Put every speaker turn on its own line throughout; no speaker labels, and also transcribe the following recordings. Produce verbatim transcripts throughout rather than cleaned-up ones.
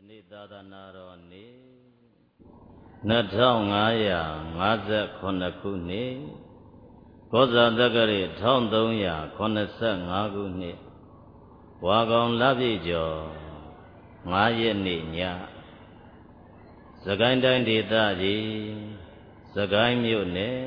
နေ့သာသနာတော်နေ့နှစ်ထောင်ငါးရာငါးဆယ်ခုခုနှစ်ကောဇာတက္ကရာတစ်ထောင်သုံးရာခုနှစ်ဆယ်ငါးခုနှစ်ဝါကောင်လပြည့်ကျော်ငါးရက်နေ့ညစကိုင်းတိုင်းဒေသကြီးစကိုင်းမြို့နယ်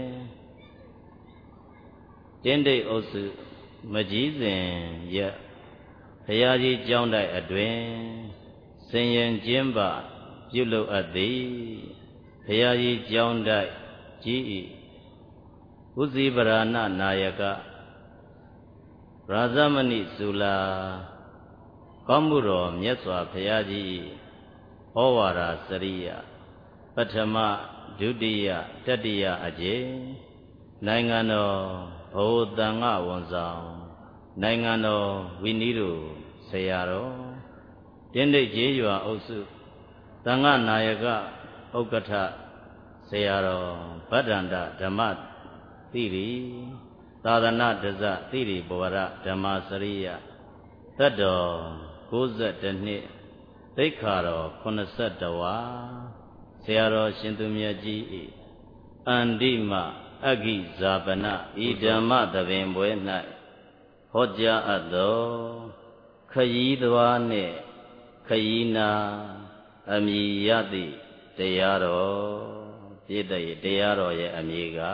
တင်းတိတ်အုပ်စုမကြီးစဉ်ရက်ဘုရားကြီးကျောင်းတိုက်အတွင်ဆင်ရင်ကျင်းပပြုလုပ်အပ်သည်ဘုရားကြီးကျောင်းတိုက်ကြီး၏ဥစီပရဏနာယကရာဇမဏိစုလာကောင်းမှုတော်မြတ်စွာဘုရားကြီးဩဝါဒစရိယပထမဒုတိယတတိယအကျိန်နိုင်ငံတော်ဘုသံဃဝန်ဆောင်နိုင်ငံတော်ဝိနည်းတို့ဆရာတော်တင်းတိတ်ကျေးရွာအုပ်စုသံဃနာယကဥက္ကဋ္ဌဆရာတော်ဗဒ္ဒန္တဓမ္မတိရိသာသနာတဇတိရိဘဝရဓမ္မစရိယတတ်တော်ကိုးဆယ်တစ်နှစ်သိက္ခာတော်ခုနှစ်ဆယ်တစ်ဝါဆရာတော်ရှင်သူမြတ်ကြီး၏အန္တိမအဂိဇာပနဤဓမ္မသဘင်ပွဲ၌ဟောကြားအပ်သောခရီးသွားနှင့်ခရီးနာအမည်ရသည့်တရားတော်ပြည့်တဲ့တရားတော်ရဲ့အမည်က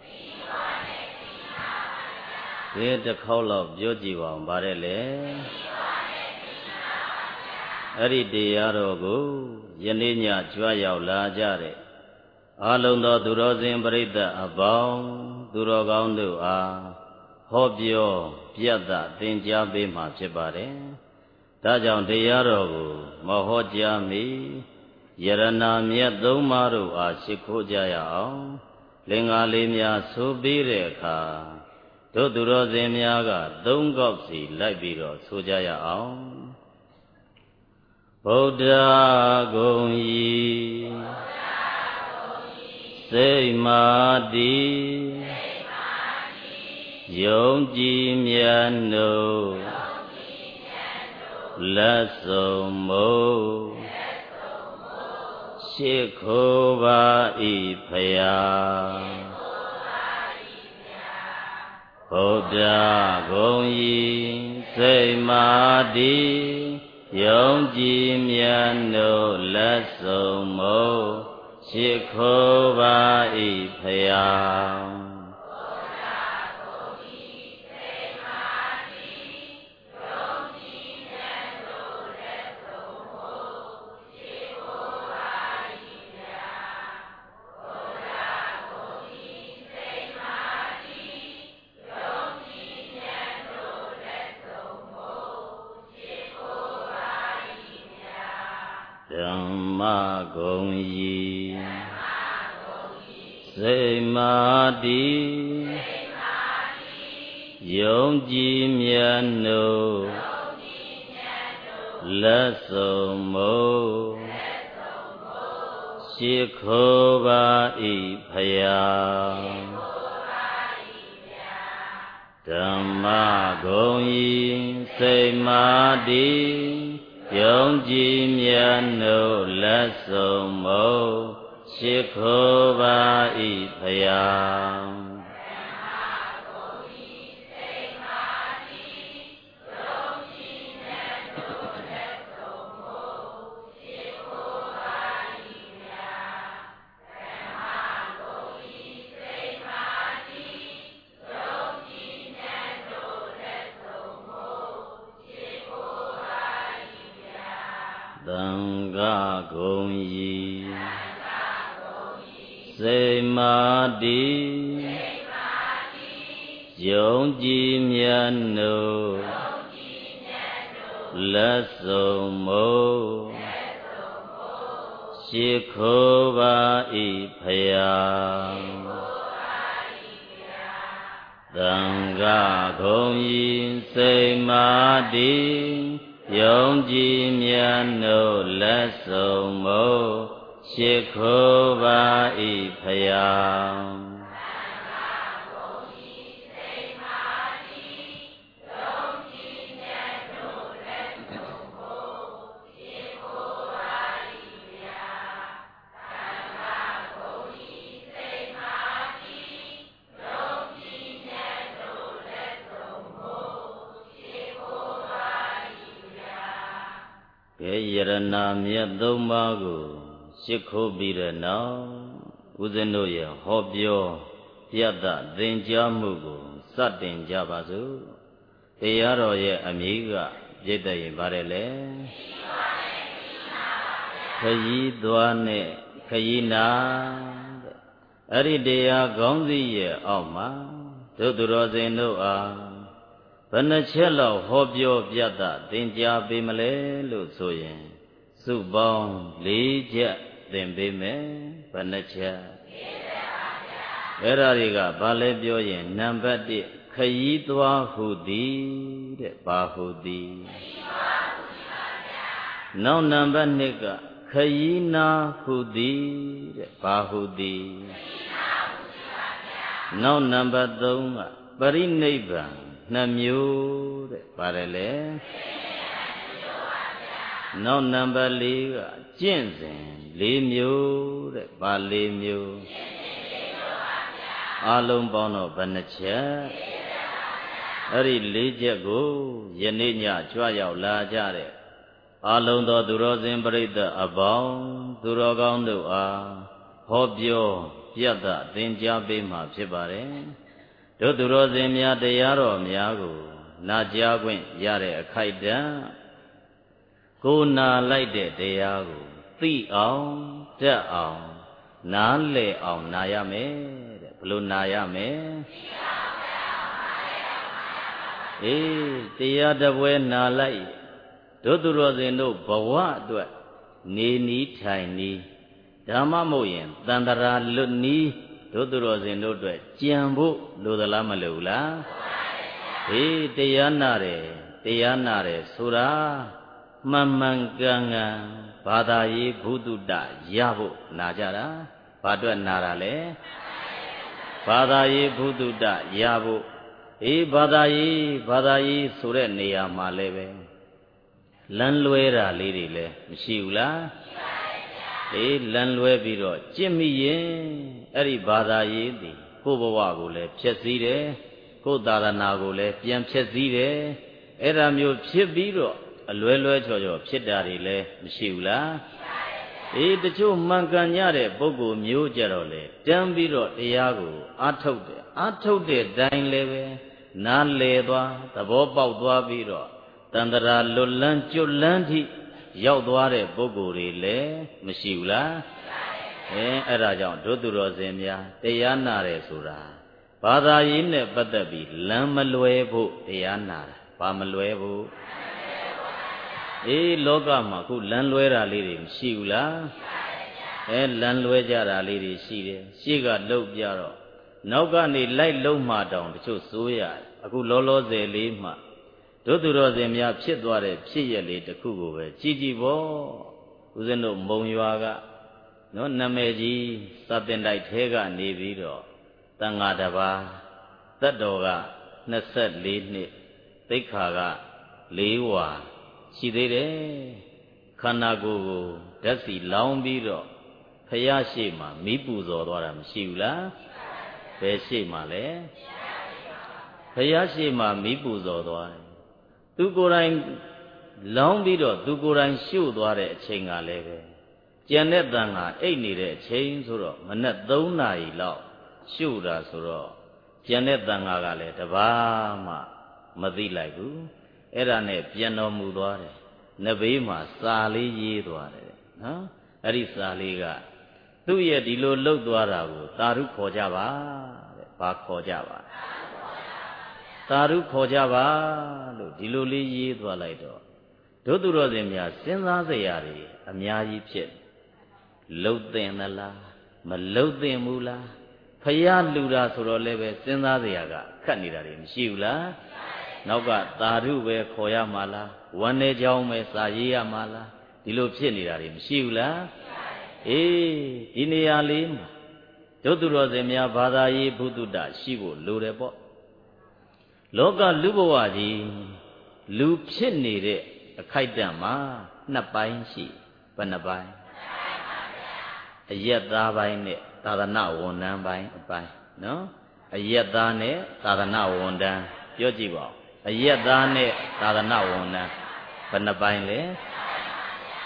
ဒီတစ်ခေါက်လောက်ပြောကြည့်ပါဦးဗါတယ်လေအဲ့ဒီတရားတော်ကိုယနေ့ညကြွရောက်လာကြတဲ့အာလုံးသောသူတော်စင်ပရိသတ်အပေါင်းသူတော်ကောင်းတို့အားဟောပြောပြတ်သသင်ကြားပေးမှာဖြစ်ပါတယ်။ဒါကြောင့်တရားတော်ကိုမဟောကြားမီယရနာမြတ်သုံးပါးတို့အားရှိခိုးကြရအောင်လင်္ကာလေးများဆိုပြီးတဲ့အခါတို့သူတော်စင်များကသုံးခေါက်စီလိုက်ပြီးတော့ဆိုကြရအောင်ဗုဒ္ဓဂုံဤစိတ်မာတိယုံကြည်မြတ်နို့လက်ဆုံးမို့ရှိခိုးပါဤဖယားဗုဒ္ဓဂုံဤစိတ်မာတိယုံကြည်မြတ်နို့လက်ဆုံးမို့ရှိခိုးပါဤဖယားဓမ္မဂုံဤစိတ်မာတိယုံကြည်မြတ်နို့လက်ဆုံးမို့ရှိခိုးပါဤဖယားဓမ္မဂုံဤစိတ်မာတိယုံကြည်မြတ်နို့လက်ဆုံးမို့ရှိခိုးပါဤဖယားသံဃာဂုံဤစိတ်မာတိယုံကြည်မြတ်နို့လက်ဆုံးမို့ရှိခိုးပါဤဖယားသံဃာဂုံဤစိတ်မာတိယုံကြည်မြတ်နို့လက်ဆုံးမို့ရှိခိုးပါဤဖယားယကဲယရဏမြတ်သုံးပါးကိုရှစ်ခိုးပြီးတဲ့နောက်ဦးဇင်းတို့ရဲ့ဟောပြောပြတ်သသင်ကြားမှုကိုစတင်ကြပါစို့တရားတော်ရဲ့အမည်ကပြည့်တဲ့ရင်ပါတယ်လေခရီးသွားနဲ့ခရီးနာအဲ့ဒီတရားကောင်းစီရဲ့အောက်မှာတို့သူတော်စင်တို့အားဘယ်နှချက်လောက်ဟောပြောပြတ်သသင်ကြားပေးမလဲလို့ဆိုရင်စုပေါင်းလေးချက်သင်ပေးမယ်ဘယ်နှချက်အဲ့ဒါတွေကဘာလဲပြောရင်နံပါတ်တစ်ခရီးသွားဟုသည်တဲ့ဘာဟုသည်နောက်နံပါတ်နှစ်ကခရီးနာဟုသည်တဲ့ဘာဟုသည်နောက်နံပါတ်သုံးကပရိနိဗ္ဗာန်နှမျိုးတဲ့ပါတယ်လေနောက်နံပါတ်လေးကကျင့်စဉ်လေးမျိုးတဲ့ဘာလေးမျိုးအလုံးပေါင်းတော့ဘယ်နှချက်အဲ့ဒီလေးချက်ကိုယနေ့ညကြွရောက်လာကြတဲ့အလုံးသောသူတော်စင်ပရိသတ်အပေါင်းသူတော်ကောင်းတို့အားဟောပြောပြတ်သသင်ကြားပေးမှာဖြစ်ပါတယ်တို့သူတော်စင်များတရားတော်များကိုနာကြားခွင့်ရတဲ့အခိုက်အတန့်ကိုနာလိုက်တဲ့တရားကိုသိအောင်တတ်အောင်နားလည်အောင်နာရမယ်တဲ့ဘလို့နာရမယ်အေးတရားတပွဲနာလိုက်တို့သူတော်စင်တို့ဘဝအတွက်နေနီးထိုင်နီးဓမ္မမို့ရင်တန်တရာလွတ်နီးတို့သူတော်စင်တို့အတွက်ကြံဖို့လိုသလားမလိုဘူးလားဟေးတရားနာတယ်တရားနာတယ်ဆိုတာမှန်မှန်ကန်ကန်ဘာသာရေးဘုဒ္ဓတရဖို့နာကြတာဘာအတွက်နာတာလဲဘာသာရေးဘုဒ္ဓတရဖို့အေးဘာသာရေးဘာသာရေးဆိုတဲ့နေရာမှာလည်းပဲလမ်းလွဲတာလေးတွေလည်းမရှိဘူးလားအေးလမ်းလွဲပြီးတော့ကြင့်မိရင်အဲ့ဒီဘာသာရေးသည်ကိုယ့်ဘဝကိုလည်းဖျက်ဆီးတယ်ကိုယ့်သာသနာကိုလည်းပြန်ဖျက်ဆီးတယ်အဲ့ဒါမျိုးဖြစ်ပြီးတော့အလွဲလွဲချော်ချော်ဖြစ်တာတွေလည်းမရှိဘူးလားအေးတချို့မှန်ကန်ကြတဲ့ပုဂ္ဂိုလ်မျိုးကြတော့လေတန်းပြီးတော့တရားကိုအားထုတ်တယ်အားထုတ်တဲ့တိုင်းလည်းပဲနားလည်သွားသဘောပေါက်သွားပြီးတော့တန်တရာလွတ်လန်းကျွတ်လန်းထိရောက်သွားတဲ့ပုဂ္ဂိုလ်တွေလည်းမရှိဘူးလားအဲအဲ့ဒါကြောင့်ဒုသူတော်စင်များတရားနာတယ်ဆိုတာဘာသာရေးနဲ့ပတ်သက်ပြီးလမ်းမလွဲဖို့တရားနာတာဘာမလွဲဖို့အေးလောကမှာခုလမ်းလွဲတာလေးတွေမရှိဘူးလားအဲလမ်းလွဲကြတာလေးတွေရှိတယ်ရှေ့ကလှုပ်ကြတော့နောက်ကနေလိုက်လုံးမှတောင်တချို့စိုးရတယ်အခုလောလောဆယ်လေးမှတို့သူတော်စင်များဖြစ်သွားတဲ့ဖြစ်ရက်လေးတစ်ခုကိုပဲကြည်ကြည်ပေါ့ဦးဇင်းတို့မုံရွာကနော်နာမည်ကြီးသတ္တင်တိုက်ထဲကနေပြီးတော့တန်ဃာတစ်ပါးသက်တော်ကနှစ်ဆယ့်လေးနှစ်သိက္ခာကလေးဝါရှိသေးတယ်ခန္ဓာကိုယ်ကိုဓာတ်စီလောင်းပြီးတော့ဖယားရှိမှမီးပူဇော်သွားတာမရှိဘူးလားဘယ်ရှိမှလဲဖယားရှိမှမီးပူဇော်သွားတယ်သူကိုယ်တိုင်လောင်းပြီးတော့သူကိုယ်တိုင်ရှို့သွားတဲ့အချိန်ကလည်းပဲကျန်တဲ့တန်ကအိတ်နေတဲ့အချိန်ဆိုတော့မနက်သုံးနာရီလောက်ရှို့တာဆိုတော့ကျန်တဲ့တန်ကကလည်းတပါးမှမသိလိုက်ဘူးအဲ့ဒါနဲ့ပြန်တော်မူသွားတယ်နဘေးမှာစာလေးရေးသွားတယ်နော်အဲ့ဒီစာလေးကသူ့ရဲ့ဒီလိုလှုပ်သွားတာကိုသာဓုခေါ်ကြပါတဲ့ဘာခေါ်ကြပါသာဓုခေါ်ကြပါလို့ဒီလိုလေးရေးသွားလိုက်တော့ဒုသူတော်စင်များစဉ်းစားစရာတွေအများကြီးဖြစ်လှုပ်သိင်သလားမလှုပ်သိင်ဘူးလားဖယားလူတာဆိုတော့လည်းပဲစဉ်းစားစရာကခက်နေတာတွေမရှိဘူးလားနောက်ကသာဓုပဲခေါ်ရမှာလားဝမ်းနေကြောင်းပဲစာရေးရမှာလားဒီလိုဖြစ်နေတာတွေမရှိဘူးလားအေးဒီနေရာလေးမှာဒုသူတော်စင်များဘာသာရေးဘုဒ္ဓတရှိဖို့လိုတယ်ပေါ့လောကလူဘဝကြီးလူဖြစ်နေတဲ့အခိုက်အတန့်မှာနှစ်ပိုင်းရှိဘယ်နှပိုင်းအယက်သားပိုင်းနဲ့သာသနာဝန်ထမ်းပိုင်းအပိုင်းနော်အယက်သားနဲ့သာသနာဝန်ထမ်းပြောကြည့်ပါဦးအယက်သားနဲ့သာသနာဝန်ထမ်းဘယ်နှပိုင်းလဲ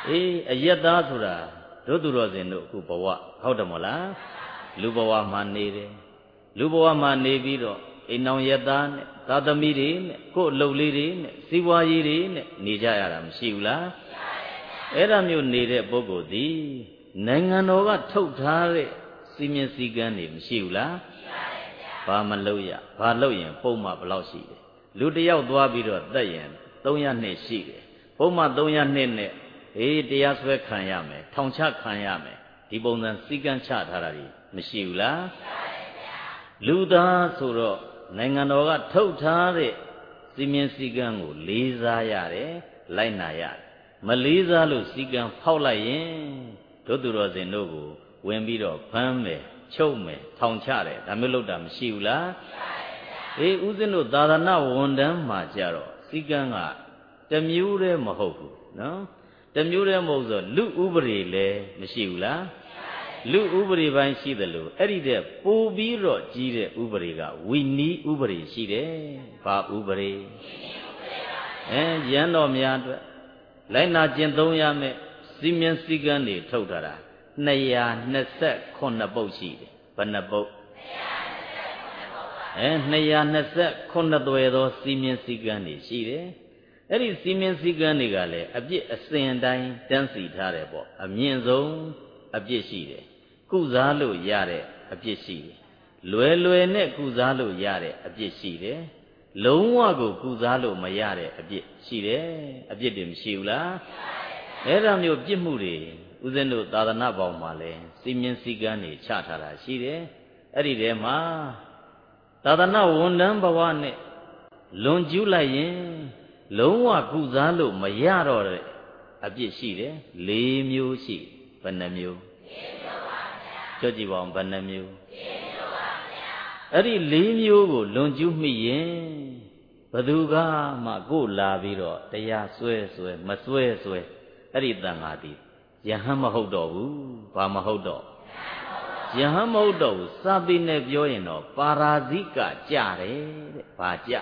အေးအယက်သားဆိုတာတို့သူတော်စင်တို့အခုဘဝဟုတ်တယ်မို့လားလူဘဝမှာနေတယ်လူဘဝမှာနေပြီးတော့အိမ်အောင်ယက်သားနဲ့သာသမီတွေနဲ့ကို့အလုပ်လေးတွေနဲ့စီးပွားရေးတွေနဲ့နေကြရတာမရှိဘူးလားအဲ့ဒါမျိုးနေတဲ့ပုဂ္ဂိုလ်သည်နိုင်ငံတော်ကထုတ်ထားတဲ့စီမင်းစည်းကမ်းတွေမရှိဘူးလားဘာမလုပ်ရဘာလုပ်ရင်ပုံမှန်ဘယ်လောက်ရှိတယ်လူတယောက်သွားပြီးတော့တက်ရင်သုံးရနှစ်ရှိတယ်ပုံမှန်သုံးရနှစ်နဲ့အေးတရားစွဲခံရမယ်ထောင်ချခံရမယ်ဒီပုံစံစည်းကမ်းချထားတာတွေမရှိဘူးလားလူသားဆိုတော့နိုင်ငံတော်ကထုတ်ထားတဲ့စီမင်းစည်းကမ်းကိုလေးစားရတယ်လိုက်နာရတယ်မလေးစားလို့စည်းကမ်းဖောက်လိုက်ရင်တို့သူတော်စင်တို့ကိုဝင်ပြီးတော့ဖမ်းမယ်ချုပ်မယ်ထောင်ချတယ်ဒါမျိုးလုပ်တာမရှိဘူးလားအေးဦးဇင်းတို့သာသနာဝန်တန်းမှာကြတော့စည်းကမ်းကတစ်မျိုးတည်းမဟုတ်ဘူးနော်တစ်မျိုးတည်းမဟုတ်ဆိုလူဥပဒေလည်းမရှိဘူးလားလူဥပဒေပိုင်းရှိတယ်လို့အဲ့ဒီတဲ့ပို့ပြီးတော့ကြီးတဲ့ဥပဒေကဝိနည်းဥပဒေရှိတယ်ဘာဥပဒေအဲရန်တော်များအတွက်လိုက်နာကျင့်သုံးရမယ်စီမင်းစည်းကမ်းတွေထုတ်ထားတာနှစ်ရာနှစ်ဆယ်ခုနှစ်ပုဒ်ရှိတယ်ဘယ်နှပုဒ်အဲနှစ်ရာနှစ်ဆယ်ခုနှစ်သွယ်သောစီမင်းစည်းကမ်းတွေရှိတယ်အဲ့ဒီစီမင်းစည်းကမ်းတွေကလည်းအပြစ်အစဉ်အတိုင်းတန်းစီထားတယ်ပေါ့အမြင့်ဆုံးအပြစ်ရှိတယ်ကုစားလို့ရတဲ့အပြစ်ရှိတယ်လွယ်လွယ်နဲ့ကုစားလို့ရတဲ့အပြစ်ရှိတယ်လုံးဝကိုကုစားလို့မရတဲ့အပြစ်ရှိတယ်အပြစ်တွေမရှိဘူးလားအဲ့ဒါမျိုးပြစ်မှုတွေဦးဇင်းတို့သာသနာ့ဘောင်မှာလဲစီမင်းစည်းကမ်းတွေချထားတာရှိတယ်အဲ့ဒီထဲမှာသာသနာဝန်ထမ်းဘဝနဲ့လွန်ကျူးလိုက်ရင်လုံးဝကုစားလို့မရတော့တဲ့အပြစ်ရှိတယ်လေးမျိုးရှိဘယ်နှမျိုးကြွကြည့်ပါအောင်ဘယ်နှမျိုးအဲ့ဒီလေးမျိုးကိုလွန်ကျူးမိရင်ဘသူကမှကိုလာပြီးတော့တရားစွဲစွဲမစွဲစွဲအဲ့ဒီတန်ဃာတိယဟန်မဟုတ်တော့ဘူးဘာမဟုတ်တော့ယဟန်မဟုတ်တော့ဘူးစာပေနဲ့ပြောရင်တော့ပါရာဇိကကြတယ်တဲ့ဘာကြ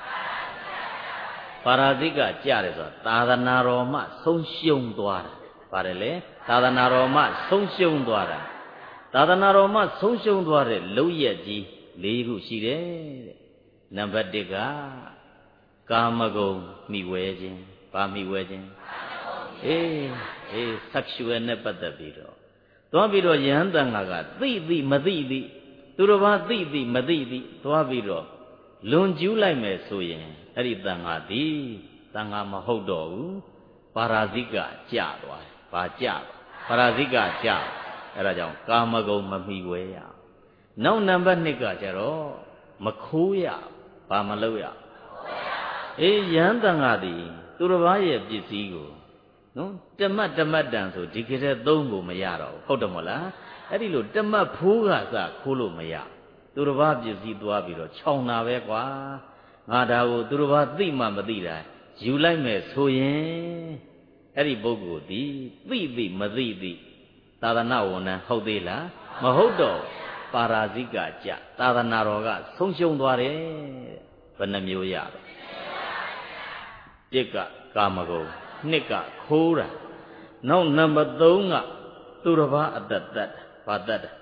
ပါရာဇိကကြတယ်ဆိုတာသာသနာတော်မှဆုံးရှုံးသွားတာပါတယ်လေသာသနာတော်မှဆုံးရှုံးသွားတာသာသနာတော်မှဆုံးရှုံးသွားတဲ့လောက်ရက်ကြီး၄ခုရှိတယ်တဲ့နံပါတ်၁ကကာမဂုဏ်မိဝဲခြင်းဘာမိဝဲခြင်းအေးအေး sexual နဲ့ပတ်သက်ပြီးတော့သွားပြီးတော့ယဟန်တန်ဃာကသိသိမသိသိသူတော်ဘာသိသိမသိသိသွားပြီးတော့လွန်ကျူးလိုက်မယ်ဆိုရင်အဲ့ဒီတန်ဃာဒီတန်ဃာမဟုတ်တော့ဘူးပါရာဇိကကြသွားတယ်ဘာကြပါရာဇိကကြအဲ့ဒါကြောင့်ကာမဂုဏ်မမိဝဲရနောက်နံပါတ်၂ကကျတော့မခိုးရဘာမလုပ်ရအေးယဟန်တန်ဃာဒီသူတော်ဘာရဲ့ပစ္စည်းကိုနော်တမတ်တမတ်တန်ဆိုဒီခေတ်ထဲသုံးဖို့မရတော့ဘူးဟုတ်တယ်မဟုတ်လားအဲ့ဒီလိုတမတ်ဖိုးကစခိုးလို့မရသူတော်ဘာပစ္စည်းသွားပြီးတော့ခြောင်တာပဲကွာငါဒါကိုသူတော်ဘာသိမှမသိတာယူလိုက်မယ်ဆိုရင်အဲ့ဒီပုဂ္ဂိုလ်ဒီသိသိမသိသိသာသနာဝန်ထမ်းဟုတ်သေးလားမဟုတ်တော့ပါရာဇိကကြသာသနာတော်ကဆုံးရှုံးသွားတယ်ဘယ်နှမျိုးရလဲတစ်ကကာမဂုဏ်နှစ်ကခိုးတာနောက်နံပါတ်၃ကသူတစ်ပါးအသက်တတ်ဘာတတ်တာ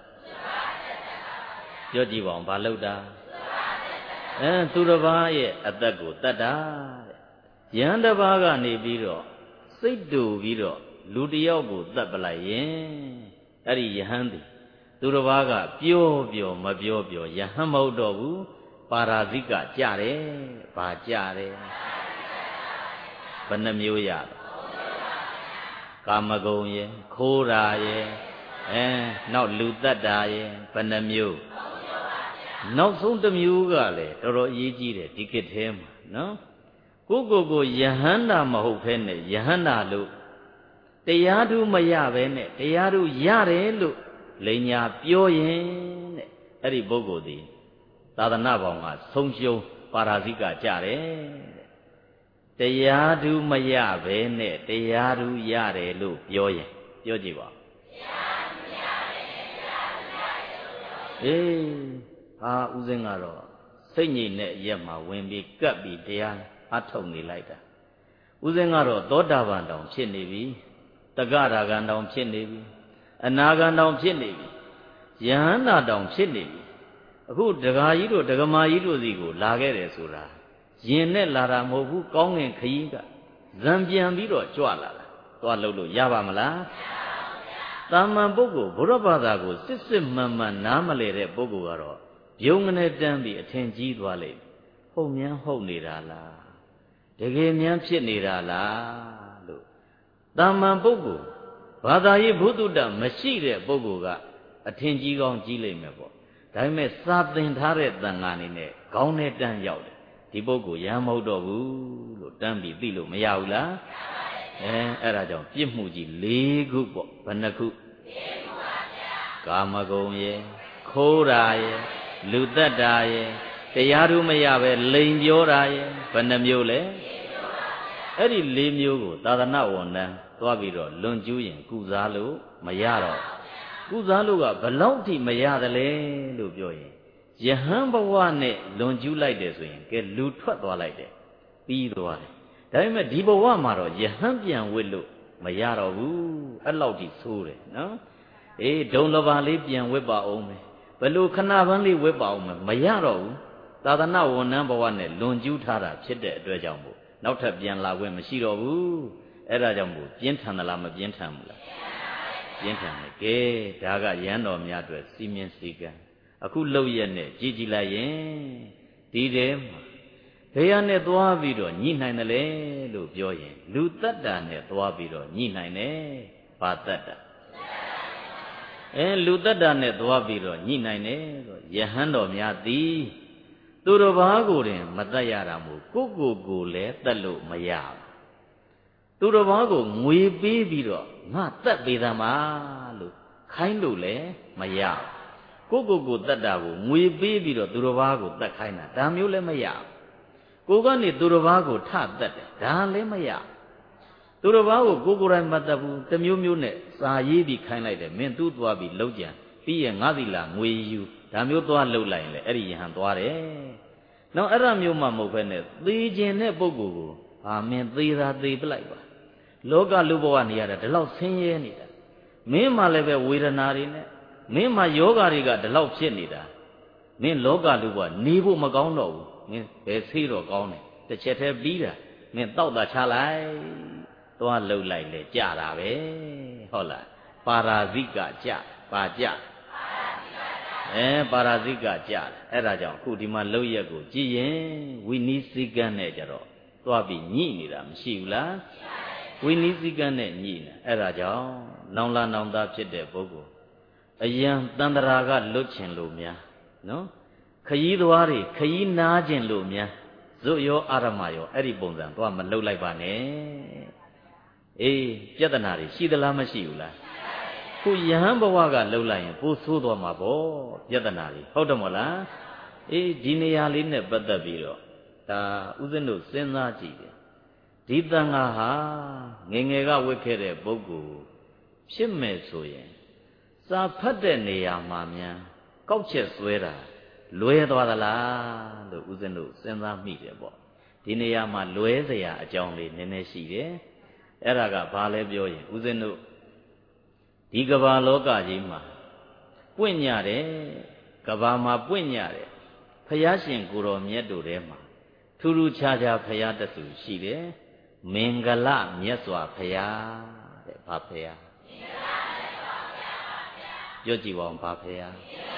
ပြောကြည့်ပါဦးဘာလုပ်တာအဲသူတစ်ပါးရဲ့အသက်ကိုတတ်တာတဲ့ယဟန်တစ်ပါးကနေပြီးတော့စိတ်တူပြီးတော့လူတစ်ယောက်ကိုတတ်ပလိုက်ရင်အဲ့ဒီယဟန်သည်သူတစ်ပါးကပြောပြောမပြောပြောယဟန်မဟုတ်တော့ဘူးပါရာဇိကကြတယ်ဘာကြတယ်ဘယ်နှမျိုးရကာမဂုဏ်ရဲ့ခိုးတာရဲ့အဲနောက်လူတတ်တာရဲ့ဘယ်နှမျိုးနောက်ဆုံးတစ်မျိုးကလည်းတော်တော်အရေးကြီးတယ်ဒီခေတ်ထဲမှာနော်ကိုကိုကိုယဟန္တာမဟုတ်ဖဲနဲ့ယဟန္တာလို့တရားဓုမရပဲနဲ့တရားဓုရတယ်လို့လိန်ညာပြောရင်တဲ့အဲ့ဒီပုဂ္ဂိုလ်ဒီသာသနာပေါင်းကဆုံးရှုံးပါရာဇိကကြတယ်တရားဓုမရပဲနဲ့တရားဓုရတယ်လို့ပြောရင်ပြောကြည့်ပါအေးဟာဦးစင်းကတော့စိတ်ငြိမ်တဲ့ရက်မှာဝင်ပြီးကပ်ပြီးတရားအထုတ်နေလိုက်တာဦးစင်းကတော့သောတာပန်တောင်ဖြစ်နေပြီတက္ကရာဂံတောင်ဖြစ်နေပြီအနာဂံတောင်ဖြစ်နေပြီယဟန္တာတောင်ဖြစ်နေပြီအခုဒကာကြီးတို့ဒကမာကြီးတို့စီကိုလာခဲ့တယ်ဆိုတာယင်နဲ့လာတာမဟုတ်ဘူးကောင်းငင်ခရီးကဇံပြန်ပြီးတော့ကြွလာတာသွားလို့လို့ရပါမလားတာမန်ပုဂ္ဂိုလ်ဘုရားဘာသာကိုစစ်စစ်မှန်မှန်နားမလဲတဲ့ပုဂ္ဂိုလ်ကတော့ယုံငနဲ့တန်းပြီးအထင်ကြီးသွားလိမ့်မယ်ဟုတ်မြန်းဟုတ်နေတာလားတကယ်မြန်းဖြစ်နေတာလားလို့တာမန်ပုဂ္ဂိုလ်ဘာသာရေးဘုဒ္ဓတမရှိတဲ့ပုဂ္ဂိုလ်ကအထင်ကြီးကောင်းကြီးလိမ့်မယ်ပေါ့ဒါပေမဲ့စာသင်ထားတဲ့တန်ခါနေနဲ့ခေါင်းနဲ့တန်းရောက်တယ်ဒီပုဂ္ဂိုလ်ရမ်းမဟုတ်တော့ဘူးလို့တန်းပြီးသိလို့မရဘူးလားအဲအဲ့ဒါကြောင့်ပြစ်မှုကြီး၄ခုပေါ့ဘယ်နှခုကာမဂုဏ်ရဲ့ခိုးတာရဲ့လူသက်တာရဲ့တရားဓုမရပဲလိန်ပြောတာရဲ့ဘယ်နှမျိုးလဲအဲ့ဒီ၄မျိုးကိုသာသနာဝန်ထမ်းသွားပြီးတော့လွန်ကျူးရင်ကုစားလို့မရတော့ကုစားလို့ကဘလောက်ထိမရသလဲလို့ပြောရင်ယဟန်ဘဝနဲ့လွန်ကျူးလိုက်တယ်ဆိုရင်ကဲလူထွက်သွားလိုက်တယ်ပြီးသွားတယ်ဒါပေမဲ့ဒီဘဝမှာတော့ယဟန်ပြန်ဝစ်လို့မရတော့ဘူးအဲ့လောက်ထိဆိုးတယ်နော်အေးဒုံလဘာလေးပြန်ဝစ်ပါအောင်မယ်ဘယ်လိုခဏပန်းလေးဝစ်ပါအောင်မယ်မရတော့ဘူးသာသနာဝန်ထမ်းဘဝနဲ့လွန်ကျူးထားတာဖြစ်တဲ့အတွက်ကြောင့်မို့နောက်ထပ်ပြန်လာခွင့်မရှိတော့ဘူးအဲ့ဒါကြောင့်မို့ပြင်းထန်သလားမပြင်းထန်ဘူးလားပြင်းထန်တယ်ကဲဒါကရန်တော်များအတွက်စီမင်းစည်းကမ်းအခုလှုပ်ရက်နဲ့ကြည်ကြည်လိုက်ရင်ဒီထဲမှာဘယ်ရနဲ့သွားပြီးတော့ညှိနိုင်တယ်လေလို့ပြောရင်လူတတ္တာနဲ့သွားပြီးတော့ညှိနိုင်တယ်ဘာတတ္တာအဲလူတတ္တာနဲ့သွားပြီးတော့ညှိနိုင်တယ်ဆိုယဟန်တော်များသည်သူတော်ဘာကိုတင်မတတ်ရတာမို့ကိုကိုကိုလည်းတတ်လို့မရဘူးသူတော်ဘာကိုငွေပေးပြီးတော့ငါတတ်ပေးသမားလို့ခိုင်းလို့လည်းမရဘူးကိုကိုကိုတတ်တာကိုငွေပေးပြီးတော့သူတော်ဘာကိုတတ်ခိုင်းတာဒါမျိုးလည်းမရဘူးကိုကနေသူတော်ဘာကိုထတတ်တယ်ဒါလည်းမရသူတော်ဘာကိုကိုကိုယ်တိုင်မတတ်ဘူးတမျိုးမျိုးနဲ့စာရေးပြီးခိုင်းလိုက်တယ်မင်းသူ့သွားပြီးလောက်ကြံပြီးရင်ငါးသီလာငွေယူဒါမျိုးသွားလှုပ်လိုက်ရင်လေအဲ့ဒီယဟန်သွားတယ်။နောက်အဲ့ဒါမျိုးမှမဟုတ်ဘဲနဲ့သေခြင်းတဲ့ပုဂ္ဂိုလ်ကိုဟာမင်းသေတာသေပလိုက်ပါလောကလူဘဝနေရတာဒီလောက်ဆင်းရဲနေတာမင်းမှလည်းပဲဝေဒနာတွေနဲ့မင်းမှယောဂတွေကဒီလောက်ဖြစ်နေတာမင်းလောကလူဘဝနေဖို့မကောင်းတော့ဘူးမင်းဘယ်ဆေးတော့ကောင်းတယ်တစ်ချက်တည်းပြီးတာမင်းတောက်တာချလိုက်သွားလှုပ်လိုက်လေကြတာပဲဟုတ်လားပါရာဇိကကြပါကြအဲပါရာဇိကကြတယ်အဲ့ဒါကြောင့်အခုဒီမှာလှုပ်ရက်ကိုကြည်ရင်ဝိနည်းစည်းကမ်းနဲ့ကြတော့သွားပြီးညှိနေတာမရှိဘူးလားဝိနည်းစည်းကမ်းနဲ့ညှိနေအဲ့ဒါကြောင့်နောင်လာနောင်သားဖြစ်တဲ့ပုဂ္ဂိုလ်အယံတန္တရာကလွတ်ချင်လို့များနော်ခยีသွားတွေခยีနားကျင်လို့များဇွတ်ရောအာရမရောအဲ့ဒီပုံစံသွားမလှုပ်လိုက်ပါနဲ့အေးပြဿနာတွေရှိသလားမရှိဘူးလားခုယဟန်ဘဝကလှုပ်လိုက်ရင်ပိုဆိုးသွားမှာပေါ့ပြဿနာတွေဟုတ်တယ်မဟုတ်လားအေးဒီနေရာလေးနဲ့ပတ်သက်ပြီးတော့ဒါဥစဉ်တို့စဉ်းစားကြည့်တယ်ဒီတန်ခါဟာငယ်ငယ်ကဝတ်ခဲ့တဲ့ပုဂ္ဂိုလ်ဖြစ်မဲ့ဆိုရင်စာဖတ်တဲ့နေရာမှာများကောက်ချက်ဆွဲတာလွဲသွားသလားလို့ဥစဉ်တို့စဉ်းစားမိတယ်ပေါ့ဒီနေရာမှာလွဲเสียအကြောင်းလေးနည်းနည်းရှိတယ်အဲ့ဒါကဘာလဲပြောရင်ဥစဉ်တို့ဒီကမ္ဘာလောကကြီးမှာပွင့်ညတယ်ကမ္ဘာမှာပွင့်ညတယ်ဖယားရှင်ကိုတော်မြတ်တို့ထဲမှာထူးထူးခြားခြားဖယားတဆူရှိတယ်မင်္ဂလမြတ်စွာဘုရားတဲ့ဘာဘုရားပြောကြည့်ပါဦးဘာဘုရား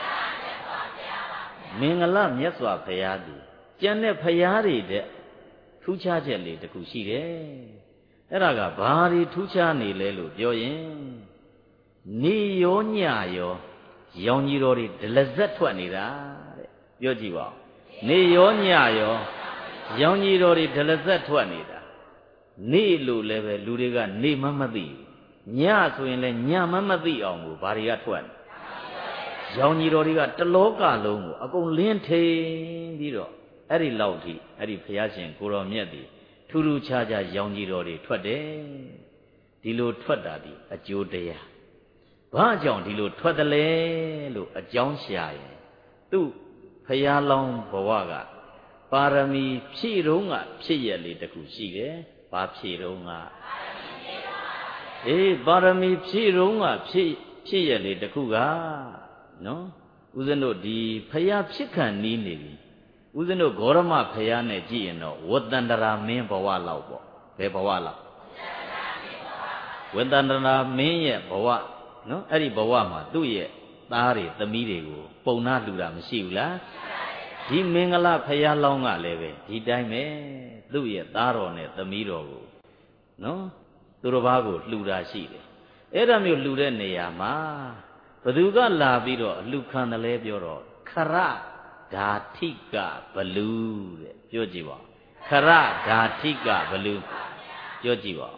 မင်္ဂလမြတ်စွာဘုရားဒီကျန်တဲ့ဘုရားတွေတဲ့ထူးခြားချက်လေးတစ်ခုရှိတယ်အဲ့ဒါကဘာတွေထူးခြားနေလဲလို့ပြောရင်နေရောညရောရောင်ကြီးတော်တွေဒလဇက်ထွက်နေတာတဲ့ပြောကြည့်ပါဦးနေရောညရောရောင်ကြီးတော်တွေဒလဇက်ထွက်နေတာနေလို့လည်းပဲလူတွေကနေမှမသိဘူးညဆိုရင်လည်းညမှမသိအောင်ကိုဘာတွေကထွက်နေရောင်ကြီးတော်တွေကတလောကလုံးကိုအကုန်လင်းထိန်ပြီးတော့အဲ့ဒီလောက်ထိအဲ့ဒီဘုရားရှင်ကိုတော်မြတ်ဒီထူးထူးခြားခြားရောင်ကြီးတော်တွေထွက်တယ်ဒီလိုထွက်တာဒီအကျိုးတရားဘာကြောင့်ဒီလိုထွက်တယ်လဲလို့အကြောင်းရှာရင်သူ့ဘုရားလောင်းဘဝကပါရမီဖြည့်တော့ကဖြစ်ရလေတခုရှိတယ်ဘာဖြည့်တော့ကအေးပါရမီဖြည့်တော့ကဖြည့်ဖြည့်ရလေတခုကနော်ဦးဇင်းတို့ဒီဖယားဖြစ်ခံနီးနေပြီဦးဇင်းတို့ဂေါရမဖယားနဲ့ကြည့်ရင်တော့ဝတ္တန္တရာမင်းဘဝလောက်ပေါ့ဘယ်ဘဝလောက်ဝတ္တန္တရာမင်းရဲ့ဘဝနော်အဲ့ဒီဘဝမှာသူ့ရဲ့သားတွေသမီးတွေကိုပုံနာလှူတာမရှိဘူးလားဒီမင်္ဂလာဖယားလောင်းကလည်းပဲဒီတိုင်းပဲသူ့ရဲ့သားတော်နဲ့သမီးတော်ကိုနော်သူတစ်ပါးကိုလှူတာရှိတယ်အဲ့ဒါမျိုးလှူတဲ့နေရာမှာဘသူကလာပြီးတော့လှူခံတယ်လဲပြောတော့ခရဓာထိကဘလူတဲ့ပြောကြည့်ပါခရဓာထိကဘလူပြောကြည့်ပါ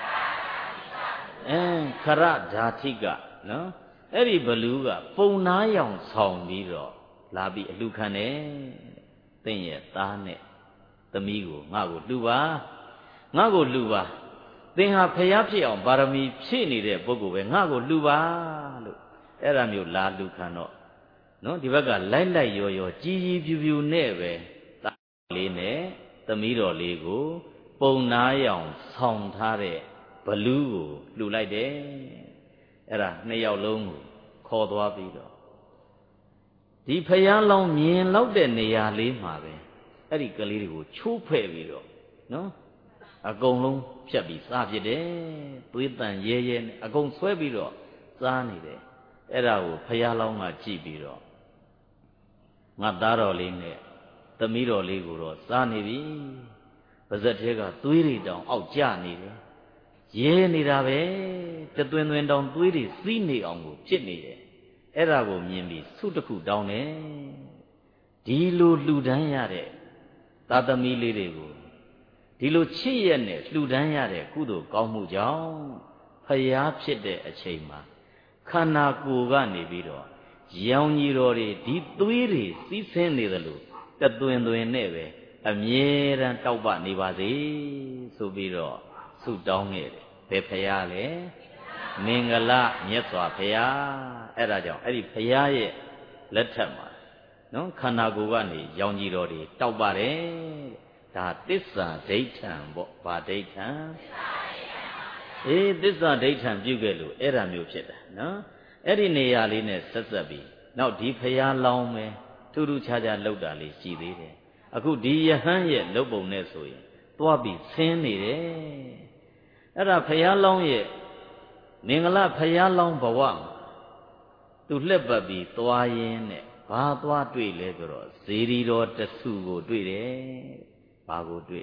အဲခရဓာထိကနော်အဲ့ဒီဘလူကပုံနာရောင်ဆောင်ပြီးတော့လာပြီးအလှခံတယ်သင်ရဲ့သားနဲ့သမီးကိုငါ့ကိုလှူပါငါ့ကိုလှူပါသင်ဟာဖျားဖြစ်အောင်ပါရမီဖြည့်နေတဲ့ပုဂ္ဂိုလ်ပဲငါ့ကိုလှူပါလို့အဲ့ဒါမျိုးလာလှူခံတော့နော်ဒီဘက်ကလိုက်လိုက်ရောရောကြီးကြီးပြူပြူနဲ့ပဲသားလေးနဲ့သမီးတော်လေးကိုပုံနာရောင်ဆောင်ထားတဲ့ဘလူးကိုလှူလိုက်တယ်အဲ့ဒါနှစ်ယောက်လုံးကိုခေါ်သွားပြီးတော့ဒီဖျားလောင်းမြင်လောက်တဲ့နေရာလေးမှာပဲအဲ့ဒီကလေးတွေကိုချိုးဖဲ့ပြီးတော့နော်အကုန်လုံးဖြတ်ပြီးစားဖြစ်တယ်သွေးတန်ရဲရဲနဲ့အကုန်ဆွဲပြီးတော့စားနေတယ်အဲ့ဒါကိုဖျားလောင်းကကြည့်ပြီးတော့ငါသားတော်လေးနဲ့သမီးတော်လေးကိုတော့စားနေပြီပါဇက်ထဲကသွေးတွေတောင်အောက်ကျနေတယ်ရဲနေတာပဲတသွင်းသွင်းတောင်သွေးတွေစီးနေအောင်ကိုဖြစ်နေတယ်အဲ့ဒါကိုမြင်ပြီးဆုတစ်ခုတောင်းတယ်ဒီလိုလှူဒန်းရတဲ့သာသမီလေးတွေကိုဒီလိုချစ်ရက်နဲ့လှူဒန်းရတဲ့ကုသိုလ်ကောင်းမှုကြောင့်ဖျားဖြစ်တဲ့အချိန်မှာခန္ဓာကိုယ်ကနေပြီးတော့ရောင်ကြီးတော်တွေဒီသွေးတွေစီးဆင်းနေတယ်လို့တသွင်သွင်နဲ့ပဲအမြဲတမ်းတောက်ပနေပါစေဆိုပြီးတော့ဆုတောင်းခဲ့တယ်ဘယ်ဖျားလဲမင်္ဂလမြတ်စွာဘုရားအဲ့ဒါကြောင့်အဲ့ဒီဘုရားရဲ့လက်ထက်မှာနော်ခန္ဓာကိုယ်ကနေရောင်ကြီးတော်တွေတောက်ပါတယ်ဒါသစ္စာဒိဋ္ဌံပေါ့ဗာဒိဋ္ဌံအေးသစ္စာဒိဋ္ဌံပြုခဲ့လို့အဲ့ဒါမျိုးဖြစ်တာနော်အဲ့ဒီနေရာလေးနဲ့ဆက်ဆက်ပြီးနောက်ဒီဘုရားလောင်းမယ်ထူးထူးခြားခြားလောက်တာလေးရှိသေးတယ်အခုဒီယဟန်ရဲ့လုပ်ပုံနဲ့ဆိုရင်သွားပြီးဆင်းနေတယ်အဲ့ဒါဘုရားလောင်းရဲ့မင်္ဂလာဖျားလောင်းဘဝမှာသူလှက်ပတ်ပြီးသွားရင်းနဲ့ဘာသွားတွေ့လဲဆိုတော့ဇေရီတော်တဆူကိုတွေ့တယ်ဘာကိုတွေ့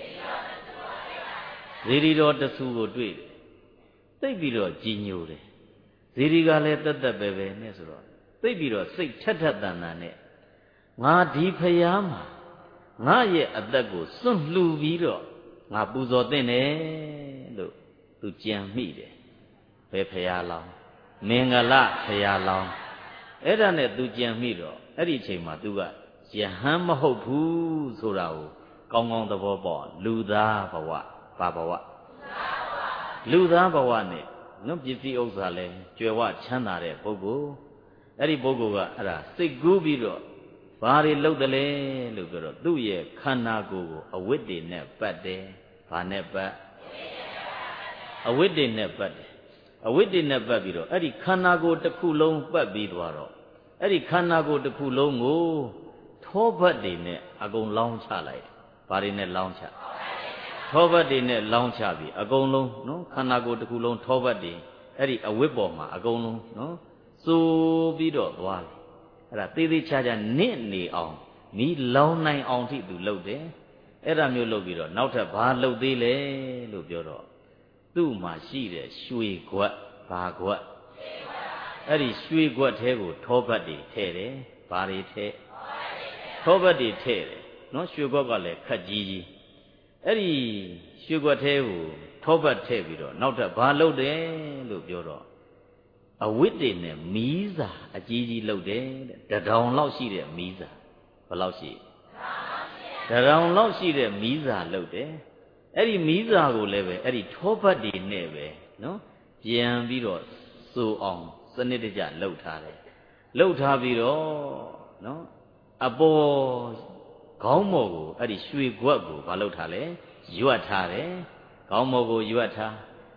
ဇေရီတော်တဆူကိုတွေ့တယ်သိပ်ပြီးတော့ကြည်ညိုတယ်ဇေရီကလည်းတက်တက်ပဲပဲနဲ့ဆိုတော့သိပ်ပြီးတော့စိတ်ထက်ထက်တန်တန်နဲ့ငါဒီဖျားမှာငါရဲ့အသက်ကိုစွန့်လှူပြီးတော့ငါပူဇော်သင့်တယ်လို့သူကြံမိတယ်ဘယ်ဖျားလောင်းမင်္ဂလဖျားလောင်းအဲ့ဒါနဲ့သူကြံမိတော့အဲ့ဒီအချိန်မှာသူကယဟန်မဟုတ်ဘူးဆိုတာကိုကောင်းကောင်းသဘောပေါက်လူသားဘဝဘာဘဝလူသားဘဝနဲ့နော်ပစ္စည်းဥစ္စာလဲကြွယ်ဝချမ်းသာတဲ့ပုဂ္ဂိုလ်အဲ့ဒီပုဂ္ဂိုလ်ကအဲ့ဒါစိတ်ကူးပြီးတော့ဘာတွေလုပ်တယ်လဲလို့ပြောတော့သူ့ရဲ့ခန္ဓာကိုယ်ကိုအဝိတ္တေနဲ့ပတ်တယ်ဘာနဲ့ပတ်အဝိတ္တေနဲ့ပတ်တယ်အဝိတ္တေနဲ့ပတ်ပြီးတော့အဲ့ဒီခန္ဓာကိုယ်တစ်ခုလုံးပတ်ပြီးသွားတော့အဲ့ဒီခန္ဓာကိုယ်တစ်ခုလုံးကိုထောပတ်တွေနဲ့အကုန်လောင်းချလိုက်တယ်။ဘာတွေနဲ့လောင်းချထောပတ်တွေနဲ့လောင်းချပြီးအကုန်လုံးနော်ခန္ဓာကိုယ်တစ်ခုလုံးထောပတ်တွေအဲ့ဒီအဝိတ္ပေါ်မှာအကုန်လုံးနော်စိုးပြီးတော့သွားတယ်။အဲ့ဒါသေးသေးချာချာနင့်နေအောင်မီးလောင်းနိုင်အောင်ထိသူလုပ်တယ်။အဲ့ဒါမျိုးလုပ်ပြီးတော့နောက်ထပ်ဘာလုပ်သေးလဲလို့ပြောတော့သူ့မှာရှိတဲ့ရွှေခွက်ဘာခွက်အဲ့ဒီရွှေခွက်ထဲကိုထောပတ်တွေထည့်တယ်ဘာတွေထည့်ထောပတ်တွေထည့်တယ်နော်ရွှေခွက်ကလည်းခက်ကြီးကြီးအဲ့ဒီရွှေခွက်ထဲကိုထောပတ်ထည့်ပြီးတော့နောက်ထပ်ဘာလုပ်တယ်လို့ပြောတော့အဝိတ္တေနဲ့မီးစာအကြီးကြီးလုပ်တယ်တဲ့တထောင်လောက်ရှိတဲ့မီးစာဘယ်လောက်ရှိတထောင်လောက်ရှိတဲ့မီးစာလုပ်တယ်အဲ့ဒီမီးစာကိုလည်းပဲအဲ့ဒီထောပတ်တွေနဲ့ပဲနော်ပြန်ပြီးတော့စိုးအောင်စနစ်တကျလှုပ်ထားတယ်လှုပ်ထားပြီးတော့နော်အပေါ်ခေါင်းမော်ကိုအဲ့ဒီရွှေခွက်ကိုမလှုပ်ထားလဲရွတ်ထားတယ်ခေါင်းမော်ကိုရွတ်ထား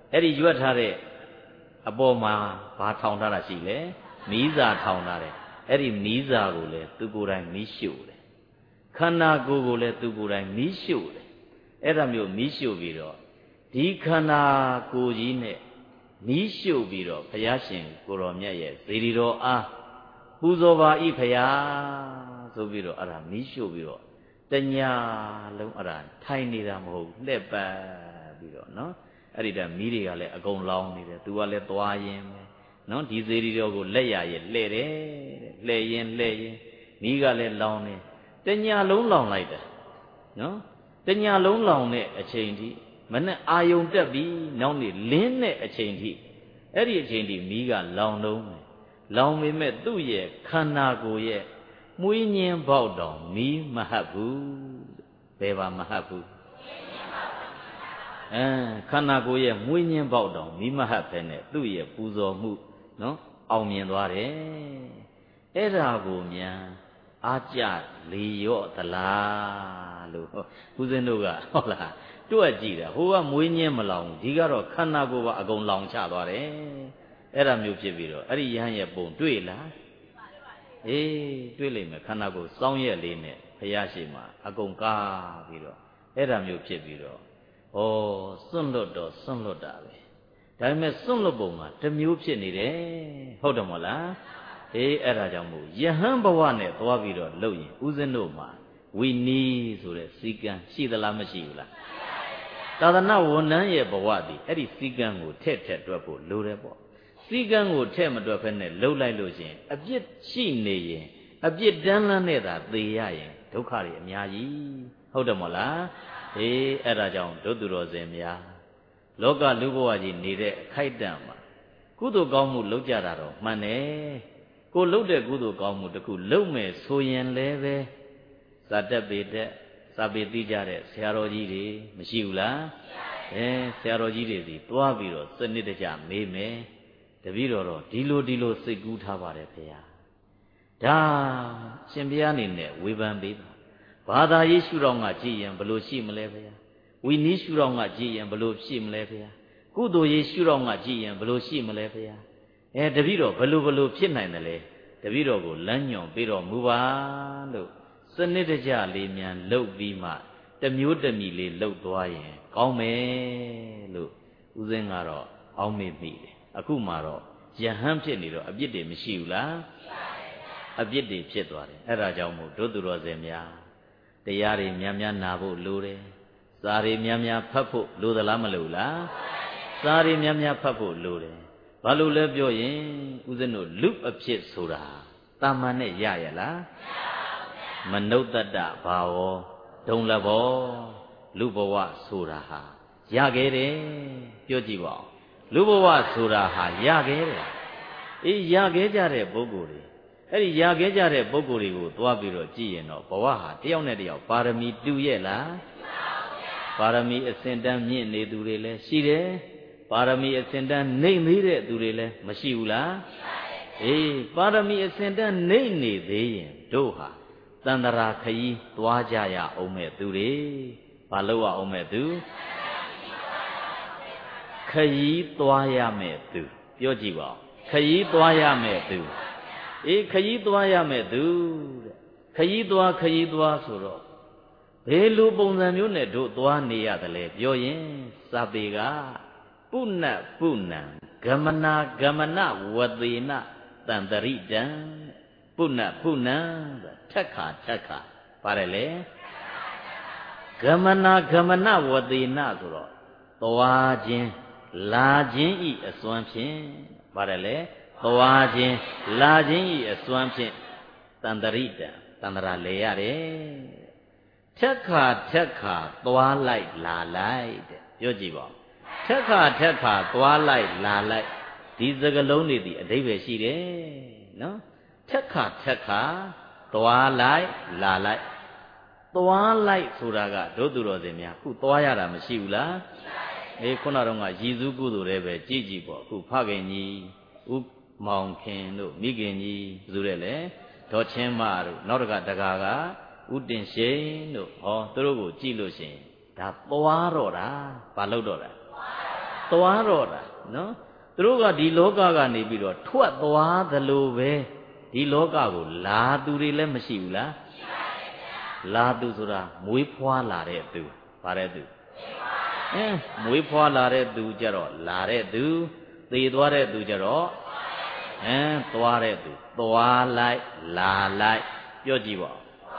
အဲ့ဒီရွက်ထားတဲ့အပေါ်မှာဘာထောင်ထားတာရှိလဲမီးစာထောင်ထားတယ်အဲ့ဒီမီးစာကိုလည်းသူကိုယ်တိုင်မီးရှို့တယ်ခန္ဓာကိုယ်ကိုလည်းသူကိုယ်တိုင်မီးရှို့တယ်အဲ့ဒါမျိုးမီးရှို့ပြီးတော့ဒီခန္ဓာကိုယ်ကြီးနဲ့မီးရှို့ပြီးတော့ဘုရားရှင်ကိုတော်မြတ်ရဲ့ဇေဒီတော်အားပူဇော်ပါဤဖရာဆိုပြီးတော့အဲ့ဒါမီးရှို့ပြီးတော့တညာလုံးအဲ့ဒါထိုင်နေတာမဟုတ်လှည့်ပတ်ပြီးတော့နော်အဲ့ဒီတည်းမီးတွေကလည်းအကုန်လောင်းနေတယ်သူကလည်းသွားရင်းပဲနော်ဒီဇေဒီတော်ကိုလက်ရရဲ့လှဲ့တယ်လှဲ့ရင်လှဲ့ရင်မီးကလည်းလောင်းနေတညာလုံးလောင်လိုက်တယ်နော်တညာလုံးလောင်တဲ့အချိန်ထိမနဲ့အာယုံတက်ပြီးနောက်နေ့လင်းတဲ့အချိန်ထိအဲ့ဒီအချိန်ထိမီးကလောင်လုံးတယ်လောင်ပေမဲ့သူ့ရဲ့ခန္ဓာကိုယ်ရဲ့မွေးညင်းပေါက်တောင်မီးမဟတ်ဘူးဘယ်ပါမဟတ်ဘူးအဲခန္ဓာကိုယ်ရဲ့မွေးညင်းပေါက်တောင်မီးမဟတ်ပဲနဲ့သူ့ရဲ့ပူဇော်မှုနော်အောင်မြင်သွားတယ်အဲ့ဒါကိုများအားကြလေရော့သလားလို့ဦးဇင်းတို့ကဟုတ်လားတွက်ကြည့်တာဟိုကမွေးညင်းမလောင်ဒီကတော့ခန္ဓာကိုယ်ပါအကုန်လောင်ချသွားတယ်အဲ့ဒါမျိုးဖြစ်ပြီးတော့အဲ့ဒီယဟန်ရဲ့ပုံတွေ့လားအေးတွေ့လိမ့်မယ်ခန္ဓာကိုယ်စောင်းရက်လေးနဲ့ဘုရားရှိခိုးအကုန်ကားပြီးတော့အဲ့ဒါမျိုးဖြစ်ပြီးတော့ဩစွန့်လွတ်တော့စွန့်လွတ်တာပဲဒါပေမဲ့စွန့်လွတ်ပုံကတစ်မျိုးဖြစ်နေတယ်ဟုတ်တယ်မဟုတ်လားအေးအဲ့ဒါကြောင့်မို့ယဟန်ဘဝနဲ့သွားပြီးတော့လုပ်ရင်ဦးဇင်းတို့မှာဝိနီးဆိုတဲ့စီကံရှိသလားမရှိဘူးလားသာသနာဝန်ထမ်းရဲ့ဘဝတည်အဲ့ဒီစီကံကိုထက်ထက်တွက်ဖို့လိုတယ်ပေါ့စီကံကိုထက်မတွက်ဖက်နဲ့လှုပ်လိုက်လို့ရှင်အပြစ်ရှိနေရင်အပြစ်တန်းလန်းနဲ့သာသေရရင်ဒုက္ခတွေအများကြီးဟုတ်တယ်မဟုတ်လားအေးအဲ့ဒါကြောင့်ဒုသူတော်စင်များလောကလူဘဝကြီးနေတဲ့အခိုက်အတန့်မှာကုသိုလ်ကောင်းမှုလုပ်ကြတာတော့မှန်တယ်ကိုလုပ်တဲ့ကုသိုလ်ကောင်းမှုတစ်ခုလုပ်မယ်ဆိုရင်လည်းပဲဇာတက်ပေတဲ့စာပေသိကြတဲ့ဆရာတော်ကြီးတွေမရှိဘူးလားအဲဆရာတော်ကြီးတွေစီတွားပြီးတော့စနစ်တကျမေးမယ်တပည့်တော်တော့ဒီလိုဒီလိုစိတ်ကူးထားပါတယ်ဖေဟာဒါရှင်ဘုရားအနေနဲ့ဝေဖန်ပေးပါဘာသာရေးရှုထောင့်ကကြည့်ရင်ဘလို့ရှိမလဲဖေဟာဝိနည်းရှုထောင့်ကကြည့်ရင်ဘလို့ရှိမလဲဖေဟာကုသိုလ်ရေးရှုထောင့်ကကြည့်ရင်ဘလို့ရှိမလဲဖေဟာအဲတပည့်တော်ဘလို့ဘလို့ဖြစ်နိုင်တယ်လဲတပည့်တော်ကိုလမ်းညွှန်ပေးတော်မူပါလို့စနစ်တကျလေးမြန်လှုပ်ပြီးမှတမျိုးတမီလေးလှုပ်သွားရင်ကောင်းမယ်လို့ဦးဇင်းကတော့အောင်းမေ့မိတယ်အခုမှတော့ယဟန်ဖြစ်နေတော့အပြစ်တွေမရှိဘူးလားအပြစ်တွေဖြစ်သွားတယ်အဲ့ဒါကြောင့်မို့ဒုသူတော်စင်များတရားတွေများများနာဖို့လိုတယ်စာတွေများများဖတ်ဖို့လိုသလားမလိုလားစာတွေများများဖတ်ဖို့လိုတယ်ဘာလို့လဲပြောရင်ဦးဇင်းတို့လူအဖြစ်ဆိုတာတာမန်နဲ့ရရလားမနုဿတ္တဘာဝဒုံလဘောလူဘဝဆိုတာဟာရခဲ့တယ်ပြောကြည့်ပါဦးလူဘဝဆိုတာဟာရခဲ့တယ်အေးရခဲ့ကြတဲ့ပုဂ္ဂိုလ်တွေအဲ့ဒီရခဲ့ကြတဲ့ပုဂ္ဂိုလ်တွေကိုသွားပြီးတော့ကြည့်ရင်တော့ဘဝဟာတယောက်နဲ့တယောက်ပါရမီတူရဲ့လားပါရမီအစဉ်တန်းမြင့်နေသူတွေလည်းရှိတယ်ပါရမီအစဉ်တန်းနှိမ့်သေးတဲ့သူတွေလည်းမရှိဘူးလားအေးပါရမီအစဉ်တန်းနှိမ့်နေသေးရင်တို့ဟာတန္တရာခရီးသွားကြရအောင်မဲ့သူတွေဘာလို့ရအောင်မဲ့သူခရီးသွားရမဲ့သူပြောကြည့်ပါဦးခရီးသွားရမဲ့သူအေးခရီးသွားရမဲ့သူတဲ့ခရီးသွားခရီးသွားဆိုတော့ဘယ်လိုပုံစံမျိုးနဲ့တို့သွားနေရတယ်လဲပြောရင်စာပေကပုဏ္ဏပုဏ္ဏံဂမနာဂမနဝသေနတန္တရိတံပုဏ္ဏပုဏ္ဏံထက်ခါထက်ခါပါတယ်လေဂမနာဂမနဝသေနဆိုတော့သွားခြင်းလာခြင်းဤအစွမ်းဖြင့်ပါတယ်လေသွားခြင်းလာခြင်းဤအစွမ်းဖြင့်တန္တရိတံတန္တရာလေရတယ်ထက်ခါထက်ခါသွားလိုက်လာလိုက်တဲ့ပြောကြည့်ပါဦးထက်ခါထက်ခါသွားလိုက်လာလိုက်ဒီစကားလုံးတွေဒီအဓိပ္ပာယ်ရှိတယ်နော်ထက်ခါထက်ခါသွားလိုက်လာလိုက်သွားလိုက်ဆိုတာကဒုသူတော်စင်များခုသွားရတာမရှိဘူးလားအေးခုနတော့ကရည်စူးကုသိုလ်တွေပဲကြည်ကြည်ပေါ့အခုဖခင်ကြီးဥမောင်ခင်တို့မိခင်ကြီးဘယ်သူလဲလဲဒေါ်ချင်းမတို့နောက်တကတကာကဥတင်ရှိန်တို့ဟောသူတို့ကိုကြည့်လို့ရှိရင်ဒါသွားတော့တာဘာလို့တော့တာသွားတော့တာနော်သူတို့ကဒီလောကကနေပြီးတော့ထွက်သွားသလိုပဲဒီလောကကိုလာသူတွေလည်းမရှိဘူးလားရှိပါတယ်ဗျာလာသူဆိုတာမွေးဖွားလာတဲ့သူဗါတဲ့သူအင်းမွေးဖွားလာတဲ့သူကြတော့လာတဲ့သူသေသွားတဲ့သူကြတော့အင်းသွားတဲ့သူသွားလိုက်လာလိုက်ပြောကြည့်ပါ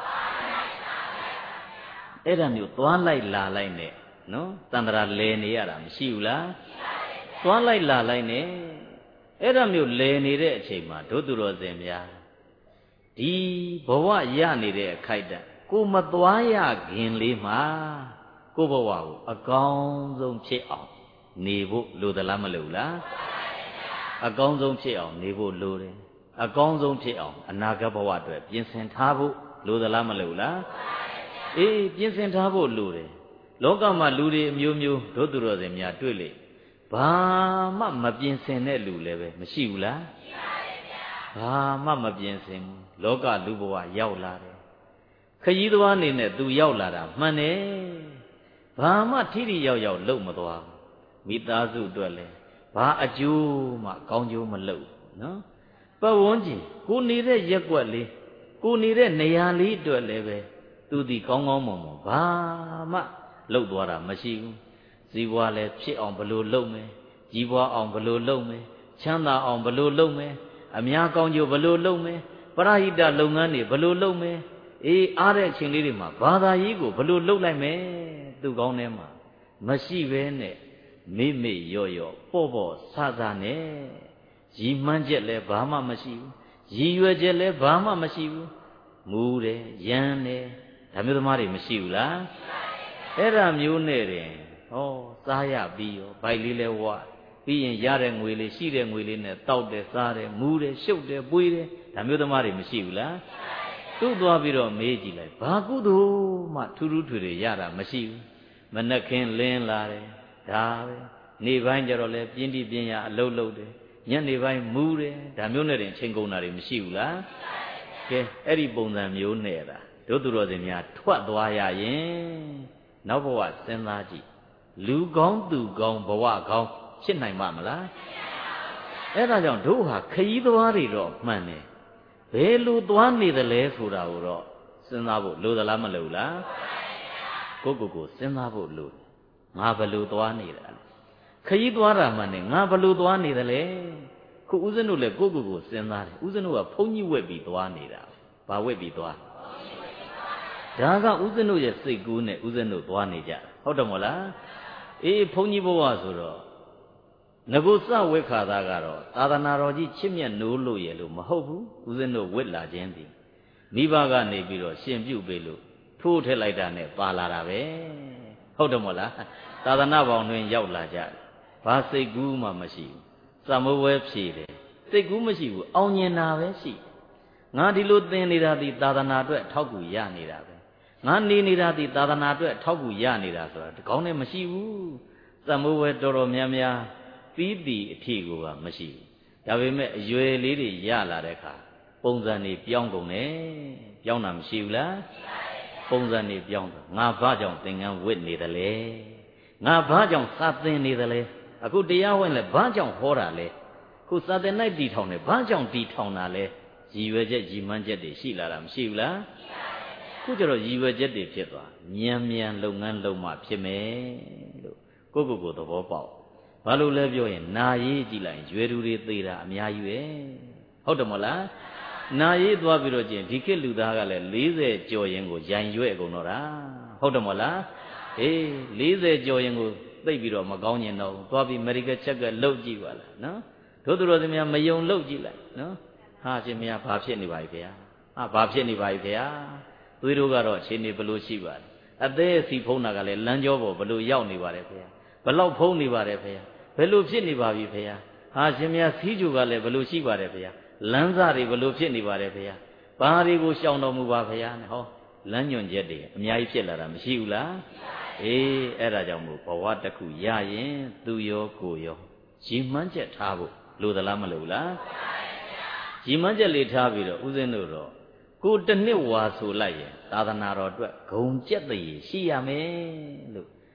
အဲ့ဒါမျိုးသွားလိုက်လာလိုက်နဲ့နော်တန္တရာလဲနေရတာမရှိဘူးလားသွားလိုက်လာလိုက်နဲ့အဲ့ဒါမျိုးလဲနေတဲ့အချိန်မှာဒုသူတော်စင်များဒီဘဝရနေတဲ့အခိုက်အတန့်ကိုမသွားရခင်လေးမှာကိုဘဝကိုအကောင်းဆုံးဖြစ်အောင်နေဖို့လိုသလားမလိုလားအကောင်းဆုံးဖြစ်အောင်နေဖို့လိုတယ်အကောင်းဆုံးဖြစ်အောင်အနာဂတ်ဘဝအတွက်ပြင်ဆင်ထားဖို့လိုသလားမလိုလားအေးပြင်ဆင်ထားဖို့လိုတယ်လောကမှာလူတွေအမျိုးမျိုးဒုသူတော်စင်များတွေ့လေဘာမှမပြင်ဆင်တဲ့လူလည်းပဲမရှိဘူးလားရှိပါတယ်ဗျာဘာမှမပြင်ဆင်ဘူးလောကလူဘဝရောက်လာတယ်ခရီးသွားအနေနဲ့သူရောက်လာတာမှန်တယ်ဘာမှထိထိရောက်ရောက်လုပ်မသွားဘူးမိသားစုအတွက်လည်းဘာအကျိုးမှကောင်းကျိုးမလုပ်နော်ပတ်ဝန်းကျင်ကိုနေတဲ့ရက်ွက်လေးကိုနေတဲ့နေရာလေးအတွက်လည်းပဲသူဒီကောင်းကောင်းမွန်မွန်ဘာမှလုပ်သွားတာမရှိဘူးဇီဝလည်းဖြစ်အောင်ဘလို့လုပ်မယ်ကြီးပွားအောင်ဘလို့လုပ်မယ်ချမ်းသာအောင်ဘလို့လုပ်မယ်အများကောင်းကျိုးဘလို့လုပ်မယ်ပရဟိတလုပ်ငန်းတွေဘလို့လုပ်မယ်အေးအားတဲ့အချိန်လေးတွေမှာဘာသာရေးကိုဘလို့လုပ်လိုက်မယ်သူကောင်းထဲမှာမရှိပဲနဲ့မိမိရော့ရော့ပေါ့ပေါ့ဆဆနဲ့ရည်မှန်းချက်လည်းဘာမှမရှိဘူးရည်ရွယ်ချက်လည်းဘာမှမရှိဘူးမူးတယ်ရမ်းတယ်ဒါမျိုးသမားတွေမရှိဘူးလားအဲ့ဒါမျိုးနဲ့တင်ဟောစားရပြီးရောဗိုက်လေးလဲဝပြီးရင်ရတဲ့ငွေလေးရှိတဲ့ငွေလေးနဲ့တောက်တယ်စားတယ်မူးတယ်ရှုပ်တယ်ပွေးတယ်ဒါမျိုးသမားတွေမရှိဘူးလားသူ့သွားပြီးတော့မေးကြည့်လိုက်ဘာကုသိုလ်မှထူးထူးထွေထွေရတာမရှိဘူးမနှက်ခင်းလင်းလာတယ်ဒါပဲနေပိုင်းကျတော့လဲပြင်းတိပြင်းရအလုပ်လုပ်တယ်ညနေပိုင်းမူးတယ်ဒါမျိုးနဲ့တင်ချိန်ကုန်တာတွေမရှိဘူးလားကဲအဲ့ဒီပုံစံမျိုးနဲ့တာတို့သူတော်စင်များထွက်သွားရရင်နောက်ဘဝစဉ်းစားကြည့်လူကောင်းသူကောင်းဘဝကောင်းဖြစ်နိုင်မှာမလားအဲ့ဒါကြောင့်တို့ဟာခရီးသွားတွေတော့မှန်တယ်ဘယ်လိုသွားနေသလဲဆိုတာကိုတော့စဉ်းစားဖို့လိုသလားမလိုလားကိုကိုကိုစဉ်းစားဖို့လိုငါဘယ်လိုသွားနေတာလဲခရီးသွားတာမှန်တယ်ငါဘယ်လိုသွားနေသလဲခုဦးဇင်းတို့လည်းကိုကိုကိုစဉ်းစားတယ်ဦးဇင်းတို့ကဘုန်းကြီးဝက်ပြီးသွားနေတာဘာဝက်ပြီးသွားဒါကဦးဇင်းတို့ရဲ့စိတ်ကူးနဲ့ဦးဇင်းတို့သွားနေကြဟုတ်တယ်မို့လားအေးဘုန်းကြီးဘဝဆိုတော့ငကုစဝိခါသားကတော့သာသနာတော်ကြီးချစ်မြတ်နိုးလို့ရဲ့လို့မဟုတ်ဘူးဦးဇင်းတို့ဝစ်လာခြင်းသည်မိဘကနေပြီးတော့ရှင်ပြုတ်ပေးလို့ထိုးထည့်လိုက်တာနဲ့ပါလာတာပဲဟုတ်တယ်မို့လားသာသနာပေါင်းတွင်ရောက်လာကြတယ်ဘာစိတ်ကူးမှမရှိဘူးစမဝဲဖြေတယ်စိတ်ကူးမရှိဘူးအောင်မြင်တာပဲရှိငါဒီလိုသင်နေတာဒီသာသနာအတွက်ထောက်ကူရနေတာပဲငါနေနေတာဒီသာသနာအတွက်ထောက်ကူရနေတာဆိုတာဒီကောင်းနဲ့မရှိဘူးစမဝဲတော်တော်များများပြီးတီအထီကိုကမရှိဘူးဒါပေမဲ့အရွယ်လေးတွေရလာတဲ့အခါပုံစံတွေပြောင်းကုန်တယ်ပြောင်းတာမရှိဘူးလားပုံစံတွေပြောင်းတယ်ငါဘာကြောင့်သင်္ကန်းဝစ်နေတယ်လဲငါဘာကြောင့်စာသင်နေတယ်လဲအခုတရားဝင်လဲဘာကြောင့်ဟောတာလဲခုစာသင်၌တီထောင်တယ်ဘာကြောင့်တီထောင်တာလဲရည်ရွယ်ချက်ရည်မှန်းချက်တွေရှိလာတာမရှိဘူးလားခုကျတော့ရည်ရွယ်ချက်တွေဖြစ်သွားမြန်မြန်လုပ်ငန်းလုပ်မှဖြစ်မယ်လို့ကိုကိုကိုသဘောပေါက်ဘာလို့လဲပြောရင်နာရေးကြည့်လိုက်ရွယ်သူတွေသေးတာအများကြီးပဲဟုတ်တယ်မဟုတ်လားနာရေးသွားပြီးတော့ကျင်ဒီခေတ်လူသားကလည်းလေးဆယ်ကျော်ရင်ကိုရိုင်ရွဲ့ကုန်တော့တာဟုတ်တယ်မဟုတ်လားအေးလေးဆယ်ကျော်ရင်ကိုသိပ်ပြီးတော့မကောင်းကျင်တော့ဘူးသွားပြီးအမေရိကချက်ကလှုပ်ကြည့်ပါလားနော်တို့သူတော်စင်များမယုံလှုပ်ကြည့်လိုက်နော်ဟာရှင်မယားဘာဖြစ်နေပါ යි ဖေဟာဘာဖြစ်နေပါ යි ဖေဟာသွေးတို့ကတော့အချိန်နေဘလို့ရှိပါလဲအသေးစီဖုံးတာကလည်းလမ်းကြောပေါ်ဘလို့ရောက်နေပါတယ်ဖေဘလောက်ဖုံးနေပါတယ်ဖေဘယ်လိုဖြစ်နေပါပြီဖေဟာရှင်မယားစီးကြူကလည်းဘလို့ရှိပါတယ်ဖေလမ်းစားတွေဘလို့ဖြစ်နေပါတယ်ဖေဘာတွေကိုရှောင်တော်မူပါဖေနဲ့ဟောလမ်းညွန်ချက်တွေအများကြီးဖြစ်လာတာမရှိဘူးလားအေးအဲ့ဒါကြောင့်မို့ဘဝတစ်ခုရရင်သူရောကိုရောရည်မှန်းချက်ထားဖို့လိုသလားမလိုလားရည်မှန်းချက်လေးထားပြီးတော့ဦးဇင်းတို့တော့ကိုတစ်နှစ်ဝါဆိုလိုက်ရင်သာသနာတော်အတွက်ဂုံကျက်တည်းရှိရမယ်လို့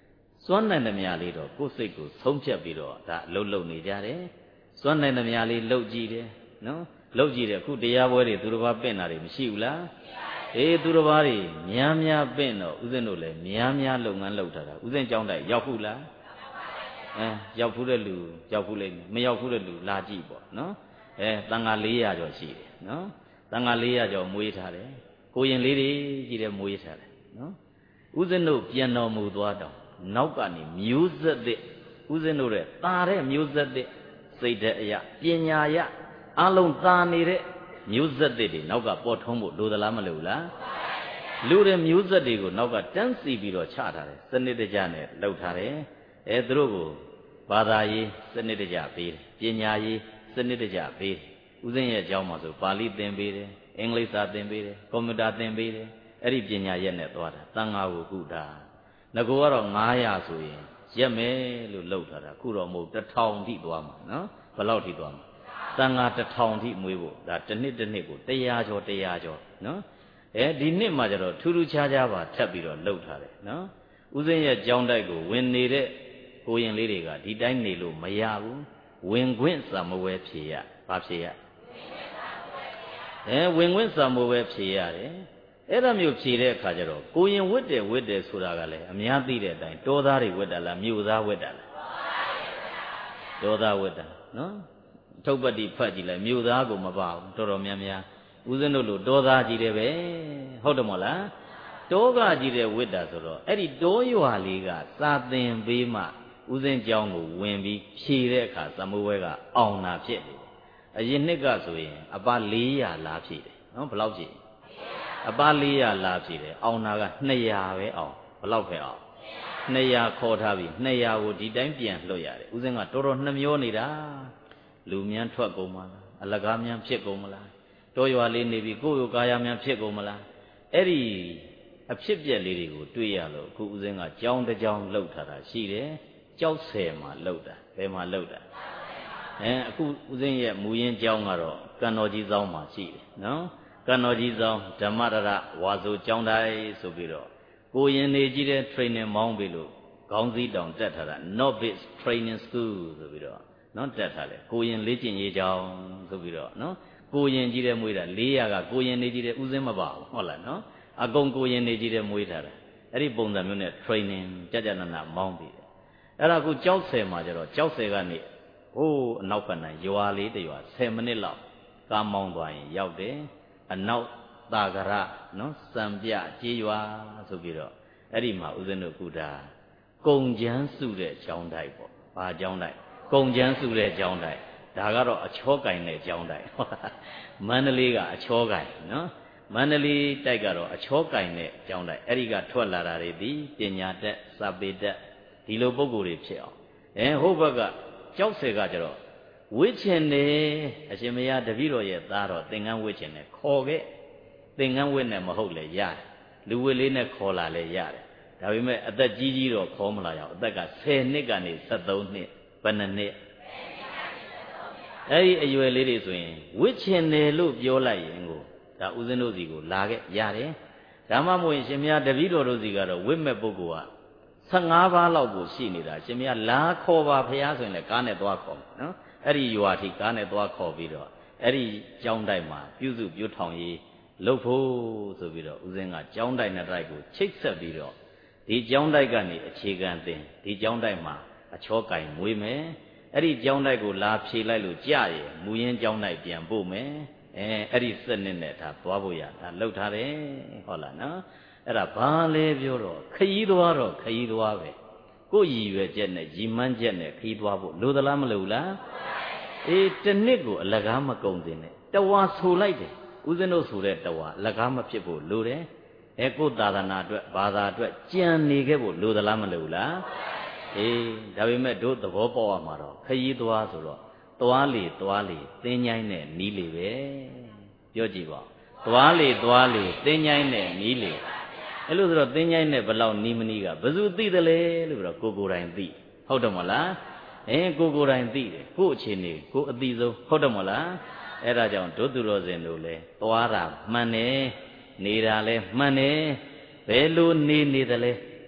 စွမ်းနိုင်သမျှလေးတော့ကိုယ်စိတ်ကိုဆုံးဖြတ်ပြီးတော့ဒါအလုပ်လုပ်နေကြတယ်စွမ်းနိုင်သမျှလေးလုပ်ကြည့်တယ်နော်လုပ်ကြည့်တယ်အခုတရားပွဲတွေသူတစ်ပါးပင့်တာတွေမရှိဘူးလားအေးသူတစ်ပါးတွေများများပင့်တော့ဥစဉ်တို့လည်းများများလုပ်ငန်းလုပ်တာတာဥစဉ်ကြောင်းတိုက်ရောက်ဘူးလားအဲရောက်ဘူးတဲ့လူရောက်ဘူးလိမ့်မယ်မရောက်ဘူးတဲ့လူလာကြည့်ပေါ့နော်အဲတန်ဃာ၄ရာကျော်ရှိတယ်နော်တန်ဃာ၄ရာကျော်မွေးထားတယ်ကိုရင်လေးတွေကြီးတယ်မွေးထားတယ်နော်ဥစဉ်တို့ပြန်တော်မူသွားတော့နောက်ကနေမျိုးဆက်တဲ့ဥစဉ်တို့တဲ့ตาတဲ့မျိုးဆက်တဲ့စိတ်တဲ့အရာပညာရအလုံးသာနေတဲ့မျိုးဆက်တွေနောက်ကပေါ်ထုံးဖို့လိုသလားမလိုလားလူတဲ့မျိုးဆက်တွေကိုနောက်ကတန်းစီပြီးတော့ချထားတယ်စနစ်တကျနဲ့လှုပ်ထားတယ်အဲသူတို့ကိုဘာသာရေးစနစ်တကျပေးတယ်ပညာရေးစနစ်တကျပေးတယ်ဥစဉ်ရဲ့အကြောင်းမှာဆိုပါဠိသင်ပေးတယ်အင်္ဂလိပ်စာသင်ပေးတယ်ကွန်ပျူတာသင်ပေးတယ်အဲ့ဒီပညာရက်နဲ့သွားတာသံဃာကိုကုတာငကိုကတော့ငါးရာဆိုရင်ရက်မယ်လို့လှုပ်ထားတာခုတော့မဟုတ်တစ်ထောင်ထိသွားမှာနော်ဘယ်လောက်ထိသွားမှာသံဃာတစ်ထောင်ထိမွေးဖို့ဒါတစ်နှစ်တစ်နှစ်ကိုတရားကျော်တရားကျော်နော်အဲဒီနှစ်မှာကျတော့ထူးထူးခြားခြားပါထပ်ပြီးတော့လှုပ်ထားတယ်နော်ဥစဉ်ရဲ့ကြောင်းတိုက်ကိုဝင်နေတဲ့ကိုရင်လေးတွေကဒီတိုင်းနေလို့မရဘူးဝင်ခွင့်စာမဝဲဖြေရဘာဖြေရအဲဝင်ခွင့်စာမဝဲဖြေရတယ်အဲ့ဒါမျိုးဖြေတဲ့အခါကျတော့ကိုရင်ဝတ်တယ်ဝတ်တယ်ဆိုတာကလည်းအများသိတဲ့အတိုင်းတောသားတွေဝတ်တာလားမြို့သားဝတ်တာလားတောသားဝတ်တာနော်ထုတ်ပတ္တိဖတ်ကြည့်လိုက်မြို့သားကိုမပါဘူးတော်တော်များများဦးဇင်းတို့လိုတောသားကြီးတယ်ပဲဟုတ်တယ်မဟုတ်လားတောကကြီးတဲ့ဝတ်တာဆိုတော့အဲ့ဒီတောရွာလေးကစာသင်ပေးမှဦးဇင်းကျောင်းကိုဝင်ပြီးဖြေတဲ့အခါသမုဝဲကအောင်တာဖြစ်တယ်အရင်နှစ်ကဆိုရင်အပ၄ရာလားဖြေတယ်နော်ဘယ်လောက်ဖြေအပ၄ရာလားဖြေတယ်အောင်တာက၂ရာပဲအောင်ဘယ်လောက်ပဲအောင်၂ရာခေါ်ထားပြီး၂ရာကိုဒီတိုင်းပြန်လွှတ်ရတယ်ဦးဇင်းကတော်တော်နှမျောနေတာလူများထွက်ကုန်မလားအလကားများဖြစ်ကုန်မလားတောရွာလေးနေပြီးကိုယ့်ကိုယ်ကာယများဖြစ်ကုန်မလားအဲ့ဒီအဖြစ်ပြက်လေးတွေကိုတွေ့ရလို့အခုဦးဇင်းကကြောင်းတစ်ကြောင်းလှုပ်ထားတာရှိတယ်ကြောက်ဆယ်မှာလှုပ်တာဘယ်မှာလှုပ်တာအဲအခုဦးဇင်းရဲ့မူရင်းကြောင်းကတော့ကံတော်ကြီးဆောင်မှာရှိတယ်နော်ကံတော်ကြီးဆောင်ဓမ္မရတဝါဆိုကြောင်းတိုင်းဆိုပြီးတော့ကိုရင်နေကြီးတဲ့ training မောင်းပြီလို့ခေါင်းစည်းတောင်တက်ထားတာ Novice Training School ဆိုပြီးတော့နော်တက်ထားတယ်ကိုရင်လေ့ကျင့်ရေးကြောင်းဆိုပြီးတော့နော်ကိုရင်ကြီးတဲ့မွေးတာ၄ရာကကိုရင်နေကြီးတဲ့ဥစဉ်မပါဘူးဟုတ်လားနော်အကုန်ကိုရင်နေကြီးတဲ့မွေးထားတာအဲ့ဒီပုံစံမျိုးနဲ့ training ကြကြနာနာမောင်းပြီးတယ်အဲ့ဒါကိုကြောက်ဆယ်မှာကျတော့ကြောက်ဆယ်ကနေဟိုးအနောက်ဘက်นั้นရွာလေးတရွာဆယ်မိနစ်လောက်ကားမောင်းသွားရင်ရောက်တယ်အနောက်သာကရနော်စံပြကြေးရွာဆိုပြီးတော့အဲ့ဒီမှာဦးဇင်းတို့ကုတာကုံချမ်းစုတဲ့ကျောင်းတိုက်ပေါ့ဘာကျောင်းတိုက်ကုံချမ်းစုတဲ့ကျောင်းတိုက်ဒါကတော့အချောကင်တဲ့ကျောင်းတိုက်မန္တလေးကအချောကင်နော်မန္တလေးတိုက်ကတော့အချောကင်တဲ့ကျောင်းတိုက်အဲ့ဒီကထွက်လာတာတွေဒီပညာတတ်စာပေတတ်ဒီလိုပုံကိုယ်တွေဖြစ်အောင်အဲဟိုဘက်ကကြောက်ဆယ်ကကျတော့ဝိချင်တယ်အရှင်မယားတပည့်တော်ရဲ့သားတော်သင်္ကန်းဝိချင်တယ်ခေါ်ခဲ့သင်္ကန်းဝိနဲ့မဟုတ်လေရတယ်လူဝိလေးနဲ့ခေါ်လာလေရတယ်ဒါပေမဲ့အသက်ကြီးကြီးတော့ခေါ်မလာရအောင်အသက်ကဆယ်နှစ်ကနေ၁၃နှစ်ဘယ်နှစ်နှစ်အဲ့ဒီအရွယ်လေးတွေဆိုရင်ဝိချင်တယ်လို့ပြောလိုက်ရင်ကိုဒါဦးဇင်းတို့စီကိုလာခဲ့ရတယ်ဒါမှမဟုတ်ရင်ရှင်မယားတပည့်တော်တို့စီကတော့ဝိမဲ့ပုဂ္ဂိုလ်က၁၅ပါးလောက်ကိုရှိနေတာရှင်မယားလာခေါ်ပါဖရားဆိုရင်လည်းကားနဲ့သွားခေါ်နော်အဲ့ဒီရွာထိကားနဲ့သွားခေါ်ပြီးတော့အဲ့ဒီကျောင်းတိုက်မှာပြုစုပြုထောင်ရေးလုပ်ဖို့ဆိုပြီးတော့ဦးဇင်းကကျောင်းတိုက်နဲ့တိုက်ကိုချိတ်ဆက်ပြီးတော့ဒီကျောင်းတိုက်ကနေအခြေခံသင်ဒီကျောင်းတိုက်မှာအချောကင်မွေးမယ်အဲ့ဒီကျောင်းတိုက်ကိုလာဖြေလိုက်လို့ကြရမူရင်းကျောင်းတိုက်ပြန်ပို့မယ်အဲအဲ့ဒီစနစ်နဲ့ဒါသွားဖို့ရဒါလှုပ်ထားတယ်ဟုတ်လားနော်အဲ့ဒါဘာလဲပြောတော့ခရီးသွားတော့ခရီးသွားပဲကိုယ်ရည်ရွယ်ချက်နဲ့ရည်မှန်းချက်နဲ့ခရီးသွားဖို့လိုသလားမလိုလားအေးတစ်နှစ်ကိုအလကားမကုန်သင်နဲ့တဝါဆိုလိုက်တယ်ဦးဇင်းတို့ဆိုတဲ့တဝါအလကားမဖြစ်ဖို့လိုတယ်အဲကိုယ်သာသနာအတွက်ဘာသာအတွက်ကြံနေခဲ့ဖို့လိုသလားမလိုလားအေးဒါပေမဲ့တို့သဘောပေါက်ရမှာတော့ခရီးသွားဆိုတော့သွားလေသွားလေသင်ញိုင်းနဲ့နီးလေပဲပြောကြည့်ပါသွားလေသွားလေသင်ញိုင်းနဲ့နီးလေအဲ့လိုဆိုတော့သင်ញိုင်းနဲ့ဘလောက်နီးမနီးကဘယ်သူသိတယ်လဲလို့ပြောတော့ကိုကိုယ်တိုင်သိဟုတ်တယ်မဟုတ်လားအဲကိုကိုယ်တိုင်သိတယ်ကို့အခြေအနေကိုအသိဆုံးဟုတ်တယ်မဟုတ်လားအဲ့ဒါကြောင့်ဒုသူတော်စင်တို့လဲသွားတာမှန်တယ်နေတာလဲမှန်တယ်ဘယ်လိုနေနေတယ်လဲဘ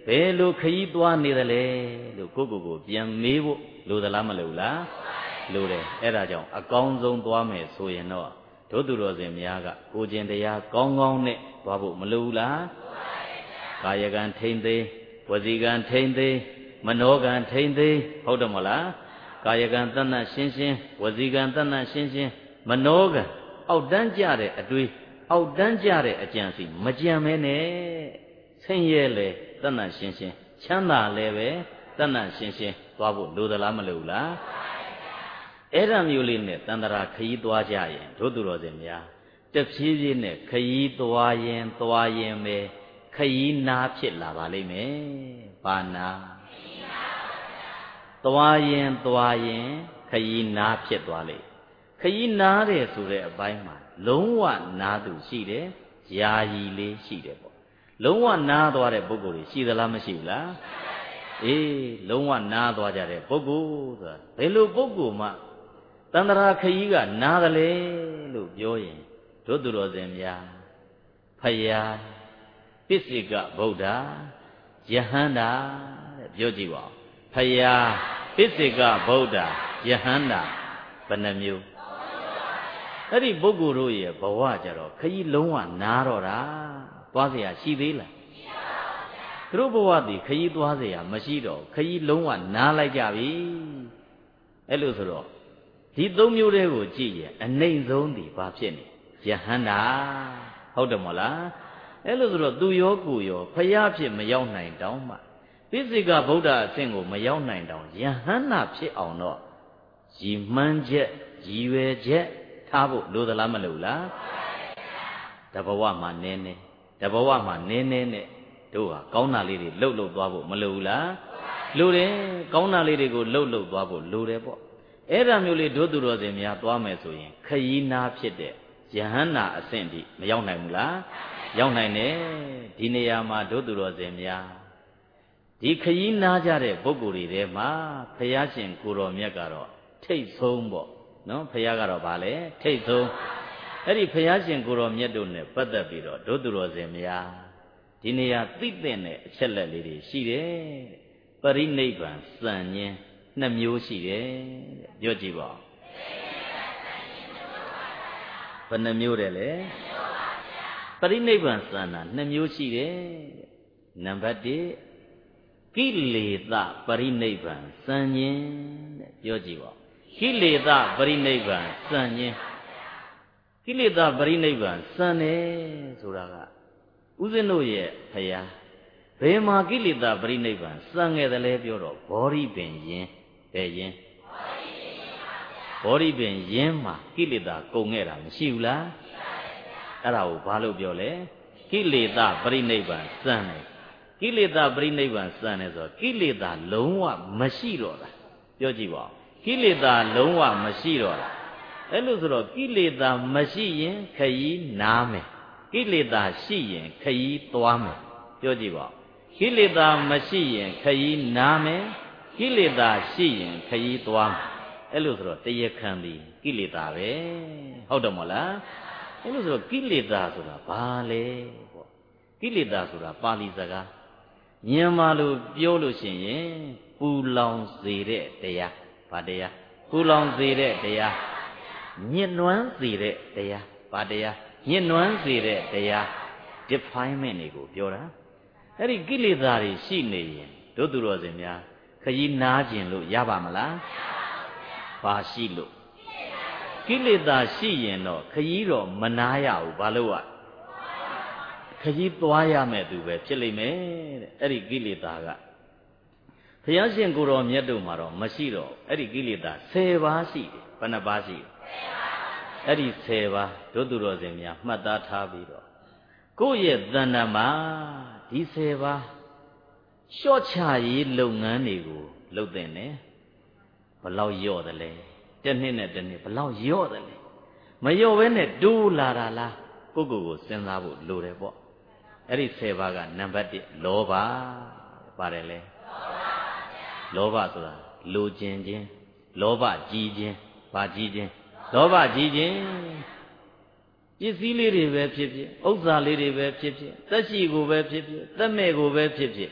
ဘယ်လိုခရီးသွားနေသလဲလို့ကိုကိုကိုပြန်မေးဖို့လိုသလားမလိုလားလိုတယ်အဲ့ဒါကြောင့်အကောင်းဆုံးသွားမယ်ဆိုရင်တော့ဒုသူတော်စင်များကကိုကျင်တရားကောင်းကောင်းနဲ့သွားဖို့မလိုဘူးလားကာယကံထိမ့်သေးဝစီကံထိမ့်သေးမနောကံထိမ့်သေးဟုတ်တယ်မလားကာယကံတဏ္ဍရှင်းရှင်းဝစီကံတဏ္ဍရှင်းရှင်းမနောကံအောက်တန်းကြတဲ့အတွေးအောက်တန်းကြတဲ့အကြံစီမကြံမဲနဲ့ဆင်းရဲလေတဏ္ဍရှင်းရှင်းချမ်းသာလည်းပဲတဏ္ဍရှင်းရှင်းသွားဖို့လိုသလားမလိုဘူးလားအဲ့ဒါမျိုးလေးနဲ့တန္တရာခရီးသွားကြရင်တို့သူတော်စင်များတဖြည်းဖြည်းနဲ့ခရီးသွားရင်သွားရင်ပဲခရီးနာဖြစ်လာပါလိမ့်မယ်ဘာနာသွားရင်သွားရင်ခရီးနာဖြစ်သွားလိမ့်ခရီးနာတယ်ဆိုတဲ့အပိုင်းမှာလုံးဝနာသူရှိတယ်ယာယီလေးရှိတယ်ပေါ့လုံးဝနာသွားတဲ့ပုဂ္ဂိုလ်တွေရှိသလားမရှိဘူးလားအေးလုံးဝနာသွားကြတဲ့ပုဂ္ဂိုလ်ဆိုတာဘယ်လိုပုဂ္ဂိုလ်မှတန္တရာခရီးကနားတယ်လေလို့ပြောရင်တို့သူတော်စင်များဖယားပစ္စေကဗုဒ္ဓယဟန္တာတဲ့ပြောကြည့်ပါဦးဖယားပစ္စေကဗုဒ္ဓယဟန္တာဘယ်နှမျိုးအဲ့ဒီပုဂ္ဂိုလ်တို့ရဲ့ဘဝကြတော့ခရီးလုံးဝနားတော့တာသွားเสียရှိသေးလားသူတို့ဘဝတည်ခရီးသွားเสียမရှိတော့ခရီးလုံးဝနားလိုက်ကြပြီအဲ့လိုဆိုတော့ဒီသုံးမျိုးတွေကိုကြည့်ရင်အနှိမ့်ဆုံးတည်ဘာဖြစ်နေယဟန္တာဟုတ်တယ်မလားအဲ့လိုဆိုတော့သူရောကိုရောဖယားဖြစ်မရောက်နိုင်တောင်မှပိစိကဗုဒ္ဓအဆင့်ကိုမရောက်နိုင်တောင်ယဟန္တာဖြစ်အောင်တော့ရည်မှန်းချက်ရည်ရွယ်ချက်ထားဖို့လိုသလားမလိုလားတဘဝမှာနည်းနည်းတဘဝမှာနည်းနည်းနဲ့တို့ဟာကောင်းတာလေးတွေလှုပ်လှုပ်သွားဖို့မလိုဘူးလားလိုတယ်ကောင်းတာလေးတွေကိုလှုပ်လှုပ်သွားဖို့လိုတယ်ပေါ့အဲ့ဒါမျိုးလေးတို့သူတော်စင်များသွားမယ်ဆိုရင်ခရီးနာဖြစ်တဲ့ယဟန္တာအဆင့်ဒီမရောက်နိုင်ဘူးလားရောက်နိုင်တယ်ဒီနေရာမှာတို့သူတော်စင်များဒီခရီးနာကြတဲ့ပုဂ္ဂိုလ်တွေထဲမှာဘုရားရှင်ကိုတော်မြတ်ကတော့ထိတ်ဆုံးပေါ့နော်ဘုရားကတော့ဗာလဲထိတ်ဆုံးအဲ့ဒီဘုရားရှင်ကိုတော်မြတ်တို့နဲ့ပတ်သက်ပြီးတော့တို့သူတော်စင်များဒီနေရာသိတဲ့အချက်လက်လေးတွေရှိတယ်ပရိနိဗ္ဗာန်စံញင်းနှစ်မျိုးရှိတယ်ပြောကြည့်ပါဦးဘယ်နှမျိုးတယ်လဲပရိနိဗ္ဗာန်စံတာနှစ်မျိုးရှိတယ်နံပါတ်တစ်ကိလေသာပရိနိဗ္ဗာန်စံញင်းတဲ့ပြောကြည့်ပါကိလေသာပရိနိဗ္ဗာန်စံញင်းကိလေသာပရိနိဗ္ဗာန်စံတယ်ဆိုတာကဥစဉ်တို့ရဲ့ဖယားဘယ်မှာကိလေသာပရိနိဗ္ဗာန်စံခဲ့တယ်လဲပြောတော့ဘောဓိပင်ယင်းတဲ့ယင်းဘောဓိပင်ယင်းမှာကိလေသာကုန်ခဲ့တာမရှိဘူးလားအဲ့ဒါကိုဘာလို့ပြောလဲကိလေသာပရိနိဗ္ဗာန်စံတယ်ကိလေသာပရိနိဗ္ဗာန်စံတယ်ဆိုတော့ကိလေသာလုံးဝမရှိတော့တာပြောကြည့်ပါဦးကိလေသာလုံးဝမရှိတော့တာအဲ့လိုဆိုတော့ကိလေသာမရှိရင်ခရီးနားမယ်ကိလေသာရှိရင်ခရီးသွားမယ်ပြောကြည့်ပါဦးကိလေသာမရှိရင်ခရီးနားမယ်ကိလေသာရှိရင်ခရီးသွားမယ်အဲ့လိုဆိုတော့တရားခံသည်ကိလေသာပဲဟုတ်တယ်မဟုတ်လားအဲ့လိုဆိုတော့ကိလေသာဆိုတာဘာလဲပေါ့ကိလေသာဆိုတာပါဠိစကားမြန်မာလိုပြောလို့ရှိရင်ပူလောင်စေတဲ့တရားဘာတရားပူလောင်စေတဲ့တရားညှဉ်းနှွမ်းစေတဲ့တရားဘာတရားညှဉ်းနှွမ်းစေတဲ့တရား definement တွေကိုပြောတာအဲ့ဒီကိလေသာတွေရှိနေရင်တို့သူတော်စင်များခရီးနားကျင်လို့ရပါမလားဘာရှိလို့ကိလေသာရှိရင်တော့ခရီးတော့မနာရဘူးဘာလို့อ่ะခရီးသွားရမယ်သူပဲဖြစ်လိမ့်မယ်တဲ့အဲ့ဒီကိလေသာကဘုရားရှင်ကိုယ်တော်မြတ်တို့မှာတော့မရှိတော့အဲ့ဒီကိလေသာဆယ်ပါးရှိတယ်ဘယ်နှပါးရှိအဲ့ဒီဆယ်ပါးတို့သူတော်စင်များမှတ်သားထားပြီးတော့ကိုယ့်ရဲ့တဏ္ဍာမှာဒီဆယ်ပါးလျှော့ချရေးလုပ်ငန်းတွေကိုလုပ်တဲ့နဲ့ဘလောက်ယော့တယ်လဲတစ်နှစ်နဲ့တစ်နှစ်ဘလောက်ယော့တယ်လဲမယော့ဘဲနဲ့တိုးလာတာလားကိုယ့်ကိုယ်ကိုစဉ်းစားဖို့လိုတယ်ပေါ့အဲ့ဒီဆယ်ပါးကနံပါတ်တစ်လောဘပါတယ်လဲလောဘဆိုတာလိုချင်ခြင်းလောဘကြီးခြင်းဘာကြီးခြင်းလောဘကြီးခြင်းပစ္စည်းလေးတွေပဲဖြစ်ဖြစ်ဥစ္စာလေးတွေပဲဖြစ်ဖြစ်သက်ရှိကိုပဲဖြစ်ဖြစ်သက်မဲ့ကိုပဲဖြစ်ဖြစ်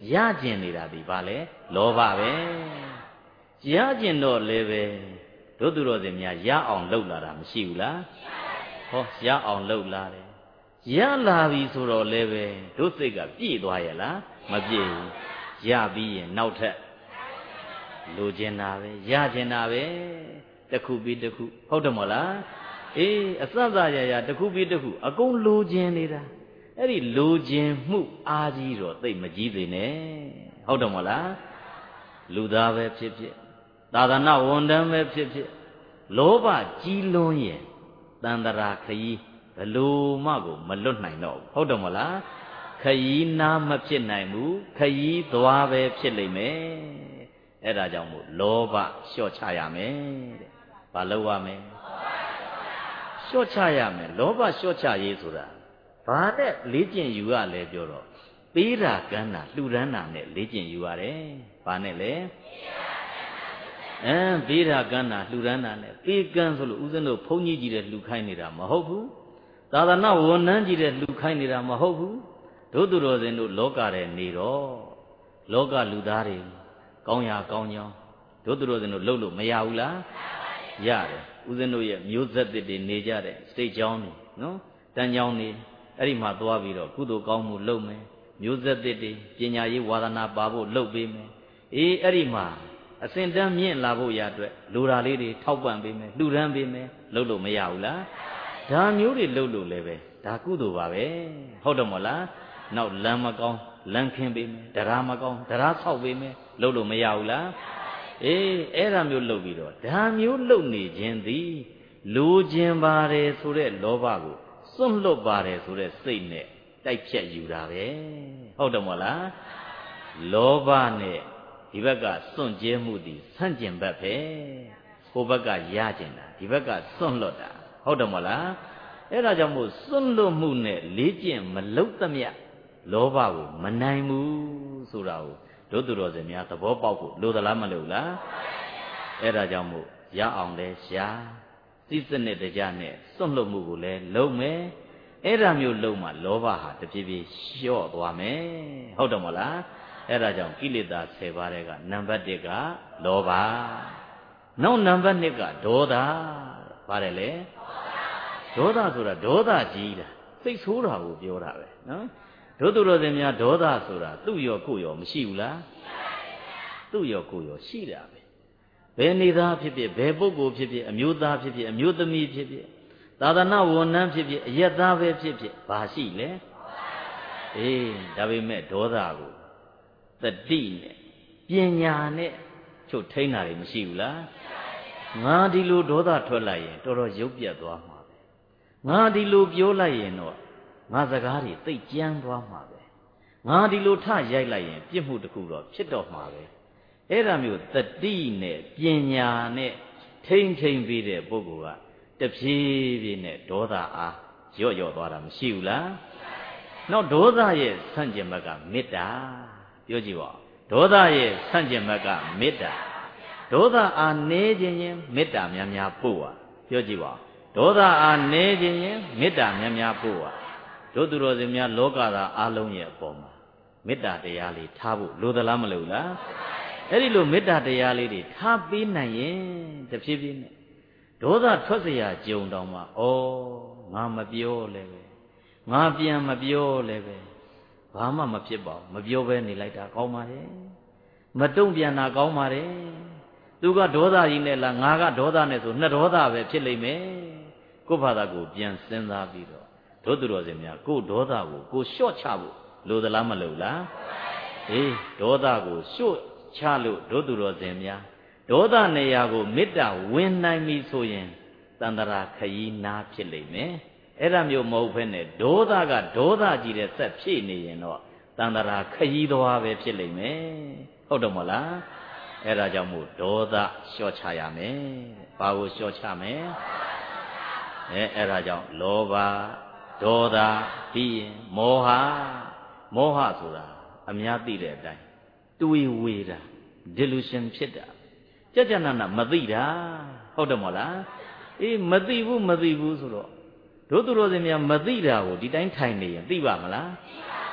ရကျင်နေတာဒီပါလေလောဘပဲရကျင်တော့လည်းပဲတို့သူတော်စင်များရအောင်လှုပ်လာတာမရှိဘူးလားဟောရအောင်လှုပ်လာတယ်ရလာပြီဆိုတော့လည်းပဲတို့စိတ်ကပြည့်သွားရဲ့လားမပြည့်ဘူးရပြီးရင်နောက်ထပ်လိုချင်တာပဲရချင်တာပဲတစ်ခုပြီးတစ်ခုဟုတ်တယ်မဟုတ်လားအေးအစစရရတစ်ခုပြီးတစ်ခုအကုန်လိုချင်နေတာအဲ့ဒီလိုချင်မှုအားကြီးတော့သိမကြီးသေးနဲ့ဟုတ်တယ်မဟုတ်လားလူသားပဲဖြစ်ဖြစ်သာသနာဝန်ထမ်းပဲဖြစ်ဖြစ်လောဘကြီးလွန်းရင်တန်တရာခရီးဘလို့မှကိုမလွတ်နိုင်တော့ဘူးဟုတ်တယ်မဟုတ်လားခရီးနာမဖြစ်နိုင်ဘူးခရီးသွားပဲဖြစ်လိမ့်မယ်အဲ့ဒါကြောင့်မို့လောဘလျှော့ချရမယ်တဲ့ဘာလုပ်ရမလဲလျှော့ချရမယ်လောဘလျှော့ချရေးဆိုတာဘာနဲ့လေးကျင့်ယူရလဲပြောတော့ပေးတာကမ်းတာလှူဒန်းတာနဲ့လေးကျင့်ယူရတယ်ဘာနဲ့လဲအဲပေးတာကမ်းတာလှူဒန်းတာနဲ့ပေးကမ်းဆိုလို့ဦးဇင်းတို့ဘုန်းကြီးကြီးတဲ့လှူခိုင်းနေတာမဟုတ်ဘူးသာသနာဝန်ထမ်းကြီးတဲ့လှူခိုင်းနေတာမဟုတ်ဘူးတို့သူတော်စင်တို့လောကထဲနေတော့လောကလူသားတွေကောင်းရာကောင်းကြောင်းတို့သူတော်စင်တို့လှုပ်လို့မရဘူးလားရတယ်ဦးဇင်းတို့ရဲ့မျိုးဆက်သစ်တွေနေကြတဲ့စတိတ်ကျောင်းတွေနော်တန်ကျောင်းတွေအဲ့ဒီမှာသွားပြီးတော့ကုသိုလ်ကောင်းမှုလုပ်မယ်မျိုးဆက်သစ်တွေပညာရေးဝါဒနာပါဖို့လုပ်ပေးမယ်အေးအဲ့ဒီမှာအစင်တန်းမြင့်လာဖို့ရအတွက်လူဓာလေးတွေထောက်ပံ့ပေးမယ်လှူဒန်းပေးမယ်လုပ်လို့မရဘူးလားဒါမျိုးတွေလုပ်လို့လည်းပဲဒါကုသိုလ်ပါပဲဟုတ်တယ်မို့လားနောက်လမ်းမကောင်းလမ်းခင်းပေးမယ်တရားမကောင်းတရားဆောက်ပေးမယ်လုပ်လို့မရဘူးလားအေးအဲ့ဒါမျိုးလုပ်ပြီးတော့ဒါမျိုးလုပ်နေခြင်းသည်လိုခြင်းပါတယ်ဆိုတဲ့လောဘကိုစွန့်လွတ်ပါတယ်ဆိုတဲ့စိတ်နဲ့တိုက်ဖြတ်ယူတာပဲဟုတ်တယ်မို့လားလောဘနဲ့ဒီဘက်ကစွန့်ကြဲမှုသည်ဆန့်ကျင်ဘက်ပဲဟိုဘက်ကရကျင်တာဒီဘက်ကစွန့်လွတ်တာဟုတ်တယ်မို့လားအဲ့ဒါကြောင့်မို့စွန့်လွတ်မှုနဲ့လေးကျင့်မလုပ်သမျှလောဘကိုမနိုင်ဘူးဆိုတာကိုတို့သူတော်စင်များသဘောပေါက်ဖို့လိုသလားမလိုလားအဲ့ဒါကြောင့်မို့ရအောင်လဲရှားစိစနစ်တကြနဲ့စွန့်လွတ်မှုကိုလည်းလုံးမယ်အဲ့ဒါမျိုးလုံးမှလောဘဟာတဖြည်းဖြည်းလျှော့သွားမယ်ဟုတ်တယ်မို့လားအဲ့ဒါကြောင့်ကိလေသာဆယ်ပါးတဲ့ကနံပါတ်တစ်ကလောဘနောက်နံပါတ်နှစ်ကဒေါသပါတယ်လေဒေါသဆိုတာဒေါသကြီးတာစိတ်ဆိုးတာကိုပြောတာပဲနော်တို့သူတော်စင်များဒေါသဆိုတာသူ့ရောကိုယ်ရောမရှိဘူးလားသူ့ရောကိုယ်ရောရှိတာပဲဘယ်နေသားဖြစ်ဖြစ်ဘယ်ပုဂ္ဂိုလ်ဖြစ်ဖြစ်အမျိုးသားဖြစ်ဖြစ်အမျိုးသမီးဖြစ်ဖြစ်သာသနာဝန်ထမ်းဖြစ်ဖြစ်အယက်သားပဲဖြစ်ဖြစ်ဘာရှိလဲအေးဒါပေမဲ့ဒေါသကိုတတိနဲ့ပညာနဲ့ချုပ်ထိန်းတာတွေမရှိဘူးလားငါဒီလိုဒေါသထွက်လိုက်ရင်တော်တော်ရုပ်ပြတ်သွားမှာပဲငါဒီလိုပြောလိုက်ရင်တော့ငါစကားတွေသိကြမ်းသွားမှာပဲငါဒီလိုထရိုက်လိုက်ရင်ပြစ်မှုတစ်ခုတော့ဖြစ်တော့မှာပဲအဲ့ဒါမျိုးတတိနဲ့ပညာနဲ့ထိမ့်ထိမ့်ပြီးတဲ့ပုဂ္ဂိုလ်ကတဖြည်းဖြည်းနဲ့ဒေါသအားရော့ရော့သွားတာမရှိဘူးလားနောက်ဒေါသရဲ့ဆန့်ကျင်ဘက်ကမေတ္တာပြောကြည့်ပါဒေါသရဲ့ဆန့်ကျင်ဘက်ကမေတ္တာဒေါသအားနည်းခြင်းချင်းမေတ္တာများများပို့ပါပြောကြည့်ပါဒေါသအားနည်းခြင်းချင်းမေတ္တာများများပို့ပါတို့သူတော်စင်များလောကသားအလုံးရဲ့အပေါ်မှာမေတ္တာတရားလေးထားဖို့လိုသလားမလိုလားအဲ့ဒီလိုမေတ္တာတရားလေးတွေထားပေးနိုင်ရင်တဖြည်းဖြည်းနဲ့ဒေါသထွက်เสียကြုံတောင်မှဩငါမပြောလဲပဲငါပြန်မပြောလဲပဲဘာမှမဖြစ်ပါဘူးမပြောဘဲနေလိုက်တာကောင်းပါတယ်မတုံ့ပြန်တာကောင်းပါတယ်သူကဒေါသကြီးနဲ့လားငါကဒေါသနဲ့ဆိုနှစ်ဒေါသပဲဖြစ်လိမ့်မယ်ကိုယ့်ဘာသာကိုပြန်စဉ်းစားပြီးတော့တို့သူတော်စင်များကိုယ်ဒေါသကိုကိုယ်လျှော့ချဖို့လိုသလားမလိုလားအေးဒေါသကိုလျှော့ချလို့တို့သူတော်စင်များဒေါသနေရာကိုမေတ္တာဝင်နိုင်ပြီဆိုရင်တန်တရာခရီးနာဖြစ်လိမ့်မယ်အဲ့ဒါမျိုးမဟုတ်ဘဲနဲ့ဒေါသကဒေါသကြီးတဲ့ဆက်ဖြည့်နေရင်တော့တန်တရာခရီးသွားပဲဖြစ်လိမ့်မယ်ဟုတ်တယ်မဟုတ်လားအဲ့ဒါကြောင့်မို့ဒေါသလျှော့ချရမယ်ဘာကိုလျှော့ချမယ်အဲအဲ့ဒါကြောင့်လောဘဒေါသပြီးရင်မောဟမောဟဆိုတာအများသိတဲ့အတိုင်းတွေးဝေတာ delusion ဖြစ်တာကြကြနနမသိတာဟုတ်တယ်မဟုတ်လားအေးမသိဘူးမသိဘူးဆိုတော့တို့သူတော်စင်များမသိတာကိုဒီတိုင်းထိုင်နေရင်သိပါမလားသိပါဘူးဗျာ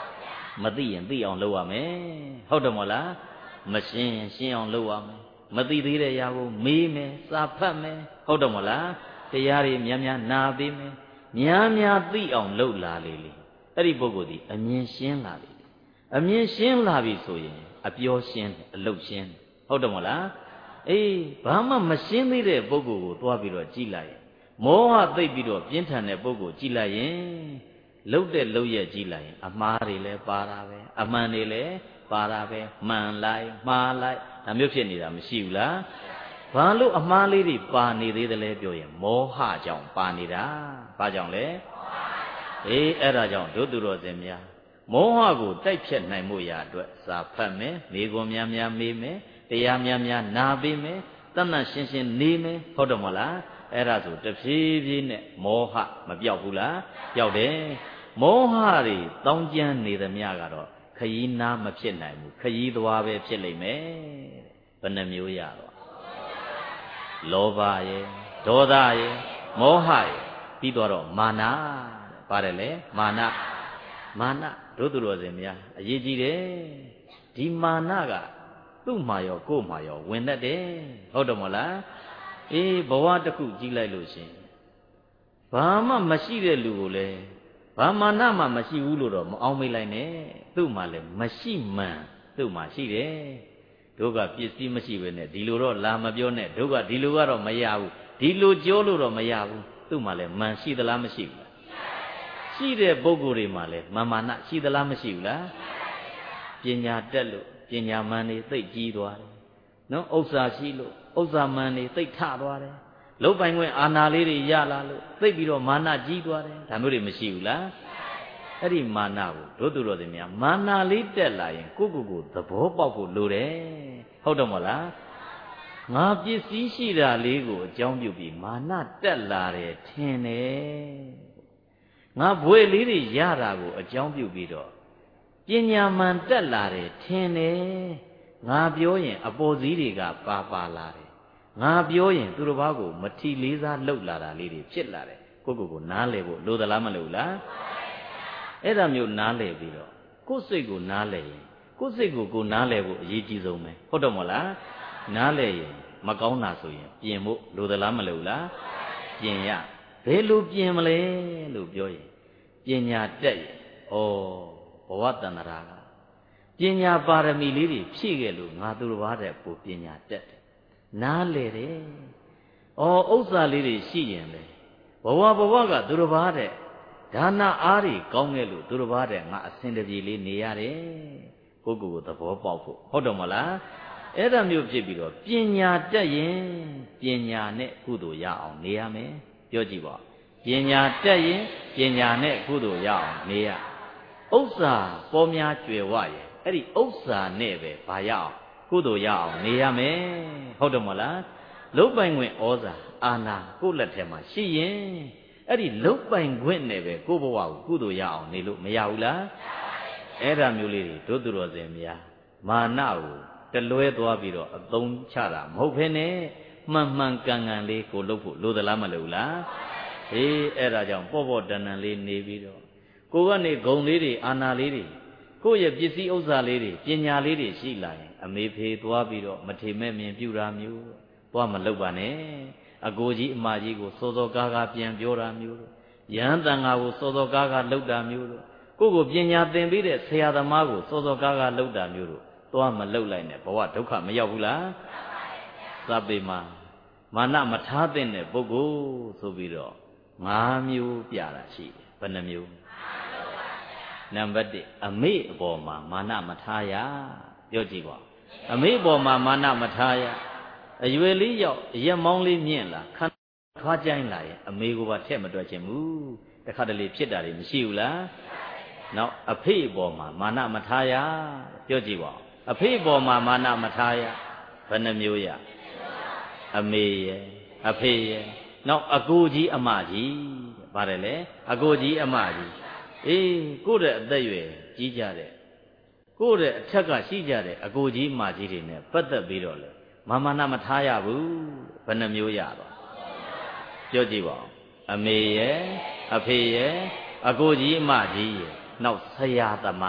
မသိရင်သိအောင်လုပ်ရမယ်ဟုတ်တယ်မို့လားမရှင်းရင်ရှင်းအောင်လုပ်ရမယ်မသိသေးတဲ့ຢာကိုမေးမယ်စာဖတ်မယ်ဟုတ်တယ်မို့လားတရားတွေများများနာပေးမယ်များများသိအောင်လုပ်လာလေလေအဲ့ဒီပုဂ္ဂိုလ်ဒီအမြင်ရှင်းလာလေအမြင်ရှင်းလာပြီဆိုရင်အပြောရှင်းအလုပ်ရှင်းဟုတ်တယ်မို့လားအေးဘာမှမရှင်းသေးတဲ့ပုဂ္ဂိုလ်ကိုသွားပြီးတော့ကြည်လိုက်မောဟသိပ်ပြီးတော့ပြင်းထန်တဲ့ပုဂ္ဂိုလ်ကြည်လိုက်ရင်လှုပ်တဲ့လှုပ်ရဲ့ကြည်လိုက်ရင်အမှားတွေလည်းပါတာပဲအမှန်တွေလည်းပါတာပဲမှန်လိုက်မှားလိုက်ဒါမျိုးဖြစ်နေတာမရှိဘူးလားဘာလို့အမှားလေးတွေပါနေသေးတယ်လဲပြောရင်မောဟကြောင့်ပါနေတာဘာကြောင့်လဲအေးအဲ့ဒါကြောင့်ဒုသူတော်စင်များမောဟကိုတိုက်ဖြတ်နိုင်မှုရာအတွက်စာဖတ်မယ်မိဂွန်များများမေးမယ်တရားများများနာပေးမယ်တတ်မှတ်ရှင်းရှင်းနေမယ်ဟုတ်တယ်မဟုတ်လားအဲ့ဒါဆိုတဖြည်းဖြည်းနဲ့မောဟမပြောက်ဘူးလားပြောက်တယ်မောဟတွေတောင်းကျမ်းနေသမျှကတော့ခရီးနာမဖြစ်နိုင်ဘူးခရီးသွားပဲဖြစ်လိမ့်မယ်ဘယ်နှမျိုးရတော့လောဘရဲ့ဒေါသရဲ့မောဟရဲ့ပြီးတော့မာနပါတယ်လေမာနမာနတို့သူတော်စင်များအရေးကြီးတယ်ဒီမာနကသူ့မှာရောကိုယ်မှာရောဝင်တတ်တယ်ဟုတ်တယ်မဟုတ်လားအေးဘဝတစ်ခုကြည့်လိုက်လို့ရှင်ဘာမှမရှိတဲ့လူကိုလည်းဘာမာနမှမရှိဘူးလို့တော့မအောင်မေးလိုက်နဲ့သူ့မှာလည်းမရှိမှန်သူ့မှာရှိတယ်တို့ကပစ္စည်းမရှိပဲနဲ့ဒီလိုတော့လာမပြောနဲ့တို့ကဒီလိုကတော့မရဘူးဒီလိုကြောလို့တော့မရဘူးသူ့မှာလည်းမှန်ရှိသလားမရှိဘူးလားရှိတဲ့ပုဂ္ဂိုလ်တွေမှာလည်းမာမာနရှိသလားမရှိဘူးလားပညာတက်လို့ပညာမှန်တွေသိပ်ကြီးသွားတယ်နော်ဥစ္စာရှိလို့ဥစ္စာမှန်တွေသိပ်ထသွားတယ်လုတ်ပိုင်ခွင့်အာဏာလေးတွေရလာလို့သိပ်ပြီးတော့မာနကြီးသွားတယ်ဒါမျိုးတွေမရှိဘူးလားအဲ့ဒီမာနကိုတို့သူတော်စင်များမာနလေးတက်လာရင်ကိုယ့်ကိုယ်ကိုသဘောပေါက်ဖို့လိုတယ်ဟုတ်တယ်မဟုတ်လားငါပစ္စည်းရှိတာလေးကိုအကြောင်းပြုပြီးမာနတက်လာတယ်ထင်တယ်ငါဘွေလေးတွေရတာကိုအကြောင်းပြုပြီးတော့ပညာမှန်တက်လာတယ်ထင်တယ်ငါပြောရင်အပေါ်စည်းတွေကပါပါလာတယ်ငါပြောရင်သူတစ်ပါးကိုမထီလေးစားလှုပ်လာတာလေးတွေဖြစ်လာတယ်ကိုယ့်ကိုယ်ကိုနားလည်ဖို့လိုသလားမလိုလားအဲ့ဒါမျိုးနားလည်ပြီးတော့ကိုယ်စိတ်ကိုနားလည်ရင်ကိုယ်စိတ်ကိုကိုနားလည်ဖို့အရေးကြီးဆုံးပဲဟုတ်တော့မလားနားလည်ရင်မကောင်းတာဆိုရင်ပြင်ဖို့လိုသလားမလိုလားပြင်ရဘယ်လိုပြင်မလဲလို့ပြောရင်ပညာတက်ရင်ဩဘဝတန္တရာကပညာပါရမီလေးတွေဖြည့်ခဲ့လို့ငါသူတစ်ပါးတည်းပိုပညာတက်တယ်နားလေတယ်ဩဥစ္စာလေးတွေရှိရင်လေဘဝဘဝကသူတစ်ပါးတည်းဒါနအားတွေကောင်းခဲ့လို့သူတစ်ပါးတည်းငါအစဉ်တပြေလေးနေရတယ်ကိုယ့်ကိုယ်ကိုသဘောပေါက်ဖို့ဟုတ်တယ်မလားအဲ့ဒါမျိုးဖြစ်ပြီးတော့ပညာတက်ရင်ပညာနဲ့ကုသိုလ်ရအောင်နေရမယ်ပြောကြည့်ပါပညာတက်ရင်ပညာနဲ့ကုသိုလ်ရအောင်နေရဥစ္စာပေါ်များကြွယ်ဝရဲ့အဲ့ဒီဥစ္စာနဲ့ပဲဘာရအောင်ကုသိုလ်ရအောင်နေရမယ်ဟုတ်တယ်မလားလုတ်ပိုင်ခွင့်ဩဇာအာဏာကိုယ့်လက်ထဲမှာရှိရင်အဲ့ဒီလုတ်ပိုင်ခွင့်နဲ့ပဲကိုယ့်ဘဝကိုကုသိုလ်ရအောင်နေလို့မရဘူးလားအဲ့ဒါမျိုးလေးတွေတို့သူတော်စင်များမာနကိုတလွဲသွားပြီးတော့အသုံးချတာမဟုတ်ဘဲနဲ့မှန်မှန်ကန်ကန်လေးကိုလုပ်ဖို့လိုသလားမလိုလားအေးအဲ့ဒါကြောင့်ပေါ့ပေါ့တန်တန်လေးနေပြီးတော့ကိုကနေဂုံလေးတွေအာနာလေးတွေကိုယ့်ရဲ့ပစ္စည်းဥစ္စာလေးတွေပညာလေးတွေရှိလာရင်အမေဖေသွားပြီးတော့မထေမဲ့မြင်ပြူတာမျိုးသွားမလုပ်ပါနဲ့အကိုကြီးအမကြီးကိုစောစောကားကားပြန်ပြောတာမျိုးရဟန်းတန်ဃာကိုစောစောကားကားလှုပ်တာမျိုးကိုယ့်ကိုပညာသင်ပေးတဲ့ဆရာသမားကိုစောစောကားကားလှုပ်တာမျိုးတို့သွားမလှုပ်လိုက်နဲ့ဘဝဒုက္ခမရောက်ဘူးလားသဗ္ဗေမှာမာနမထားတဲ့ပုဂ္ဂိုလ်ဆိုပြီးတော့ငါးမျိုးပြတာရှိတယ်ဘယ်နှမျိုးနံပါတ်တစ်အမေအပေါ်မှာမာနမထားရပြောကြည့်ပါအမေအပေါ်မှာမာနမထားရအရွယ်လေးရောက်ရက်မောင်းလေးမြင့်လာခါထွားကြိုင်းလာရင်အမေကိုပါထက်မတွက်ချင်ဘူးတခါတလေဖြစ်တာတွေမရှိဘူးလားနောက်အဖေအပေါ်မှာမာနမထားရပြောကြည့်ပါအဖေအပေါ်မှာမာနမထားရဘယ်နှမျိုးရအမေရဲ့အဖေရဲ့နောက်အကိုကြီးအမကြီးပါတယ်လေအကိုကြီးအမကြီးအေးကိုယ့်ရဲ့အသက်ရွယ်ကြီးကြတဲ့ကိုယ့်ရဲ့အထက်ကရှိကြတဲ့အကိုကြီးအမကြီးတွေနဲ့ပတ်သက်ပြီးတော့လေမာမာနမထားရဘူးဘယ်နှမျိုးရတော့ပြောကြည့်ပါဦးအမေရဲ့အဖေရဲ့အကိုကြီးအမကြီးရဲ့နောက်ဆရာသမား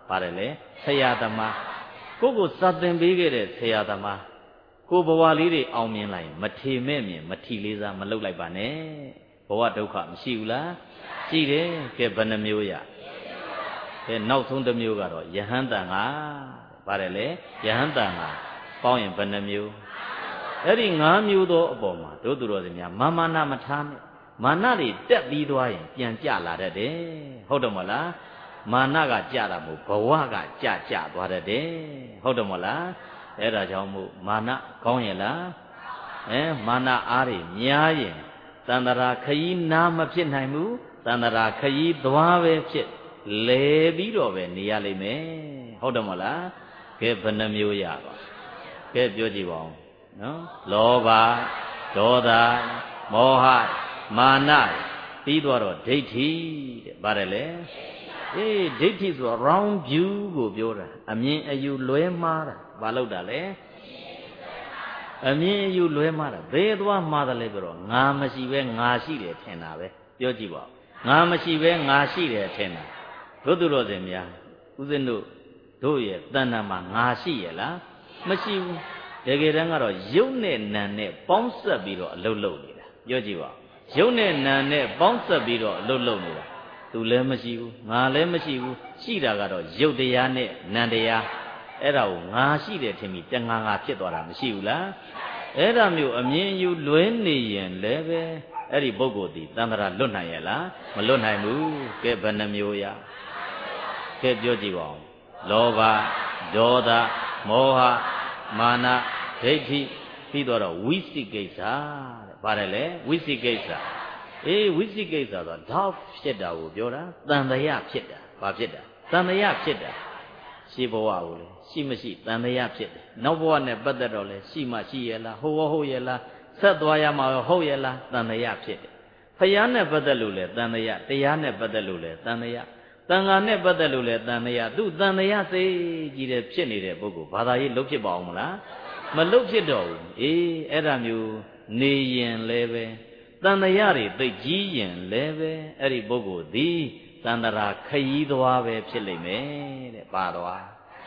ပါတယ်လေဆရာသမားကိုကိုစတင်ပေးခဲ့တဲ့ဆရာသမားကိုဘဝလေးတွေအောင်မြင်လိုက်မထေမဲ့မြင်မထီလေးစားမလှုပ်လိုက်ပါနဲ့ဘဝဒုက္ခမရှိဘူးလားရှိတယ်ကဲဘယ်နှမျိုးရကဲနောက်ဆုံးတစ်မျိုးကတော့ယဟန်တန်ကပါတယ်လေယဟန်တန်ကပေါင်းရင်ဘယ်နှမျိုးအဲ့ဒီ၅မျိုးသောအပေါ်မှာတို့သူတော်စင်များမာမာနမထားနဲ့မာနတွေတက်ပြီးသွားရင်ပြန်ကြလာတတ်တယ်ဟုတ်တယ်မဟုတ်လားမာနကကြတာမို့ဘဝကကြကြသွားတတ်တယ်ဟုတ်တယ်မဟုတ်လားအဲ့ဒါကြောင့်မို့မာနကောင်းရဲ့လားအဲမာနအားတွေများရင်တန္တရာခยีနာမဖြစ်နိုင်ဘူးတန္တရာခยีသွားပဲဖြစ်လဲပြီးတော့ပဲနေရလိမ့်မယ်ဟုတ်တယ်မဟုတ်လားကဲဘယ်နှမျိုးရပါကဲပြောကြည့်ပါဦးနော်လောဘဒေါသမောဟမာနပြီးတော့ဒိဋ္ဌိတဲ့ဗါတယ်လေအေးဒိဋ္ဌိဆိုတော့ round view ကိုပြောတာအမြင်အယူလွဲမှားတာဘာလို့တာလဲအမြင်အယူလွဲမှားတာဘယ်သွားမှားတယ်လဲဆိုတော့ငါမရှိပဲငါရှိတယ်ထင်တာပဲပြောကြည့်ပါငါမရှိပဲငါရှိတယ်ထင်တာတို့သူတော်စင်များဦးဇင်းတို့တို့ရဲ့တဏ္ဍာမှာငါရှိရဲ့လားမရှိဘူးတကယ်တမ်းကတော့ယုတ်နဲ့နံနဲ့ပေါင်းဆက်ပြီးတော့အလုတ်လုတ်နေတာပြောကြည့်ပါယုတ်နဲ့နံနဲ့ပေါင်းဆက်ပြီးတော့အလုတ်လုတ်နေတာသူလည်းမရှိဘူးငါလည်းမရှိဘူးရှိတာကတော့ယုတ်တရားနဲ့နံတရားအဲ့ဒါကိုငါရှိတယ်ထင်ပြီးတငါငါဖြစ်သွားတာမရှိဘူးလားအဲ့ဒါမျိုးအမြင်ယူလွဲနေရင်လည်းပဲအဲ့ဒီပုဂ္ဂိုလ်ဒီတန္တရာလွတ်နိုင်ရဲ့လားမလွတ်နိုင်ဘူးကဲဘယ်နှမျိုးရကဲပြောကြည့်ပါဦးလောဘဒေါသမောဟမာနဒိဋ္ဌိပြီးတော့ဝိသိကိစ္စတဲ့ပါတယ်လေဝိသိကိစ္စအေးဝိသိကိစ္စဆိုတော့ဓာတ်ဖြစ်တာကိုပြောတာတန်တရာဖြစ်တာဘာဖြစ်တာတန်တရာဖြစ်တာရှိဘဝကိုလေရှိမရှိတန်တရာဖြစ်တယ်နောက်ဘဝနဲ့ပတ်သက်တော့လေရှိမှရှိရလားဟုတ်ရောဟုတ်ရလားဆက်သွားရမှာရောဟုတ်ရလားတန်တရာဖြစ်တယ်ဖယားနဲ့ပတ်သက်လို့လေတန်တရာတရားနဲ့ပတ်သက်လို့လေတန်တရာတန်ခါနဲ့ပတ်သက်လို့လေတန်တရားသူတန်တရားစိတ်ကြီးတယ်ဖြစ်နေတဲ့ပုဂ္ဂိုလ်ဘာသာရေးလုံးဖြစ်ပါအောင်မလားမလုံးဖြစ်တော့ဘူးအေးအဲ့ဒါမျိုးနေရင်လည်းပဲတန်တရားတွေသိကြီးရင်လည်းပဲအဲ့ဒီပုဂ္ဂိုလ်သည်တန်တရာခยีသွားပဲဖြစ်လိမ့်မယ်တဲ့ပါသွား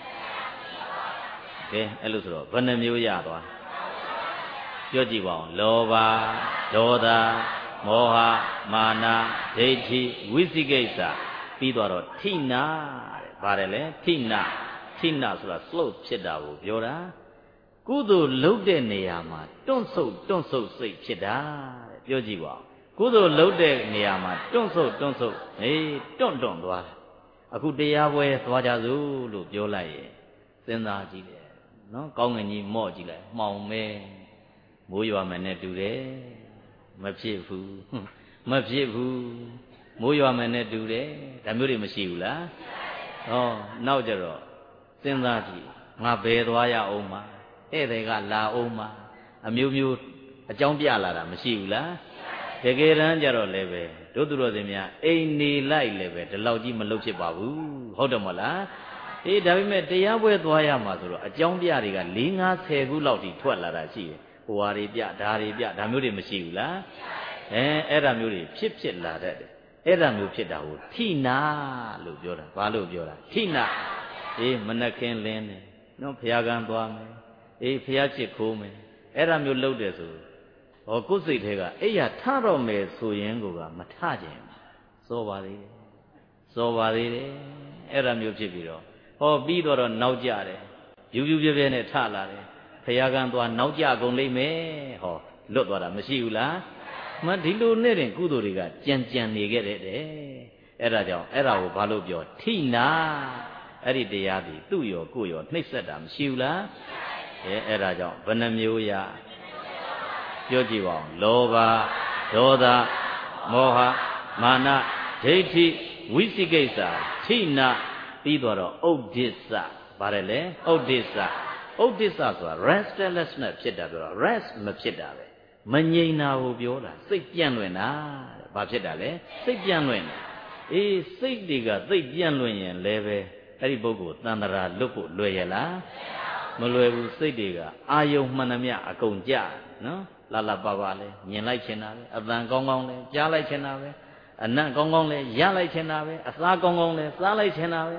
ကဲအဲ့လိုဆိုတော့ဘယ်နှမျိုးရသွားပြောကြည့်ပါဦးလောဘဒေါသမောဟမာနဒိဋ္ဌိဝိသိကိစ္စပြီးတော့ထိနာတဲ့ဗါတယ်လေထိနာထိနာဆိုတာ slope ဖြစ်တာကိုပြောတာကုသိုလ်လုပ်တဲ့နေရာမှာတွန့်ဆုတ်တွန့်ဆုတ်စိတ်ဖြစ်တာတဲ့ပြောကြည့်ပါဦးကုသိုလ်လုပ်တဲ့နေရာမှာတွန့်ဆုတ်တွန့်ဆုတ်ဟေးတွန့်တွန့်သွားတယ်အခုတရားပွဲသွားကြစို့လို့ပြောလိုက်ရင်စဉ်းစားကြည့်တယ်နော်ကောင်းငင်ကြီးမော့ကြည့်လိုက်မှောင်မဲမိုးရွာမယ်နဲ့တူတယ်မဖြစ်ဘူးမဖြစ်ဘူးမိုးရွာမယ်နဲ့တူတယ်ဒါမျိုးတွေမရှိဘူးလားဟောနောက်ကြတော့စဉ်းစားကြည့်ငါဘယ်သွားရအောင်မှာဧည့်သည်ကလာအောင်မှာအမျိုးမျိုးအကြောင်းပြလာတာမရှိဘူးလားတကယ်တမ်းကြတော့လည်းပဲတို့သူတော်စင်များအိမ်နေလိုက်လည်းပဲဒီလောက်ကြီးမလုပ်ဖြစ်ပါဘူးဟုတ်တယ်မဟုတ်လားအေးဒါပေမဲ့တရားပွဲသွားရမှာဆိုတော့အကြောင်းပြတွေက၄၅ဆယ်ခုလောက်ထိထွက်လာတာရှိတယ်ဟိုဟာတွေပြဒါတွေပြဒါမျိုးတွေမရှိဘူးလားအဲအဲ့ဒါမျိုးတွေဖြစ်ဖြစ်လာတတ်တယ်အဲ့ဒါမျိုးဖြစ်တာကိုထိနာလို့ပြောတာဘာလို့ပြောတာထိနာအေးမနှက်ခင်းလင်းတယ်နော်ဘုရားကံသွားမယ်အေးဘုရားချစ်ခိုးမယ်အဲ့ဒါမျိုးလုပ်တယ်ဆိုဟောကိုယ်စိတ်ထဲကအဲ့ရထတော့မယ်ဆိုရင်ကိုကမထခြင်းစောပါသေးတယ်စောပါသေးတယ်အဲ့ဒါမျိုးဖြစ်ပြီးတော့ဟောပြီးတော့နောက်ကြတယ်ယူယူပြပြနဲ့ထလာတယ်ဘုရားကံသွားနောက်ကြကုန်လိမ့်မယ်ဟောလွတ်သွားတာမရှိဘူးလားမဒီလိုနဲ့တင်ကုသိုလ်တွေကကြံကြံနေခဲ့တဲ့တဲ့အဲ့ဒါကြောင့်အဲ့ဒါကိုဘာလို့ပြောထိနာအဲ့ဒီတရားဒီသူ့ရောကိုယ်ရောနှိပ်စက်တာမရှိဘူးလားအဲအဲ့ဒါကြောင့်ဘယ်နှမျိုးရပြောကြည့်ပါဦးလောဘဒေါသမောဟမာနဒိဋ္ဌိဝိသိကိစ္စထိနာပြီးတော့ဥဒ္ဒစ္စပါတယ်လေဥဒ္ဒစ္စဥဒ္ဒစ္စဆိုတာ restlessness ဖြစ်တာပြောတော့ rest မဖြစ်တာပဲမငြိမ်တာကိုပြောတာစိတ်ပြန့်လွင်တာတဲ့ဘာဖြစ်တာလဲစိတ်ပြန့်လွင်တာအေးစိတ်တွေကသိပြန့်လွင်ရင်လည်းပဲအဲ့ဒီပုဂ္ဂိုလ်တန်တရာလွတ်ဖို့လွယ်ရလားမလွယ်ဘူးစိတ်တွေကအာယုံမှန်သမျှအကုန်ကြနော်လာလာပါပါလဲမြင်လိုက်ချင်တာပဲအသံကောင်းကောင်းလဲကြားလိုက်ချင်တာပဲအနံ့ကောင်းကောင်းလဲရလိုက်ချင်တာပဲအစားကောင်းကောင်းလဲစားလိုက်ချင်တာပဲ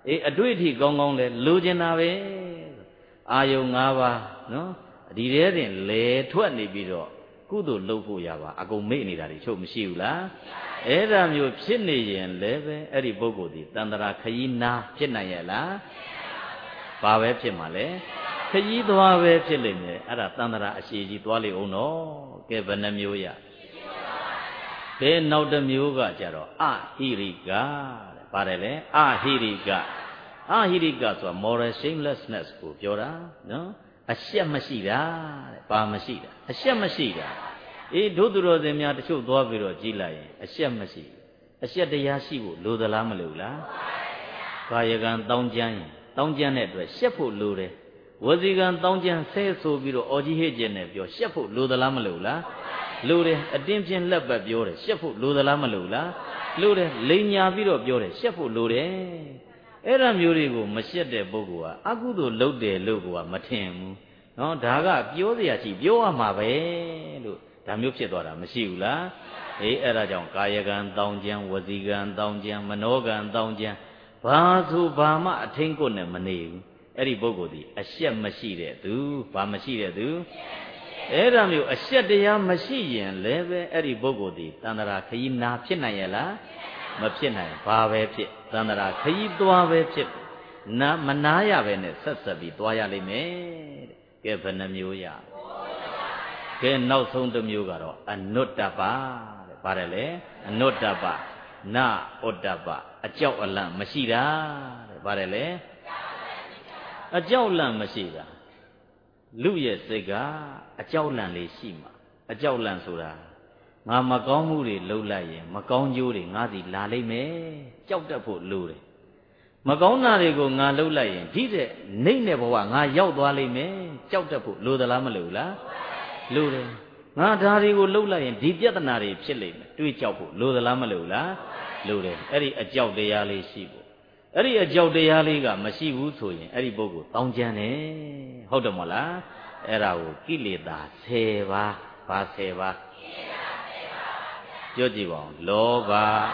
အေးအတွေ့အထိကောင်းကောင်းလဲလိုချင်တာပဲအာယုံ၅ပါးနော်ဒီထဲတင်လဲထွက်နေပြီးတော့ကုသိုလ်လုပ်ဖို့ရပါအကုန်မေ့နေတာတွေချုပ်မရှိဘူးလားအဲ့ဒါမျိုးဖြစ်နေရင်လည်းပဲအဲ့ဒီပုဂ္ဂိုလ်ဒီတန္တရာခရီးနာဖြစ်နိုင်ရဲ့လားဘာပဲဖြစ်မှာလဲခရီးသွားပဲဖြစ်လိမ့်မယ်အဲ့ဒါတန္တရာအရှိကြီးသွားလိမ့်အောင်တော့ကဲဘယ်နှမျိုးရကဲနောက်တစ်မျိုးကကြတော့အဟိရိကတဲ့ပါတယ်လေအဟိရိကအဟိရိကဆိုတာ moral shamelessness ကိုပြောတာနော်အရှက်မရှိတာတဲ့ဘာမရှိတာအရှက်မရှိတာအေးဒုသူတော်စင်များတချို့သွားပြီးတော့ကြည်လိုက်ရင်အရှက်မရှိအရှက်တရားရှိဖို့လိုသလားမလိုလားကာယကံတောင်းကြမ်းရင်တောင်းကြမ်းတဲ့အတွက်ရှက်ဖို့လိုတယ်ဝစီကံတောင်းကြမ်းဆဲဆိုပြီးတော့အော်ကြီးဟစ်ကျင်နဲ့ပြောရှက်ဖို့လိုသလားမလိုလားလိုတယ်အတင်းပြင်းလက်ပတ်ပြောတယ်ရှက်ဖို့လိုသလားမလိုလားလိုတယ်လိန်ညာပြီးတော့ပြောတယ်ရှက်ဖို့လိုတယ်အဲ့ဒါမျိုးတွေကိုမရှက်တဲ့ပုဂ္ဂိုလ်ကအကုသိုလ်လုပ်တယ်လို့ကမထင်ဘူးနော်ဒါကပြောเสียရှိပြောရမှာပဲလို့ဒါမျိုးဖြစ်သွားတာမရှိဘူးလားအေးအဲ့ဒါကြောင့်ကာယကံတောင်းကြံဝစီကံတောင်းကြံမနောကံတောင်းကြံဘာဆိုဘာမှအထင်းကွနဲ့မနေဘူးအဲ့ဒီပုဂ္ဂိုလ်ဒီအရှက်မရှိတဲ့သူဘာမရှိတဲ့သူအဲ့ဒါမျိုးအရှက်တရားမရှိရင်လည်းပဲအဲ့ဒီပုဂ္ဂိုလ်ဒီတန္တရာခရီးနာဖြစ်နိုင်ရဲ့လားမဖြစ်နိုင်ဘာပဲဖြစ်တန္တရာခရီးသွားပဲဖြစ်နာမနာရပဲနဲ့ဆက်ဆက်ပြီးသွားရလိမ့်မယ်တဲ့ကဲဘယ်နှမျိုးရကဲနောက်ဆုံးတစ်မျိုးကတော့အနုတ္တပတဲ့ပါတယ်လေအနုတ္တပနာဥတ္တပအကြောက်အလန့်မရှိတာတဲ့ပါတယ်လေအကြောက်လန့်မရှိတာလူရဲ့စိတ်ကအကြောက်လန့်လေးရှိမှာအကြောက်လန့်ဆိုတာငါမကောင်းမှုတွေလုပ်လိုက်ရင်မကောင်းကျိုးတွေငါစီလာလိမ့်မယ်ကြောက်တတ်ဖို့လိုတယ်မကောင်းတာတွေကိုငါလုပ်လိုက်ရင်ဒီတဲ့နှိမ့်တဲ့ဘဝငါရောက်သွားလိမ့်မယ်ကြောက်တတ်ဖို့လိုသလားမလိုလားလိုတယ်ငါဒါတွေကိုလုပ်လိုက်ရင်ဒီပြဿနာတွေဖြစ်လိမ့်မယ်တွေးကြောက်ဖို့လိုသလားမလိုလားလိုတယ်အဲ့ဒီအကြောက်တရားလေးရှိဖို့အဲ့ဒီအကြောက်တရားလေးကမရှိဘူးဆိုရင်အဲ့ဒီပုဂ္ဂိုလ်တောင်းကြမ်းတယ်ဟုတ်တယ်မလားအဲ့ဒါကိုကိလေသာ၁၀ပါးဘာ၁၀ပါးပြောကြည့်ပါဦးလောဘ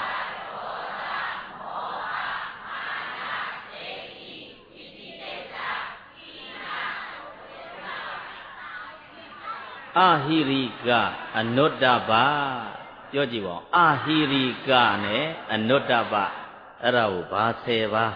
အဟိရိကအနုတ္တပပြောကြည့်ပါဦးအဟိရိကနဲ့အနုတ္တပအဲ့ဒါကိုဘာ၁၀ပါး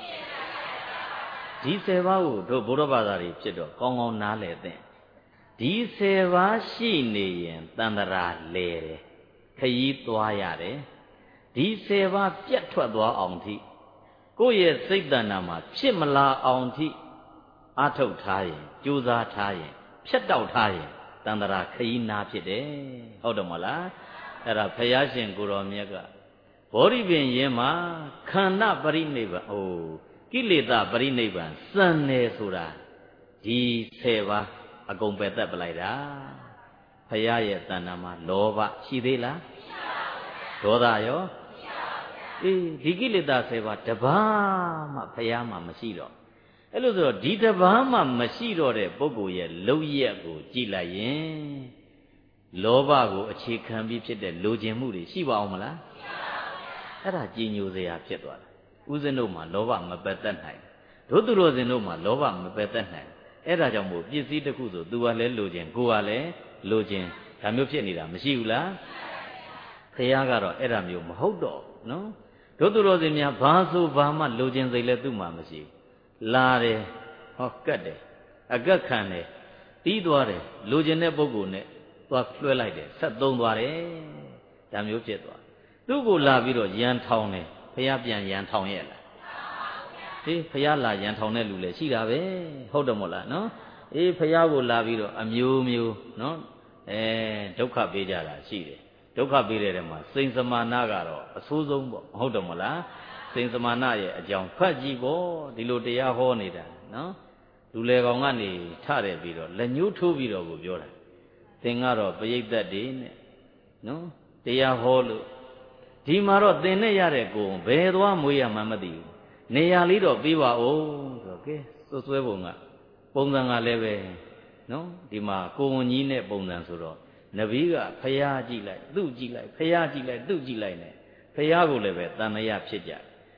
ဒီ၁၀ပါးကိုတို့ဘုရားဘာသာတွေဖြစ်တော့ကောင်းကောင်းနားလည်သင့်ဒီ၁၀ပါးရှိနေရင်တန္တရာလဲတယ်ခရီးသွားရတယ်ဒီ၁၀ပါးပြတ်ထွက်သွားအောင်ထိကိုယ့်ရဲ့စိတ်တဏ္ဍာမှာဖြစ်မလာအောင်ထိအာထုတ်ထားရင်ကြိုးစားထားရင်ဖြတ်တောက်ထားရင်တန္တရာခရီးနာဖြစ်တယ်ဟုတ်တယ်မလားအဲ့ဒါဘုရားရှင်ကိုတော်မြတ်ကဘောဓိပင်ရင်မှာခန္ဓာပရိနိဗ္ဗာန်အိုးကိလေသာပရိနိဗ္ဗာန်စံတယ်ဆိုတာဒီ၁၀ပါးအကုန်ပယ်သက်ပလိုက်တာဘုရားရဲ့တဏ္ဍာမှာလောဘရှိသေးလားဒေါသရောအေးဒီကိလေသာ၁၀ပါးတပါးမှဘုရားမှာမရှိတော့အဲ့လိုဆိုတော့ဒီတပါးမှမရှိတော့တဲ့ပုဂ္ဂိုလ်ရဲ့လုံရက်ကိုကြည့်လိုက်ရင်လောဘကိုအခြေခံပြီးဖြစ်တဲ့လိုချင်မှုတွေရှိပါအောင်မလားအဲ့ဒါကြည်ညိုစရာဖြစ်သွားတယ်ဦးဇင်းတို့မှာလောဘမပယ်တတ်နိုင်တို့သူတော်စင်တို့မှာလောဘမပယ်တတ်နိုင်အဲ့ဒါကြောင့်မို့ပစ္စည်းတစ်ခုဆိုသူကလည်းလိုချင်ကိုကလည်းလိုချင်ဒါမျိုးဖြစ်နေတာမရှိဘူးလားခရီးကတော့အဲ့ဒါမျိုးမဟုတ်တော့နော်တို့သူတော်စင်များဘာဆိုဘာမှလိုချင်စိတ်လည်းသူ့မှာမရှိဘူးလာတယ်ဟောကတ်တယ်အကတ်ခံတယ်ပြီးသွားတယ်လိုချင်တဲ့ပုဂ္ဂိုလ်နဲ့သွားလွှဲလိုက်တယ်ဆက်သုံးသွားတယ်ဒါမျိုးဖြစ်သွားသူ့ကိုလာပြီးတော့ရန်ထောင်တယ်ဘုရားပြန်ရန်ထောင်ရဲ့လားဟေးဘုရားလာရန်ထောင်တဲ့လူလည်းရှိတာပဲဟုတ်တယ်မို့လားနော်အေးဘုရားကိုလာပြီးတော့အမျိုးမျိုးနော်အဲဒုက္ခပေးကြတာရှိတယ်ဒုက္ခပေးတဲ့နေရာမှာစိန်စမာနကတော့အဆိုးဆုံးပေါ့ဟုတ်တယ်မို့လားစိန်စမာနရဲ့အကြောင်းဖတ်ကြည့်ပေါ့ဒီလိုတရားဟောနေတာနော်လူလေကောင်ကနေထတယ်ပြီးတော့လက်ညှိုးထိုးပြီးတော့ကိုပြောတာသင်ကတော့ပရိသတ်တွေနဲ့နော်တရားဟောလို့ဒီမှာတော့သင်နဲ့ရတဲ့ကိုယ်ဘယ်သွားမွေးရမှမသိဘူးနေရာလေးတော့ပြီးပါဦးဆိုတော့ကဲစွဆွဲပုံကပုံစံကလည်းပဲနော်ဒီမှာကိုဝန်ကြီးနဲ့ပုံစံဆိုတော့နဗီးကဖျားကြည့်လိုက်သူ့ကြည့်လိုက်ဖျားကြည့်လိုက်သူ့ကြည့်လိုက်နဲ့ဖျားကိုလည်းပဲတန်မြတ်ဖြစ်ကြ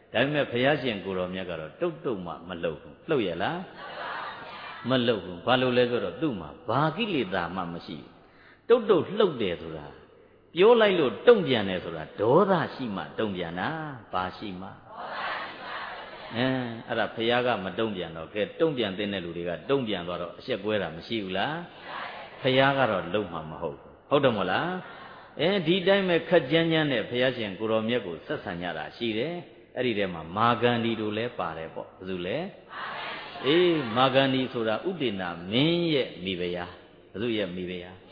ဒါပေမဲ့ဘုရားရှင်ကိုတော်မြတ်ကတော့တုတ်တုတ်မှမလှုပ်ဘူးလှုပ်ရလားမလှုပ်ဘူးဘာလို့လဲဆိုတော့သူ့မှာဘာကိလေသာမှမရှိဘူးတုတ်တုတ်လှုပ်တယ်ဆိုတာပြောလိုက်လို့တုံ့ပြန်တယ်ဆိုတာဒေါသရှိမှတုံ့ပြန်တာဘာရှိမှအဲအဲ့ဒါဘုရားကမတုံ့ပြန်တော့ကဲတုံ့ပြန်တဲ့လူတွေကတုံ့ပြန်သွားတော့အဆက်ကွဲတာမရှိဘူးလားဘုရားကတော့လှုပ်မှာမဟုတ်ဘူးဟုတ်တယ်မို့လားအဲဒီတိုင်းပဲခက်ကြမ်းကြမ်းနဲ့ဘုရားရှင်ကိုတော်မြတ်ကိုဆက်ဆံကြတာရှိတယ်အဲ့ဒီထဲမှာမာဂန္ဒီတို့လည်းပါတယ်ပေါ့ဘယ်သူလဲအေးမာဂန္ဒီဆိုတာဥဒေနာမင်းရဲ့မိဖုရားဘယ်သူရဲ့မိဖုရား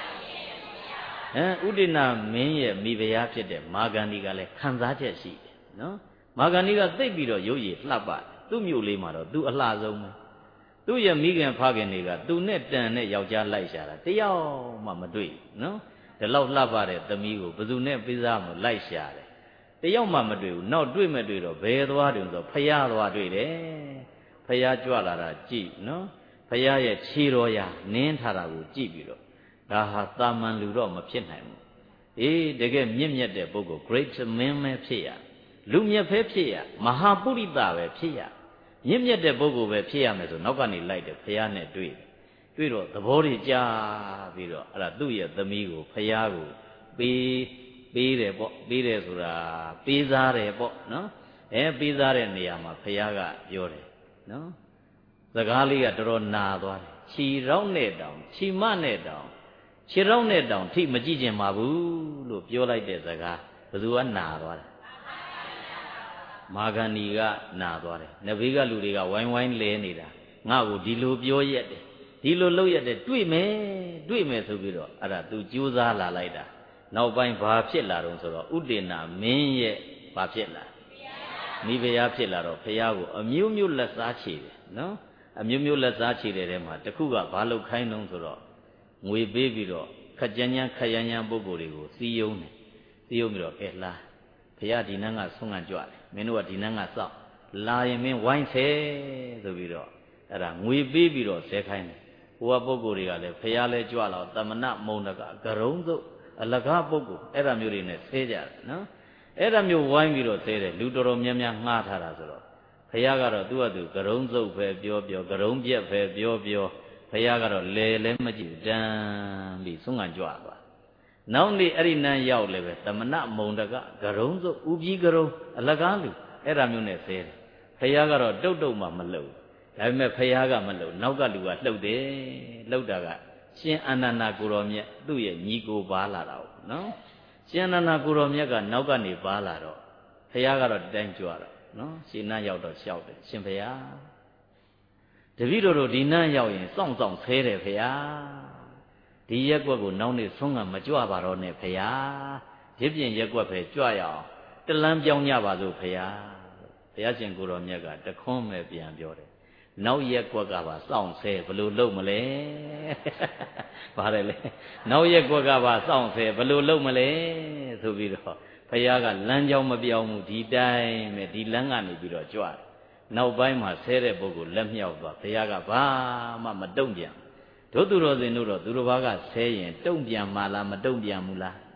အဲဥဒေနာမင်းရဲ့မိဖုရားဖြစ်တဲ့မာဂန္ဒီကလည်းခံစားချက်ရှိတယ်နော်မာဂန္ဒီကသိပ်ပြီးတော့ရုပ်ရည်လှပသူ့မြို့လေးမှာတော့သူအလှဆုံးပဲသူ့ရဲ့မိခင်ဖခင်တွေကသူနဲ့တန်တဲ့ယောက်ျားလိုက်ရှာတာတယောက်မှမတွေ့နော်ဒီလောက်လှပတဲ့သမီးကိုဘယ်သူနဲ့ပြစားမလိုက်ရှာတယ်တယောက်မှမတွေ့ဘူးနောက်တွေ့မတွေ့တော့ဘယ်သွားတယ်ဆိုတော့ဖယားသွားတွေ့တယ်ဖယားကြွလာတာကြည့်နော်ဖယားရဲ့ခြေတော်ရာနင်းထားတာကိုကြည့်ပြီးတော့ဒါဟာတာမန်လူတော့မဖြစ်နိုင်ဘူးအေးတကယ်မြင့်မြတ်တဲ့ပုဂ္ဂိုလ် great man ပဲဖြစ်ရလူမြတ်ပဲဖြစ်ရမဟာပုရိသပဲဖြစ်ရမြင့်မြတ်တဲ့ပုဂ္ဂိုလ်ပဲဖြစ်ရမယ်ဆိုနောက်ကနေလိုက်တယ်ဖယားနဲ့တွေ့တွေ့တော့သဘောတွေကြားပြီးတော့အဲ့ဒါသူ့ရဲ့သမီးကိုဖယားကိုပေးပေးတယ်ပေါ့ပေးတယ်ဆိုတာပေးစားတယ်ပေါ့နော်အဲပေးစားတဲ့နေရာမှာဖယားကပြောတယ်နော်စကားလေးကတော်တော်နာသွားတယ်ခြီရောက်နဲ့တောင်ခြီမနဲ့တောင်ခြေရောက်နဲ့တောင်ထိမကြည့်ကျင်ပါဘူးလို့ပြောလိုက်တဲ့စကားဘယ်သူကနာသွားတယ်မာဂန္ဒီကနာသွားတယ်နဘေးကလူတွေကဝိုင်းဝိုင်းလဲနေတာငါ့ကိုဒီလိုပြောရက်တယ်ဒီလိုလုပ်ရက်တယ်တွေ့မယ်တွေ့မယ်ဆိုပြီးတော့အဲ့ဒါသူကြိုးစားလာလိုက်တာနောက်ပိုင်းဘာဖြစ်လာတော့ဆိုတော့ဥဒေနာမင်းရဲ့ဘာဖြစ်လာမိဖုရားဖြစ်လာတော့ဖုရားကိုအမျိုးမျိုးလက်စားချေတယ်နော်အမျိုးမျိုးလက်စားချေတဲ့ထဲမှာတခုကဘာလုပ်ခိုင်းတော့ဆိုတော့ငွေပေးပြီးတော့ခက်ကြမ်းကြမ်းခက်ရမ်းရမ်းပုဂ္ဂိုလ်တွေကိုစီယုံတယ်စီယုံပြီးတော့ကဲလာဘုရားဒီနန်းကဆုံးခံကြွတယ်မင်းတို့ကဒီနန်းကစောက်လာရင်မင်းဝိုင်းဆဲဆိုပြီးတော့အဲ့ဒါငွေပေးပြီးတော့ဆဲခိုင်းတယ်ဟိုကပုဂ္ဂိုလ်တွေကလည်းဘုရားလဲကြွလာတော့တမနမုံတကကရုံးစုပ်အလကားပုဂ္ဂိုလ်အဲ့ဒါမျိုးတွေနဲ့ဆဲကြတယ်နော်အဲ့ဒါမျိုးဝိုင်းပြီးတော့ဆဲတယ်လူတော်တော်များများငှားထားတာဆိုတော့ဘုရားကတော့သူ့ဟာသူကရုံးစုပ်ပဲပြောပြောကရုံးပြက်ပဲပြောပြောဘုရားကတော့လဲလဲမကြည့်တန်းပြီးဆုံးခံကြွသွားနောက်နေ့အဲ့ဒီနန်းရောက်လည်းပဲတမနမုံတကကရုံးစုပ်ဥပြီးကရုံးအလကားလူအဲ့ဒါမျိုးနဲ့ဆဲတယ်ဘုရားကတော့တုတ်တုတ်မှမလှုပ်ဒါပေမဲ့ဘုရားကမလှုပ်နောက်ကလူကလှုပ်တယ်လှုပ်တာကရှင်အာနန္ဒာကိုတော်မြတ်သူ့ရဲ့ညီကိုပါလာတာဟုတ်နော်ရှင်အာနန္ဒာကိုတော်မြတ်ကနောက်ကနေပါလာတော့ဘုရားကတော့ဒီတိုင်းကြွတော့နော်ရှင်နန်းရောက်တော့လျှောက်တယ်ရှင်ဘုရားတပည့်တော်တို့ဒီနန်းရောက်ရင်စောင့်စောင့်ဆဲတယ်ဘုရားဒီရက်ကွက်ကိုနောက်နေ့ဆုံးကမကြွပါတော့နဲ့ဘုရားရစ်ပြင်ရက်ကွက်ပဲကြွရအောင်တလန်းပြောင်းကြပါစို့ဘုရားဘုရားရှင်ကိုတော်မြတ်ကတခွန်းပဲပြန်ပြောတယ်နောက်ရက်ကွက်ကပါစောင့်ဆဲဘလို့လုပ်မလဲပါတယ်လေနောက်ရက်ကွက်ကပါစောင့်ဆဲဘလို့လုပ်မလဲဆိုပြီးတော့ဘုရားကလမ်းကြောင်းမပြောင်းဘူးဒီတိုင်းပဲဒီလမ်းကနေပြီးတော့ကြွတယ်နောက်ပိုင်းမှာဆဲတဲ့ပုဂ္ဂိုလ်လက်မြောက်သွားဘုရားကဘာမှမတုံ့ပြန်တို့သူတော်စင်တို့တော့သူတော်ဘာကဆဲရင်တုံ့ပြန်မှလားမတုံ့ပြန်ဘူးလား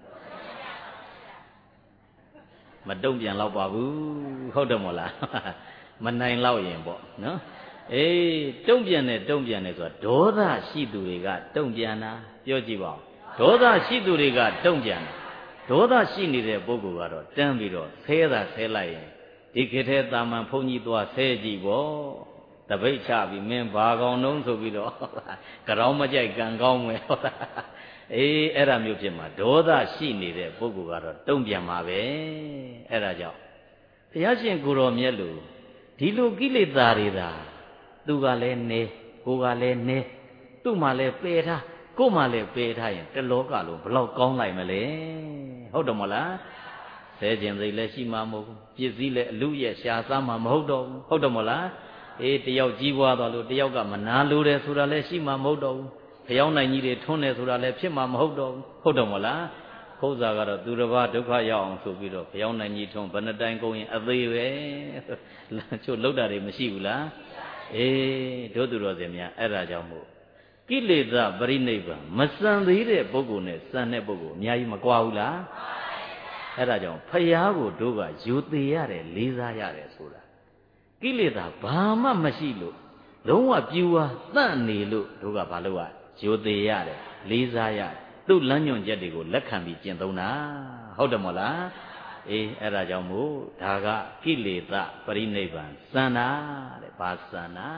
မတုံ့ပြန်တော့ပါဘူးဟုတ်တယ်မို့လားမနိုင်တော့ရင်ပေါ့နော်အေးတုံ့ပြန်တယ်တုံ့ပြန်တယ်ဆိုတာဒေါသရှိသူတွေကတုံ့ပြန်တာပြောကြည့်ပါဦးဒေါသရှိသူတွေကတုံ့ပြန်တာဒေါသရှိနေတဲ့ပုဂ္ဂိုလ်ကတော့တန်းပြီးတော့ဆဲတာဆဲလိုက်ရင်ဒီခေတ်ထဲတာမန်ဘုန်းကြီးသွားဆဲကြည့်ပေါ့တပိတ်ချပြီးမင်းဘာကောင်တုံးဆိုပြီးတော့ကြောင်မကြိုက်ကံကောင်းမယ်ဟုတ်လားအေးအဲ့ဒါမျိုးဖြစ်မှာဒေါသရှိနေတဲ့ပုဂ္ဂိုလ်ကတော့တုံ့ပြန်မှာပဲအဲ့ဒါကြောင့်ဘုရားရှင်ကိုယ်တော်မြတ်လို့ဒီလိုကိလေသာတွေသာသူကလည်းနေကိုကလည်းနေသူ့မှာလည်းပယ်ထားကို့မှာလည်းပယ်ထားရင်တလောကလုံးဘလောက်ကောင်းလိုက်မလဲဟုတ်တယ်မဟုတ်လားဆဲခြင်းစိတ်လည်းရှိမှာမဟုတ်ဘူးပြည့်စည်လည်းအလူရဲ့ရှားစားမှာမဟုတ်တော့ဘူးဟုတ်တယ်မဟုတ်လားအေးတယောက်ကြီးပွားသွားလို့တယောက်ကမနာလိုတယ်ဆိုတာလည်းရှိမှာမဟုတ်တော့ဘူးဖျောင်းနိုင်ကြီးတွေထွန်းတယ်ဆိုတာလည်းဖြစ်မှာမဟုတ်တော့ဘူးဟုတ်တယ်မဟုတ်လားခုတ်စားကတော့သူတစ်ပါးဒုက္ခရောက်အောင်ဆိုပြီးတော့ဖျောင်းနိုင်ကြီးထွန်းဘယ်နှတိုင်းကုန်ရင်အသေးပဲချို့လောက်တာတွေမရှိဘူးလားအေးတို့သူတော်စင်များအဲ့ဒါကြောင့်မို့ကိလေသာပရိနိဗ္ဗာန်မစံသေးတဲ့ပုဂ္ဂိုလ်နဲ့စံတဲ့ပုဂ္ဂိုလ်အများကြီးမကွာဘူးလားအဲ့ဒါကြောင့်ဖယားကိုတို့ကယူသေးရတယ်လေးစားရတယ်ဆိုတာကိလေသာဘာမှမရှိလို့လုံးဝပြူဝသန့်နေလို့တို့ကဘာလို့อ่ะယူသေးရတယ်လေးစားရတယ်သူ့လမ်းညွှန်ချက်တွေကိုလက်ခံပြီးကျင့်သုံးတာဟုတ်တယ်မို့လားအေးအဲ့ဒါကြောင့်မို့ဒါကကိလေသာပရိနိဗ္ဗာန်စံတာတဲ့ဘာစံတာ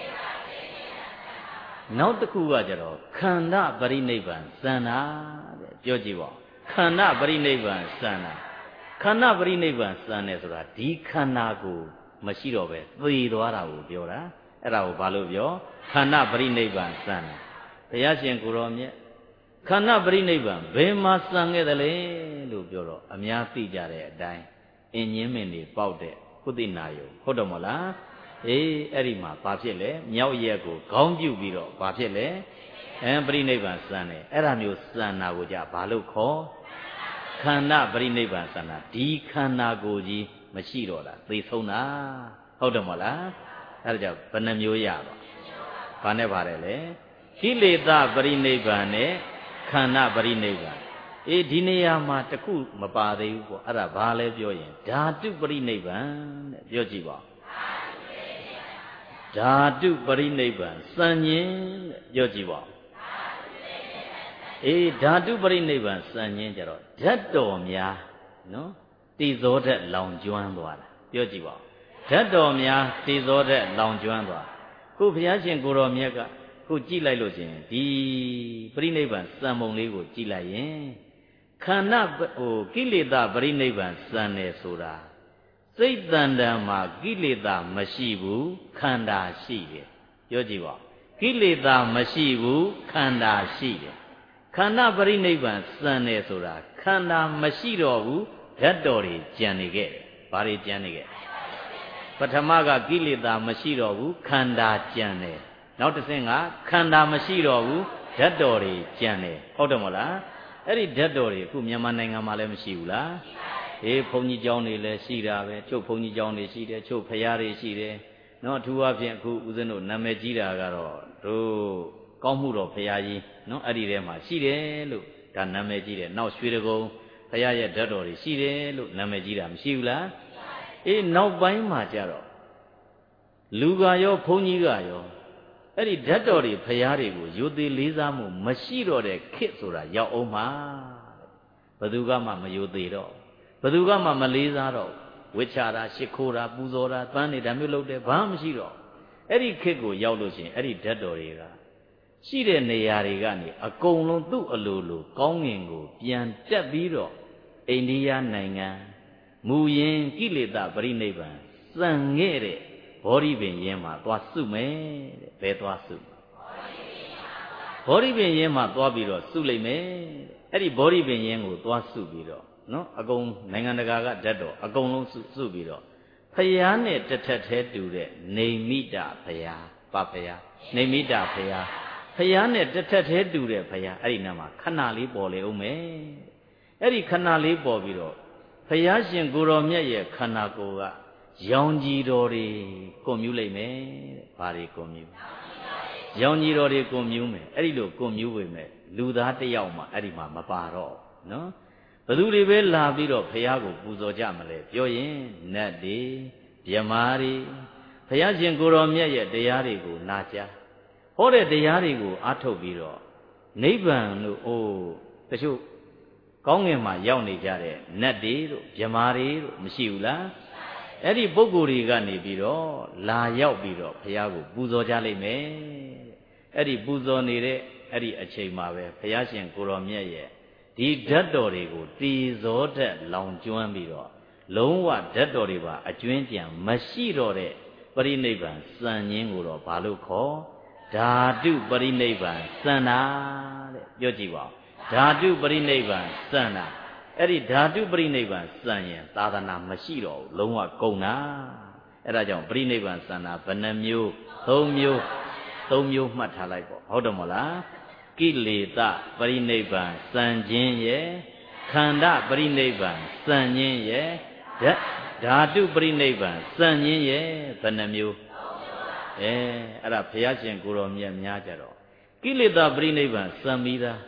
နောက်တစ်ခုကကြတော့ခန္ဓာပရိနိဗ္ဗာန်စံတာတဲ့ပြောကြည့်ပါခန္ဓာပရိနိဗ္ဗာန်စံတာခန္ဓာပရိနိဗ္ဗာန်စံတယ်ဆိုတာဒီခန္ဓာကိုမရှိတော့ပဲသေသွားတာကိုပြောတာအဲ့ဒါကိုဘာလို့ပြောခန္ဓာပရိနိဗ္ဗာန်စံတာဘုရားရှင်ကိုရောမြတ်ခန္ဓာပရိနိဗ္ဗာန်ဘယ်မှာစံခဲ့တယ်လဲလို့ပြောတော့အများသိကြတဲ့အတိုင်းအင်းညင်းမင်းတွေပေါက်တဲ့ကုသိနာယုံဟုတ်တယ်မို့လားအေးအဲ့ဒီမှာဘာဖြစ်လဲမြောက်ရက်ကိုခေါင်းပြုတ်ပြီးတော့ဘာဖြစ်လဲအဲပရိနိဗ္ဗာန်စံတယ်အဲ့ဒါမျိုးစံတာကိုကြဘာလို့ခေါ်ခန္ဓာပရိနိဗ္ဗာန်စံတာဒီခန္ဓာကိုယ်ကြီးမရှိတော့တာသိဆုံးတာဟုတ်တယ်မို့လားအဲ့ဒါကြောင့်ဘယ်နှမျိုးရပါဘာနဲ့ပါတယ်လဲကိလေသာပရိနိဗ္ဗာန်နဲ့ခန္ဓာပရိနိဗ္ဗာန်အေးဒီနေရာမှာတခုမပါသေးဘူးပေါ့အဲ့ဒါဘာလဲပြောရင်ဓာတုပရိနိဗ္ဗာန်တဲ့ပြောကြည့်ပါဓာတုပရိနိဗ္ဗာန်စံញင်းတဲ့ပြောကြည့်ပါအေးဓာတုပရိနိဗ္ဗာန်စံញင်းကြတော့ဓာတ်တော်များနော်တည်သောဓာတ်လောင်ကျွမ်းသွားတာပြောကြည့်ပါဓာတ်တော်များတည်သောဓာတ်လောင်ကျွမ်းသွားခုဘုရားရှင်ကိုတော်မြတ်ကခုကြည့်လိုက်လို့ချင်းဒီပရိနိဗ္ဗာန်စံပုံလေးကိုကြည့်လိုက်ရင်ခန္ဓာဟိုကိလေသာပရိနိဗ္ဗာန်စံတယ်ဆိုတာစိတ်တန်တန်မှာကိလေသာမရှိဘူးခန္ဓာရှိတယ်ပြောကြည့်ပါကိလေသာမရှိဘူးခန္ဓာရှိတယ်ခန္ဓာပရိနိဗ္ဗာန်စံတယ်ဆိုတာခန္ဓာမရှိတော့ဘူးဓာတ်တော်တွေကြံနေခဲ့တယ်ဘာတွေကြံနေခဲ့ပထမကကိလေသာမရှိတော့ဘူးခန္ဓာကြံတယ်နောက်တစ်ဆင့်ကခန္ဓာမရှိတော့ဘူးဓာတ်တော်တွေကြံတယ်ဟုတ်တယ်မဟုတ်လားအဲ့ဒီဓာတ်တော်တွေအခုမြန်မာနိုင်ငံမှာလည်းမရှိဘူးလားအေးဘုန်းကြီးကျောင်းတွေလည်းရှိတာပဲချုပ်ဘုန်းကြီးကျောင်းတွေရှိတယ်ချုပ်ဖရားတွေရှိတယ်နော်အထူးအဖြင့်အခုဦးဇင်းတို့နာမည်ကြီးတာကတော့တို့ကောင်းမှုတော်ဖရားကြီးနော်အဲ့ဒီထဲမှာရှိတယ်လို့ဒါနာမည်ကြီးတယ်နောက်ရွှေတကုံဖရားရဲ့ဓာတ်တော်တွေရှိတယ်လို့နာမည်ကြီးတာမရှိဘူးလားအေးနောက်ပိုင်းမှာကြတော့လူကရောဘုန်းကြီးကရောအဲ့ဒီဓာတ်တော်တွေဖရားတွေကိုယုသေးလေးစားမှုမရှိတော့တဲ့ခေတ်ဆိုတာရောက်အောင်မှာဘယ်သူကမှမယုသေးတော့ဘယ်သူကမှမလေးစားတော့ဝိချာတာရှ िख ိုးတာပူဇော်တာပန်းနေတာမျိုးလုပ်တယ်ဘာမှမရှိတော့အဲ့ဒီခေတ်ကိုရောက်လို့ရှိရင်အဲ့ဒီဓာတ်တော်တွေကရှိတဲ့နေရာတွေကနေအကုန်လုံးသူ့အလိုလိုကောင်းငင်ကိုပြန်တက်ပြီးတော့အိန္ဒိယနိုင်ငံမူရင်ကိလေသာပရိနိဗ္ဗာန်စံခဲ့တဲ့ဘောဓိပင်ရင်းမှာသွားစုမယ်တဲ့ဘယ်သွားစုဘောဓိပင်ရင်းမှာသွားပြီးတော့စုလိုက်မယ်အဲ့ဒီဘောဓိပင်ရင်းကိုသွားစုပြီးတော့နော်အကုန်နိုင်ငံတကာကဓာတ်တော်အကုန်လုံးစုစုပြီးတော့ဖယားနဲ့တစ်ထက်သေးတူတဲ့နေမိတဖယားပဖယားနေမိတဖယားဖယားနဲ့တစ်ထက်သေးတူတဲ့ဖယားအဲ့ဒီနာမှာခဏလေးပေါ်လေအောင်မယ်အဲ့ဒီခဏလေးပေါ်ပြီးတော့ဖယားရှင်ကိုတော်မြတ်ရဲ့ခန္ဓာကိုယ်ကရောင်ကြီးတော်တွေကိုမြူးလိုက်မယ်တဲ့ဘာတွေကိုမြူးရောင်ကြီးတော်တွေကိုမြူးမယ်အဲ့ဒီလိုကိုမြူးဝင်မယ်လူသားတစ်ယောက်မှအဲ့ဒီမှာမပါတော့နော်ဘယ်သူတွေပဲလာပြီးတော့ဘုရားကိုပူဇော်ကြမလဲပြောရင်နတ်တွေမြမာတွေဘုရားရှင်ကိုယ်တော်မြတ်ရဲ့တရားတွေကိုနာကြားဟောတဲ့တရားတွေကိုအားထုတ်ပြီးတော့နိဗ္ဗာန်လို့အိုးတချို့ကောင်းငင်မှာရောက်နေကြတဲ့နတ်တွေတို့မြမာတွေတို့မရှိဘူးလားအဲ့ဒီပုဂ္ဂိုလ်တွေကနေပြီးတော့လာရောက်ပြီးတော့ဘုရားကိုပူဇော်ကြလိမ့်မယ်အဲ့ဒီပူဇော်နေတဲ့အဲ့ဒီအချိန်မှာပဲဘုရားရှင်ကိုယ်တော်မြတ်ရဲ့ဒီဓာတ်တော်တွေကိုတည်စောဓာတ်လောင်ကျွမ်းပြီးတော့လုံးဝဓာတ်တော်တွေပါအကျွင်းပြန်မရှိတော့တဲ့ပရိနိဗ္ဗာန်စံញင်းကိုတော့ဘာလို့ခေါ်ဓာတုပရိနိဗ္ဗာန်စံတာတဲ့ပြောကြည့်ပါဦးဓာတုပရိနိဗ္ဗာန်စံတာအဲ့ဒီဓာတုပရိနိဗ္ဗာန်စံရင်သာသနာမရှိတော့ဘူးလုံးဝကုန်တာအဲ့ဒါကြောင့်ပရိနိဗ္ဗာန်စံတာဘယ်နှမျိုးသုံးမျိုးသုံးမျိုးမှတ်ထားလိုက်ပေါ့ဟုတ်တယ်မလားကိလေသာပရိနိဗ္ဗာန်စံခြင်းရဲ့ခန္ဓာပရိနိဗ္ဗာန်စံခြင်းရဲ့ဓာတုပရိနိဗ္ဗာန်စံခြင်းရဲ့ဘယ်နှမျိုးအဲအဲ့ဒါဘုရားရှင်ကိုယ်တော်မြတ်များကြတော့ကိလေသာပရိနိဗ္ဗာန်စံပြီးသား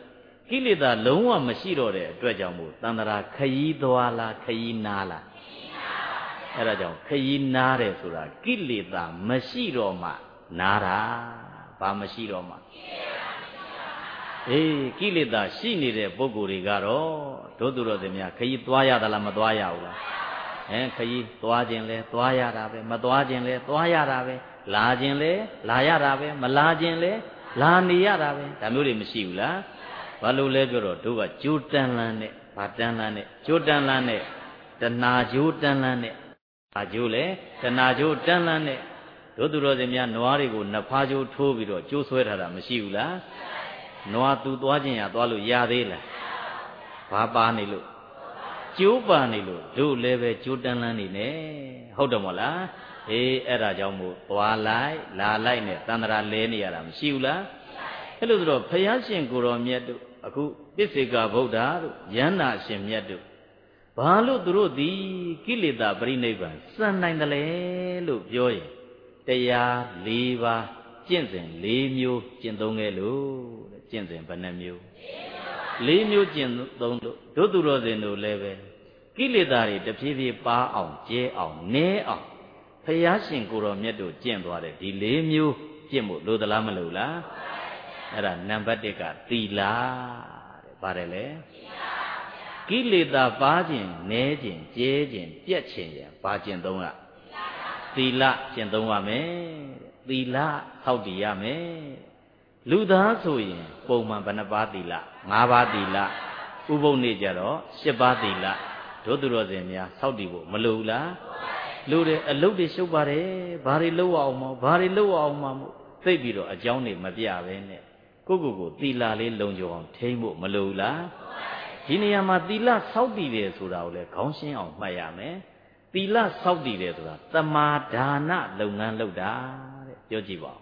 ကိလေသာလုံးဝမရှိတော့တဲ့အတွက်ကြောင့်မို့တန္တရာခရီးသွားလားခရီးနားလားအဲ့ဒါကြောင့်ခရီးနားတယ်ဆိုတာကိလေသာမရှိတော့မှနားတာဘာမရှိတော့မှအေးကိလေသာရှိနေတဲ့ပုဂ္ဂိုလ်တွေကတော့တို့သူတော်စင်များခရီးသွားရသလားမသွားရဘူးလားအဲခရီးသွားခြင်းလဲသွားရတာပဲမသွားခြင်းလဲသွားရတာပဲလာခြင်းလဲလာရတာပဲမလာခြင်းလဲလာနေရတာပဲဒါမျိုးတွေမရှိဘူးလားဘာလို့လဲပြောတော့တို့ကကြိုးတန်လန်းနဲ့ဘာတန်လန်းနဲ့ကြိုးတန်လန်းနဲ့တဏှာကြိုးတန်လန်းနဲ့အာကြိုးလဲတဏှာကြိုးတန်လန်းနဲ့တို့သူတော်စင်များနွားတွေကိုနှစ်ဖားကြိုးထိုးပြီးတော့ကြိုးဆွဲထားတာမရှိဘူးလားနွားသူသွားခြင်းရသွားလို့ရသေးလားဘာပါနေလို့ကျိုးပါနေလို့တို့လည်းပဲကြိုးတန်းလန်းနေနဲ့ဟုတ်တယ်မဟုတ်လားအေးအဲ့ဒါကြောင့်မို့သွားလိုက်လာလိုက်နဲ့တန္တရာလဲနေရတာမရှိဘူးလားအဲ့လိုဆိုတော့ဘုရားရှင်ကိုတော်မြတ်တို့အခုပစ္စေကဗုဒ္ဓတို့ယန္နာရှင်မြတ်တို့ဘာလို့သူတို့ဒီကိလေသာပြိနိဗ္ဗာန်စံနိုင်တယ်လဲလို့ပြောရင်တရား၄ပါးကျင့်စဉ်၄မျိုးကျင့်သုံးခဲ့လို့ကျင့်စဉ်ဘယ်နှမျိုး၄မျိုးကျင့်သုံးလို့တို့သူတော်စင်တို့လည်းပဲကိလေသာတွေတဖြည်းဖြည်းပါအောင်ကျဲအောင်နည်းအောင်ဘုရားရှင်ကိုတော်မြတ်တို့ကျင့်သွားတယ်ဒီ၄မျိုးကျင့်ဖို့လိုသလားမလိုလားအဲ့ဒါနံပါတ်၁ကသီလတဲ့ပါတယ်လေကိလေသာပါခြင်းနည်းခြင်းကျဲခြင်းပြတ်ခြင်းရပါခြင်းသုံးကသီလကျင့်သုံးရမယ်သီလဆောက်တည်ရမယ်လူသားဆိုရင်ပုံမှန်ဘယ်နှပါးသီလ၅ပါးသီလဥပုသ်နေ့ကြတော့၈ပါးသီလတို့သူတော်စင်များဆောက်တည်ဖို့မလိုဘူးလားလိုတယ်အလုပ်တွေရှုပ်ပါတယ်ဘာတွေလုပ်အောင်မဘာတွေလုပ်အောင်မမို့သိပြီးတော့အကြောင်းတွေမပြပဲနဲ့ကိုကိုကိုသီလလေးလုံခြုံအောင်ထိန်းဖို့မလိုဘူးလားဒီနေရာမှာသီလဆောက်တည်တယ်ဆိုတာကိုလည်းခေါင်းရှင်းအောင်မှတ်ရမယ်သီလဆောက်တည်တယ်ဆိုတာသမာဒါနလုပ်ငန်းလုပ်တာတဲ့ပြောကြည့်ပါဦး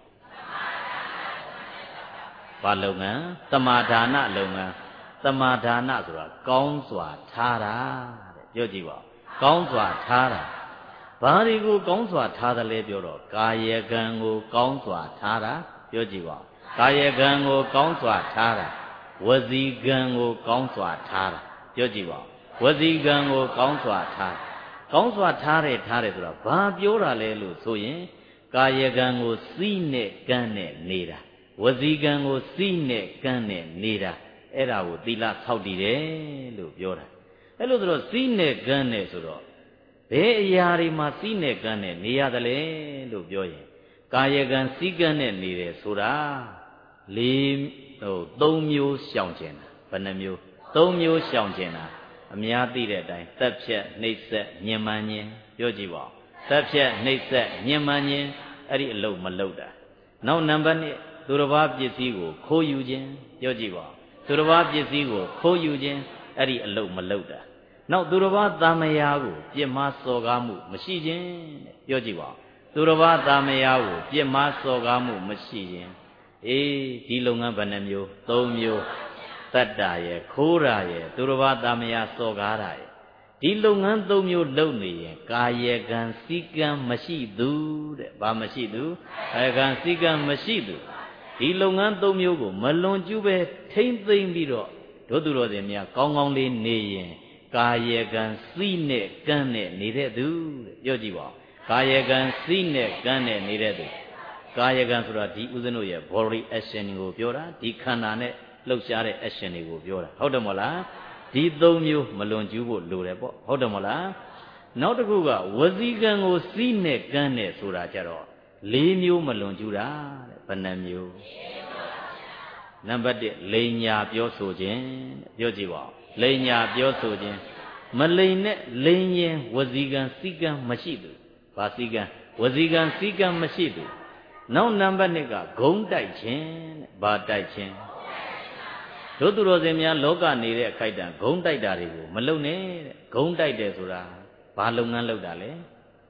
ဘာလုပ်ငန်းသမာဒါနလုပ်ငန်းသမာဒါနဆိုတာကောင်းစွာထားတာတဲ့ပြောကြည့်ပါဦးကောင်းစွာထားတာဘာတွေကိုကောင်းစွာထားတယ်လဲပြောတော့ကာယကံကိုကောင်းစွာထားတာပြောကြည့်ပါဦးကာယကံကိုကောင်းစွာထားတာဝစီကံကိုကောင်းစွာထားတာပြောကြည့်ပါဦးဝစီကံကိုကောင်းစွာထားကောင်းစွာထားတယ်ထားတယ်ဆိုတာဘာပြောတာလဲလို့ဆိုရင်ကာယကံကိုစီးနဲ့ကန်းနဲ့နေတာဝစီကံကိုစီးနဲ့ကန်းနဲ့နေတာအဲ့ဒါကိုသီလဆောက်တည်တယ်လို့ပြောတာအဲ့လိုဆိုတော့စီးနဲ့ကန်းနဲ့ဆိုတော့ဘယ်အရာတွေမှာစီးနဲ့ကန်းနဲ့နေရတယ်လဲလို့ပြောရင်ကာယကံစီးကန်းနဲ့နေတယ်ဆိုတာလေးဟိုသုံးမျိုးရှောင်ကျင်တာဘယ်နှမျိုးသုံးမျိုးရှောင်ကျင်တာအများသိတဲ့အတိုင်းသက်ဖြတ်နှိပ်စက်ညှဉ်းပန်းခြင်းပြောကြည့်ပါဦးသက်ဖြတ်နှိပ်စက်ညှဉ်းပန်းခြင်းအဲ့ဒီအလုပ်မလုပ်တာနောက်နံပါတ်၂သူတစ်ပါးပစ္စည်းကိုခိုးယူခြင်းပြောကြည့်ပါဦးသူတစ်ပါးပစ္စည်းကိုခိုးယူခြင်းအဲ့ဒီအလုပ်မလုပ်တာနောက်သူတစ်ပါးသာမယာကိုပြစ်မှားစော်ကားမှုမရှိခြင်းတဲ့ပြောကြည့်ပါဦးသူတစ်ပါးသာမယာကိုပြစ်မှားစော်ကားမှုမရှိခြင်းအေးဒီလုပ်ငန်းဘယ်နှမျိုး၃မျိုးတတ္တာရဲ့ခိုးတာရဲ့သူတစ်ပါးသာမယာစော်ကားတာရဲ့ဒီလုပ်ငန်း၃မျိုးလုပ်နေရင်ကာယကံစီကံမရှိသူတဲ့ဘာမရှိသူကာယကံစီကံမရှိသူဒီလုပ်ငန်း၃မျိုးကိုမလွန်ကျူးပဲထိမ့်သိမ့်ပြီးတော့တို့သူတော်စင်များကောင်းကောင်းလေးနေရင်ကာယကံစီနဲ့ကံနဲ့နေတဲ့သူတဲ့ပြောကြည့်ပါဦးကာယကံစီနဲ့ကံနဲ့နေတဲ့သူကာယကံဆိုတာဒီဥစဉ်တို့ရဲ့ body action ကိုပြောတာဒီခန္ဓာနဲ့လှုပ်ရှားတဲ့ action တွေကိုပြောတာဟုတ်တယ်မဟုတ်လားဒီသုံးမျိုးမလွန်ကျူးဖို့လိုတယ်ပေါ့ဟုတ်တယ်မဟုတ်လားနောက်တစ်ခုကဝစီကံကိုစီးနဲ့ကန်းနဲ့ဆိုတာကြတော့၄မျိုးမလွန်ကျူးတာတဲ့ဘယ်နှမျိုးနံပါတ်၁လိန်ညာပြောဆိုခြင်းပြောကြည့်ပါဦးလိန်ညာပြောဆိုခြင်းမလိန်နဲ့လိန်ရင်ဝစီကံစီကံမရှိသူဘာစီကံဝစီကံစီကံမရှိသူနောက်နံပါတ်၂ကဂုံတိုက်ခြင်းတဲ့ဘာတိုက်ခြင်းတို့သူတော်စင်များလောကနေတဲ့အခိုက်တံဂုံတိုက်တာတွေကိုမလုံနဲ့တဲ့ဂုံတိုက်တယ်ဆိုတာဘာလုပ်ငန်းလုပ်တာလဲ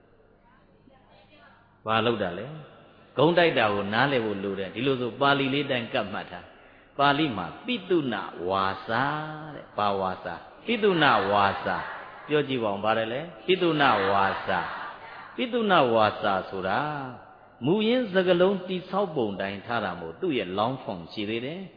ဘာလုပ်တာလဲဂုံတိုက်တာကိုနားလည်ဖို့လိုတယ်ဒီလိုဆိုပါဠိလေးတိုင်းကပ်မှတ်ထားပါဠိမှာပိတုဏဝါစာတဲ့ဘာဝါစာပိတုဏဝါစာပြောကြည့်ပါဦးဘာလဲလဲပိတုဏဝါစာပိတုဏဝါစာဆိုတာမူရင်းစကလုံးတိဆောက်ပုံတိုင်းထားတာမို့သူ့ရဲ့ long form ရှိသေးတယ်ဒီ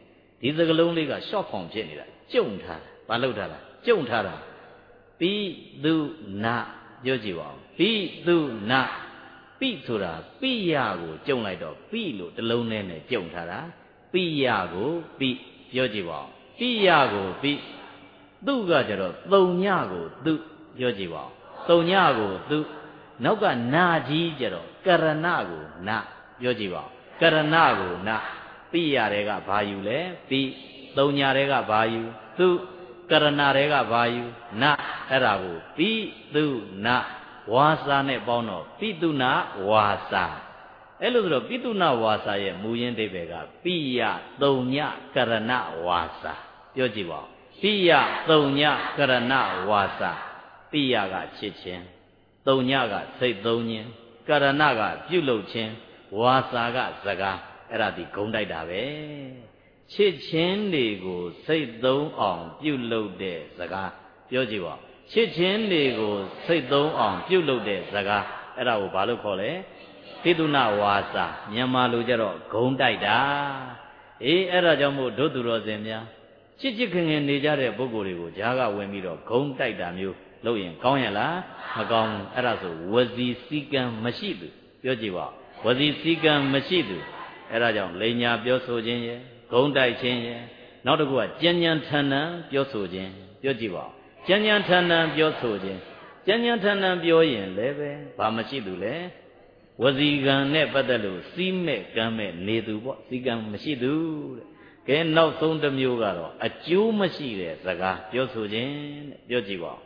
ဒီစကလုံးလေးကရှော့ဖောင်ဖြစ်နေတာကျုံထားတာဘာလို့ထားတာကျုံထားတာပိသုနာပြောကြည့်ပါဦးပိသုနာပိဆိုတာပိယကိုကျုံလိုက်တော့ပိလို့တစ်လုံးနဲ့နဲ့ကျုံထားတာပိယကိုပိပြောကြည့်ပါဦးပိယကိုပိသူကကြတော့သုံညကိုသူပြောကြည့်ပါဦးသုံညကိုသူနောက်ကနာကြီးကြတော့ကရဏကိုနာပြောကြည့်ပါဦးကရဏကိုနာပိယတွေကဘာယူလဲပိသုံညတွေကဘာယူသူကရဏတွေကဘာယူနာအဲ့ဒါကိုပိသုနာဝါစာနဲ့ပေါင်းတော့ပိသုနာဝါစာအဲ့လိုဆိုတော့ပိသုနာဝါစာရဲ့မူရင်းအဓိပ္ပာယ်ကပိယသုံညကရဏဝါစာပြောကြည့်ပါဦးပိယသုံညကရဏဝါစာပိယကချစ်ခြင်းသုံညကစိတ်သုံးခြင်းကရဏကပြုလုပ်ခြင်းဝါစာကစကားအဲ့ဒါဒီဂုံတိုက်တာပဲချစ်ခြင်းတွေကိုစိတ်သုံးအောင်ပြုလုပ်တဲ့စကားပြောကြည့်ပါချစ်ခြင်းတွေကိုစိတ်သုံးအောင်ပြုလုပ်တဲ့စကားအဲ့ဒါကိုဘာလို့ခေါ်လဲပိသုနာဝါစာမြန်မာလိုကြတော့ဂုံတိုက်တာအေးအဲ့ဒါကြောင့်မို့ဒုသူတော်စင်များချစ်ချစ်ခင်ခင်နေကြတဲ့ပုဂ္ဂိုလ်တွေကိုဂျားကဝင်ပြီးတော့ဂုံတိုက်တာမျိုးလုပ်ရင်ကောင်းရလားမကောင်းဘူးအဲ့ဒါဆိုဝစီစည်းကံမရှိသူပြောကြည့်ပါဝစီစည်းကံမရှိသူအဲ့ဒါကြောင့်လိန်ညာပြောဆိုခြင်းရဲ့ဂုံတိုက်ခြင်းရဲ့နောက်တစ်ခုကကြံ့ကြံ့ထန်ထန်ပြောဆိုခြင်းပြောကြည့်ပါကြံ့ကြံ့ထန်ထန်ပြောဆိုခြင်းကြံ့ကြံ့ထန်ထန်ပြောရင်လည်းပဲဘာမရှိသူလဲဝစီကံနဲ့ပတ်သက်လို့စီးမဲ့ကံမဲ့နေသူပေါ့စီကံမရှိသူတဲ့ကဲနောက်ဆုံးတစ်မျိုးကတော့အကျိုးမရှိတဲ့စကားပြောဆိုခြင်းတဲ့ပြောကြည့်ပါ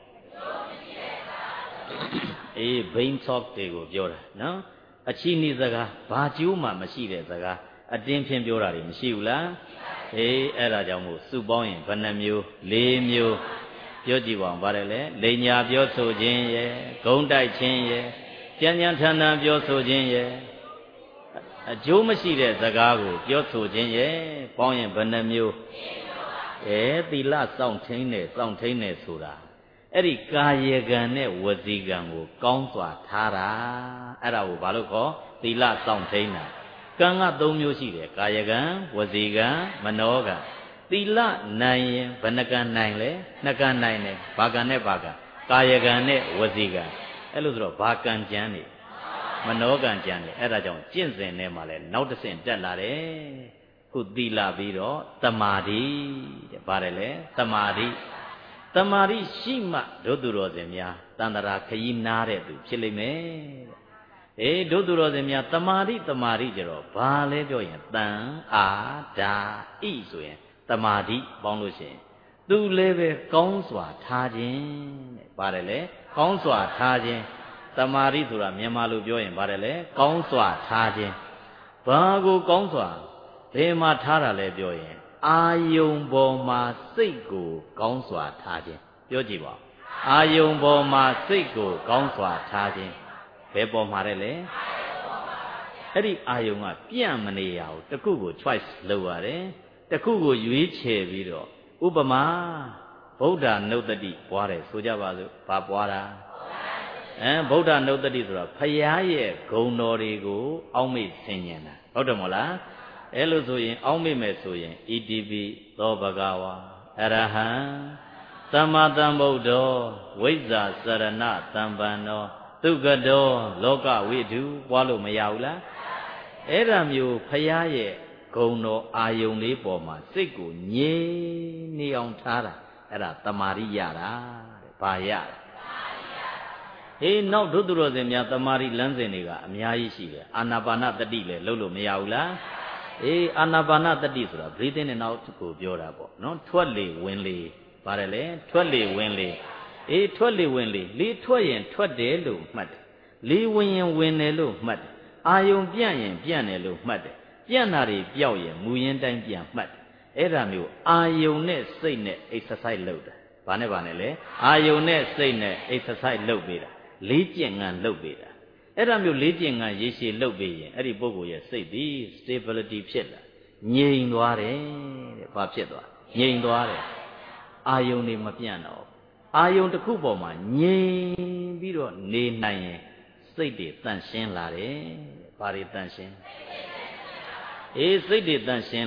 အေးဘိန်းသော့တွေကိုပြောတာနော်အချီးနှီးစကားဘာကျိုးမှမရှိတဲ့စကားအတင်းဖြင့်ပြောတာတွေမရှိဘူးလားအေးအဲ့ဒါကြောင့်မို့စုပေါင်းရင်ဘယ်နှမျိုးလေးမျိုးပြောကြည့်ပါဦးဗါတယ်လေလိန်ညာပြောဆိုခြင်းရဲ့ဂုံတိုက်ခြင်းရဲ့ကြံ့ကြံ့ထန်ထန်ပြောဆိုခြင်းရဲ့အကျိုးမရှိတဲ့စကားကိုပြောဆိုခြင်းရဲ့ပေါင်းရင်ဘယ်နှမျိုးအဲသီလစောင့်ထိန်နဲ့စောင့်ထိန်နဲ့ဆိုတာအဲ့ဒီကာယကံနဲ့ဝစီကံကိုကောင်းစွာထားတာအဲ့ဒါကိုဘာလို့ခေါ်သီလစောင့်ထိန်တာကံကသုံးမျိုးရှိတယ်ကာယကံဝစီကံမနောကံသီလနိုင်ရင်ဘယ်နှကံနိုင်လဲနှစ်ကံနိုင်တယ်ဘာကံနဲ့ဘာကံကာယကံနဲ့ဝစီကံအဲ့လိုဆိုတော့ဘာကံကြမ်းနေမနောကံကြမ်းနေအဲ့ဒါကြောင့်ကျင့်စဉ်ထဲမှာလဲနောက်တစ်ဆင့်တက်လာတယ်ခုသီလပြီးတော့တမာတိတဲ့ပါတယ်လေတမာတိတမာတိရှိမှဒုသူတော်စင်များတန်တရာခရီးနားတဲ့သူဖြစ်လိမ့်မယ်အေးဒုသူတော်စင်များတမာတိတမာတိကြတော့ဘာလဲပြောရင်တန်အာဒါဣဆိုရင်တမာတိပေါင်းလို့ရှိရင်သူလည်းပဲကောင်းစွာထားခြင်းတဲ့ပါတယ်လေကောင်းစွာထားခြင်းတမာတိဆိုတာမြန်မာလိုပြောရင်ပါတယ်လေကောင်းစွာထားခြင်းဘာကိုကောင်းစွာဘယ်မှာထားတာလဲပြောရင်အာယုံပေါ်မှာစိတ်ကိုကောင်းစွာထားခြင်းပြောကြည့်ပါအာယုံပေါ်မှာစိတ်ကိုကောင်းစွာထားခြင်းဘယ်ပေါ်မှာလဲလဲအဲ့ဒီအာယုံကပြန့်မနေရဘူးတစ်ခုကို choice လုပ်ရတယ်တစ်ခုကိုရွေးချယ်ပြီးတော့ဥပမာဗုဒ္ဓနုတ္တိပွားတယ်ဆိုကြပါစို့ဘာပွားတာအဲဗုဒ္ဓနုတ္တိဆိုတာဖရာရဲ့ဂုဏ်တော်တွေကိုအောက်မေ့ဆင်ញင်တာဟုတ်တယ်မဟုတ်လားအဲ့လိုဆိုရင်အောက်မေ့မယ်ဆိုရင်ဣတိပိသောဘဂဝါအရဟံသမ္မာသမ္ဗုဒ္ဓောဝိဇ္ဇာစရဏသမ္ပန္နောသုကတောလောကဝိတုပွားလို့မရဘူးလားအဲ့ဒါမျိုးဖရာရဲ့ဂုဏ်တော်အာယုံလေးပေါ်မှာစိတ်ကိုငြိမ်နေအောင်ထားတာအဲ့ဒါတမာရိရတာတဲ့ဘာရတာဟေးနောက်ဒုသူတော်စင်များတမာရိလမ်းစဉ်တွေကအများကြီးရှိတယ်အာနာပါနတတိလည်းလုပ်လို့မရဘူးလားအေးအာနာပါနတတိဆိုတာ breathing နဲ့နောက်ကိုပြောတာပေါ့နော်ထွက်လေဝင်လေပါတယ်လေထွက်လေဝင်လေအေးထွက်လေဝင်လေလေထွက်ရင်ထွက်တယ်လို့မှတ်တယ်လေဝင်ရင်ဝင်တယ်လို့မှတ်တယ်အာယုံပြန့်ရင်ပြန့်တယ်လို့မှတ်တယ်ပြန့်တာတွေပျောက်ရင်မူရင်းတိုင်းပြန်မှတ်တယ်အဲ့ဒါမျိုးအာယုံနဲ့စိတ်နဲ့ exercise လုပ်တာဘာနဲ့ဘာနဲ့လဲအာယုံနဲ့စိတ်နဲ့ exercise လုပ်ပေးတာလေးကျင့်ငန်းလုပ်ပေးတာအဲ့ဒါမျိုးလေးကျင့်ငန်းရေရှည်လုပ်ပေးရင်အဲ့ဒီပုဂ္ဂိုလ်ရဲ့စိတ်သည် stability ဖြစ်လာငြိမ်သွားတယ်တဲ့ဘာဖြစ်သွားငြိမ်သွားတယ်အာယုံတွေမပြန့်တော့အာယုံတစ်ခုပေါ်မှာငြိမ်ပြီးတော့နေနိုင်ရင်စိတ်တွေတန့်ရှင်းလာတယ်ဘာတွေတန့်ရှင်းအေးစိတ်တွေတန့်ရှင်းလာတယ်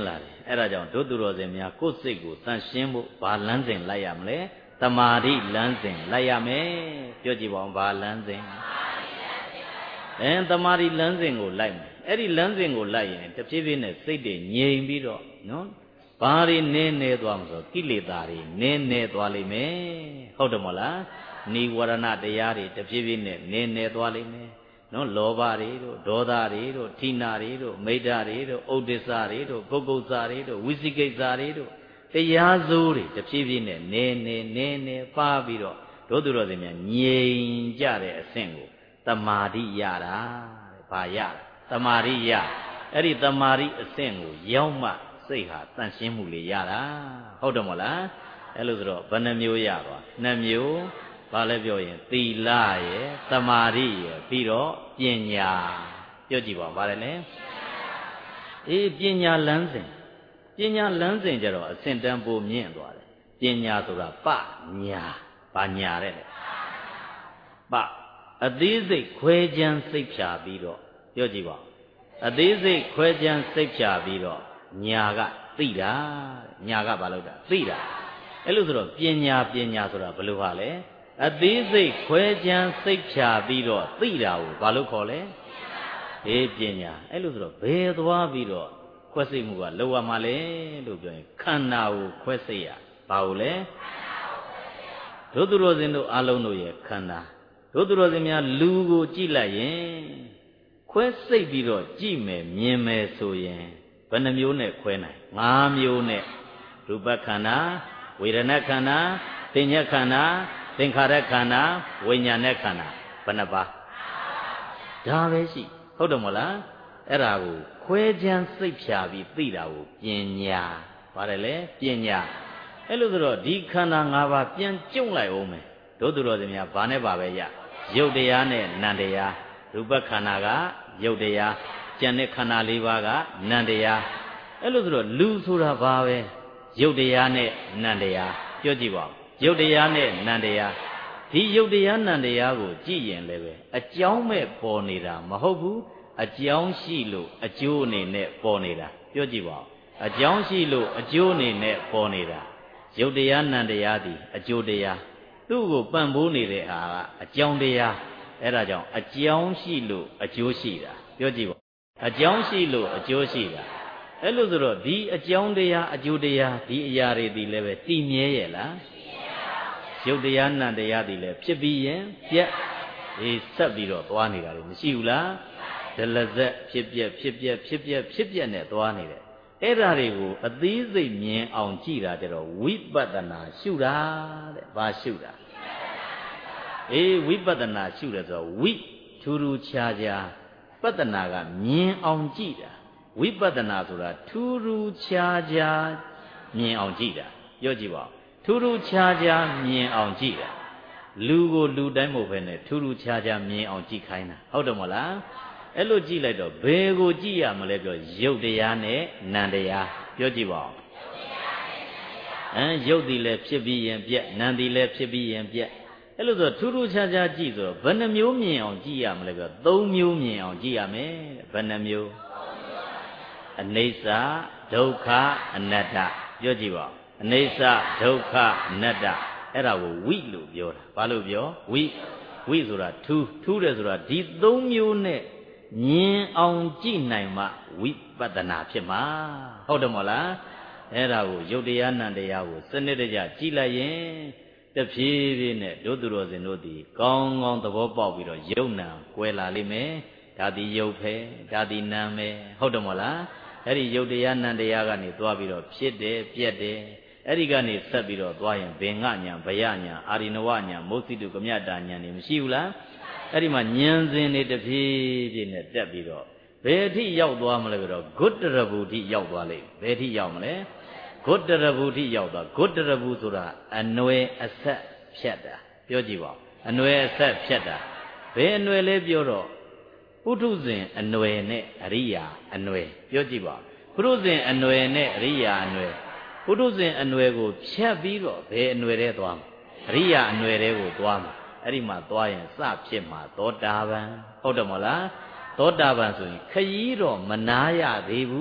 အဲ့ဒါကြောင့်ဒုသူတော်စင်များကိုယ်စိတ်ကိုတန်ရှင်းဖို့ဘာလမ်းစဉ်လိုက်ရမလဲတမာတိလမ်းစဉ်လိုက်ရမယ်ပြောကြည့်ပါဦးဘာလမ်းစဉ်အဲတမာတိလမ်းစဉ်ကိုလိုက်မယ်အဲ့ဒီလမ်းစဉ်ကိုလိုက်ရင်တဖြည်းဖြည်းနဲ့စိတ်တွေငြိမ်ပြီးတော့နော်ဘာတွေနည်းနည်းသွားမှာဆိုကိလေသာတွေနည်းနည်းသွားလိမ့်မယ်ဟုတ်တယ်မလားနိဝရဏတရားတွေတဖြည်းဖြည်းနဲ့နည်းနည်းသွားလိမ့်မယ်နော်လောဘတွေတို့ဒေါသတွေတို့ဌိနာတွေတို့မိဒ္ဓတွေတို့ဥဒိစ္စတွေတို့ပုဂ္ဂုဇာတွေတို့ဝိသိကိစ္စတွေတို့တရားစိုးတွေတဖြည်းဖြည်းနဲ့နည်းနည်းနည်းနည်းပါပြီးတော့ဒုသူတော်စင်များငြိမ်ကြတဲ့အဆင့်ကိုတမာတိရတာဘာရတမာတိရအဲ့ဒီတမာတိအဆင့်ကိုရောက်မှစိတ်ဟာတန့်ရှင်းမှုလေးရတာဟုတ်တယ်မလားအဲ့လိုဆိုတော့ဘယ်နှမျိုးရသွားနှစ်မျိုးဘာလဲပြောရင်သီလရယ်သမာဓိရယ်ပြီးတော့ပညာပြောကြည့်ပါဦးဘာလဲလဲအေးပညာလမ်းစဉ်ပညာလမ်းစဉ်ကြတော့အစဉ်တန်းပိုမြင့်သွားတယ်ပညာဆိုတာပညာဘာညာတဲ့လေပအသေးစိတ်ခွဲခြမ်းစိတ်ဖြာပြီးတော့ပြောကြည့်ပါဦးအသေးစိတ်ခွဲခြမ်းစိတ်ဖြာပြီးတော့ညာကသိတာညာကဘာလို့တာသိတာအဲ့လိုဆိုတော့ပညာပညာဆိုတာဘယ်လိုဟာလဲအသေးစိတ်ခွဲခြမ်းစိတ်ဖြာပြီးတော့သိတာကိုဘာလို့ခေါ်လဲအေးပညာအဲ့လိုဆိုတော့ဘယ်သွားပြီးတော့ခွဲစိတ်မှုကလောရမှာလဲလို့ပြောရင်ခန္ဓာကိုခွဲစိတ်ရဘာလို့လဲဒုသူတော်စင်တို့အလုံးတို့ရဲ့ခန္ဓာဒုသူတော်စင်များလူကိုကြည့်လိုက်ရင်ခွဲစိတ်ပြီးတော့ကြည့်မယ်မြင်မယ်ဆိုရင်ဘယ်နှမျိုးနဲ့ခွဲနိုင်ငါးမျိုးနဲ့ရူပခန္ဓာဝေဒနာခန္ဓာသင်္ညခန္ဓာသင်္ခါရခန္ဓာဝိညာဏခန္ဓာဘယ်နှပါဒါပဲရှိဟုတ်တယ်မလားအဲ့ဒါကိုခွဲခြမ်းစိတ်ဖြာပြီးသိတာကိုပညာပါတယ်လေပညာအဲ့လိုဆိုတော့ဒီခန္ဓာ၅ပါးပြန်ကျုံလိုက်အောင်မယ်ဒုသူတော်စင်များဘာနဲ့ပါပဲရရုပ်တရားနဲ့နံတရားရူပခန္ဓာကရုပ်တရားကျန်တဲ့ခန္ဓာ၄ပါးကနံတရားအဲ့လိုဆိုတော့လူဆိုတာဘာပဲရုပ်တရားနဲ့နံတရားပြောကြည့်ပါဦးရုပ်တရားနဲ့နံတရားဒီရုပ်တရားနံတရားကိုကြည့်ရင်လည်းပဲအကြောင်းမဲ့ပေါ်နေတာမဟုတ်ဘူးအကြောင်းရှိလို့အကျိုးအနေနဲ့ပေါ်နေတာပြောကြည့်ပါဦးအကြောင်းရှိလို့အကျိုးအနေနဲ့ပေါ်နေတာရုပ်တရားနံတရားသည်အကျိုးတရားသူ့ကိုပံ့ပိုးနေတဲ့ဟာကအကြောင်းတရားအဲ့ဒါကြောင့်အကြောင်းရှိလို့အကျိုးရှိတာပြောကြည့်ပါအကြောင်းရှိလို့အကျိုးရှိတာအဲ့လိုဆိုတော့ဒီအကြောင်းတရားအကျိုးတရားဒီအရာတွေဒီလည်းပဲတည်မြဲရဲ့လားရုပ်တရားနံတရားဒီလည်းဖြစ်ပြီးရင်ပြက်ဒီဆက်ပြီးတော့သွားနေတာလေမရှိဘူးလားဒလဇက်ဖြစ်ပြက်ဖြစ်ပြက်ဖြစ်ပြက်ဖြစ်ပြက်နဲ့သွားနေတယ်အဲ့ဓာတွေကိုအသေးစိတ်မြင်အောင်ကြည့်တာကြတော့ဝိပဿနာရှုတာတဲ့ဘာရှုတာအေးဝိပဿနာရှုတယ်ဆိုတော့ဝိထူးထူးခြားခြားပဿနာကမြင်အောင်ကြည့်တာဝိပဿနာဆိုတာထူးထူးခြားခြားမြင်အောင်ကြည့်တာပြောကြည့်ပါဦးထူးထူးခြားခြားမြင်အောင်ကြည့်တာလူကိုလူတိုင်းမဟုတ်ဘဲနဲ့ထူးထူးခြားခြားမြင်အောင်ကြည့်ခိုင်းတာဟုတ်တယ်မဟုတ်လားအဲ့လိုကြည့်လိုက်တော့ဘယ်ကိုကြည့်ရမလဲပြောရုပ်တရားနဲ့နံတရားပြောကြည့်ပါဦးအဲရုပ်သည်လည်းဖြစ်ပြီးရင်ပြက်နံသည်လည်းဖြစ်ပြီးရင်ပြက်အဲ့လိုဆိုထူးထူးခြားခြားကြည့်ဆိုတော့ဘယ်နှမျိုးမြင်အောင်ကြည့်ရမလဲပြောသုံးမျိုးမြင်အောင်ကြည့်ရမယ်ဘယ်နှမျိုးအနိစ္စဒုက္ခအနတ္တပြောကြည့်ပါဦးအနိစ္စဒုက္ခအနတ္တအဲ့ဒါကိုဝိလို့ပြောတာဘာလို့ပြောဝိဝိဆိုတာထူးထူးတယ်ဆိုတာဒီသုံးမျိုးနဲ့မြင်အောင်ကြည့်နိုင်မှဝိပဿနာဖြစ်မှာဟုတ်တယ်မဟုတ်လားအဲ့ဒါကိုရုပ်တရားနံတရားကိုစနစ်တကျကြည့်လိုက်ရင်တဖြည်းဖြည်းနဲ့ဒုသူတော်စင်တို့ဒီကောင်းကောင်းသဘောပေါက်ပြီးတော့ယုံနံကွယ်လာလိမ့်မယ်ဒါဒီယုတ်ပဲဒါဒီနံပဲဟုတ်တယ်မဟုတ်လားအဲ့ဒီယုတ်တရားနံတရားကနေသွားပြီးတော့ဖြစ်တယ်ပြက်တယ်အဲ့ဒီကနေဆက်ပြီးတော့သွားရင်ဘင်္ဂညာဗယညာအာရိနဝညာမုသိတုကမြတာညာနေမရှိဘူးလားအဲ့ဒီမှာဉာဏ်စဉ်တွေတဖြည်းဖြည်းနဲ့တက်ပြီးတော့ဘယ်အထိရောက်သွားမလဲဆိုတော့ဂုတ္တရဘူတိရောက်သွားလိမ့်ဘယ်အထိရောက်မလဲဂုတ္တရဘူတိရောက်သွားဂုတ္တရဘူဆိုတာအနွယ်အဆက်ဖြတ်တာပြောကြည့်ပါဦးအနွယ်အဆက်ဖြတ်တာဘယ်အနွယ်လဲပြောတော့ပုထုဇဉ်အနွယ်နဲ့အရိယာအနွယ်ပြောကြည့်ပါပုထုဇဉ်အနွယ်နဲ့အရိယာအနွယ်ပုထုဇဉ်အနွယ်ကိုဖြတ်ပြီးတော့ဘယ်အနွယ်ထဲသွားမှာအရိယာအနွယ်ထဲကိုသွားမှာအဲ့ဒီမှာသွားရင်စဖြစ်မှာသောတာပန်ဟုတ်တယ်မဟုတ်လားသောတာပန်ဆိုရင်ခရီးတော့မနာရသေးဘူး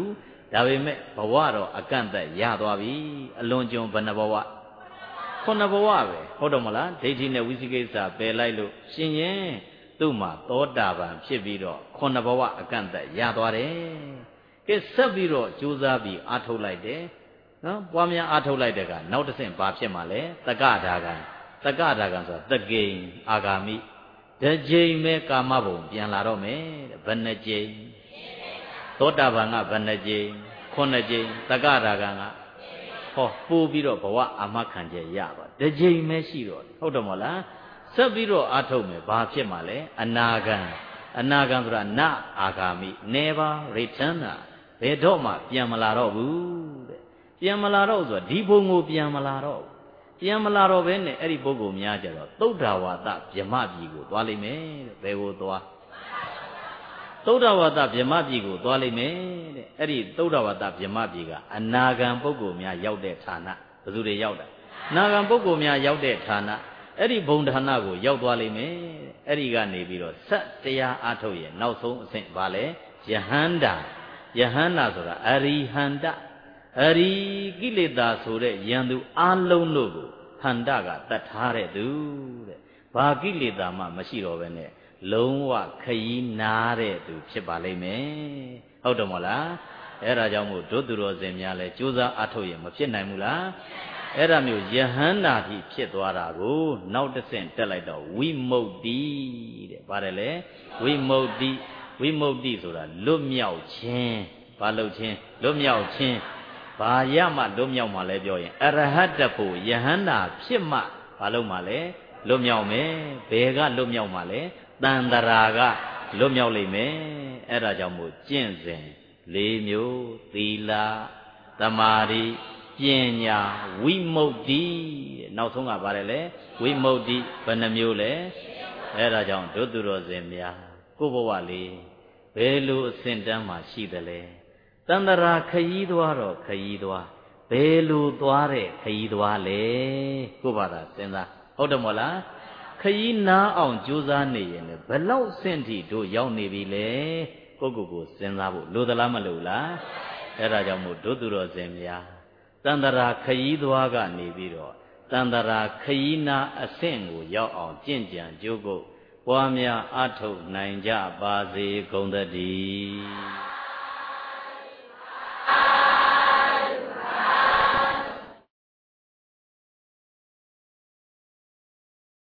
ဒါပေမဲ့ဘဝတော့အကန့်အသတ်ရသွားပြီအလွန်ကျွံဘယ်နှဘဝခုနှစ်ဘဝပဲဟုတ်တော့မလားဒိဋ္ဌိနဲ့ဝိသိကိစ္စပယ်လိုက်လို့ရှင်ရင်သူ့မှာသောတာပန်ဖြစ်ပြီးတော့ခုနှစ်ဘဝအကန့်အသတ်ရသွားတယ်ကဲဆက်ပြီးတော့ကြိုးစားပြီးအားထုတ်လိုက်တယ်နော်ပွားများအားထုတ်လိုက်တဲ့ကနောက်တစ်ဆင့်ဘာဖြစ်မှာလဲတက္ကဒါကံတက္ကဒါကံဆိုတာတကိဉ္အာဂါမိတကြိမ်ပဲကာမဘုံပြန်လာတော့မယ်တဲ့ဘယ်နှကြိမ်သောတာပန်ကဘယ်နှကြိမ်ခုနှစ်ကြိမ်တက္ကဒါကံကဟောပို့ပြီးတော့ဘဝအာမခံချက်ရပါတကြိမ်ပဲရှိတော့ဟုတ်တယ်မဟုတ်လားဆက်ပြီးတော့အားထုတ်မယ်ဘာဖြစ်မှာလဲအနာဂံအနာဂံဆိုတာနအာဂါမိ never return ဘယ်တော့မှပြန်မလာတော့ဘူးတဲ့ပြန်မလာတော့ဆိုတော့ဒီဘုံကိုပြန်မလာတော့ပြန်မလာတော့ဘဲနဲ့အဲ့ဒီပုဂ္ဂိုလ်များကြတော့သုဒ္ဓဝါဒဗြဟ္မပြည်ကိုသွားလိမ့်မယ်တဲ့ဘယ်ကိုသွားသုဒ္ဓဝါဒဗြဟ္မပြည်ကိုသွားလိမ့်မယ်တဲ့အဲ့ဒီသုဒ္ဓဝါဒဗြဟ္မပြည်ကအနာဂံပုဂ္ဂိုလ်များရောက်တဲ့ဌာနဘယ်သူတွေရောက်တာအနာဂံပုဂ္ဂိုလ်များရောက်တဲ့ဌာနအဲ့ဒီဘုံဌာနကိုရောက်သွားလိမ့်မယ်အဲ့ဒီကနေပြီးတော့စက်တရားအားထုတ်ရဲ့နောက်ဆုံးအဆင့်ဘာလဲယဟန္တာယဟန္တာဆိုတာအရိဟန္တအရိကိလေသာဆိုတဲ့ယံသူအလုံးတို့ကိုဟန္တကတတ်ထားတဲ့သူတဲ့ဘာကိလေသာမှမရှိတော့ဘဲနဲ့လုံးဝခရီးနာတဲ့သူဖြစ်ပါလိမ့်မယ်ဟုတ်တယ်မဟုတ်လားအဲ့ဒါကြောင့်မို့ဒုသူတော်စင်များလဲကြိုးစားအားထုတ်ရင်မဖြစ်နိုင်ဘူးလားအဲ့ဒါမျိုးယဟန္တာကြီးဖြစ်သွားတာကိုနောက်တစ်ဆင့်တက်လိုက်တော့ဝိမု ക്തി တဲ့ပါတယ်လေဝိမု ക്തി ဝိမု ക്തി ဆိုတာလွတ်မြောက်ခြင်းဘာလို့ခြင်းလွတ်မြောက်ခြင်းဘာရမှလွတ်မြောက်မှလဲပြောရင်အရဟတဖို့ယဟန္တာဖြစ်မှဘာလို့မှလဲလွတ်မြောက်မယ်ဘယ်ကလွတ်မြောက်မှလဲတန်တရာကလွတ်မြောက်လိမ့်မယ်အဲ့ဒါကြောင့်မို့ကျင့်စဉ်၄မျိုးသီလသမာဓိပညာဝိမု ക്തി တဲ့နောက်ဆုံးကပါတယ်လေဝိမု ക്തി ဘယ်နှမျိုးလဲအဲ့ဒါကြောင့်ဒုသူတော်စင်များကိုယ့်ဘဝလေးဘယ်လိုအစဉ်တန်းမှရှိသလဲတန္တရာခยีသွားတော့ခยีသွားဘယ်လိုသွားတဲ့ခยีသွားလဲကိုယ့်ဘာသာစဉ်းစားဟုတ်တယ်မို့လားခยีနားအောင်ကြိုးစားနေရင်လည်းဘယ်လောက်ဆင့်ထိတို့ရောက်နေပြီလဲကိုယ့်ကိုယ်ကိုစဉ်းစားဖို့လိုသလားမလိုလားအဲ့ဒါကြောင့်မို့ဒုသူတော်စင်များတန္တရာခยีသွားကနေပြီးတော့တန္တရာခยีနာအဆင့်ကိုရောက်အောင်ကြင့်ကြံကြိုးကုပ်ပွားများအားထုတ်နိုင်ကြပါစေကုန်သတည်း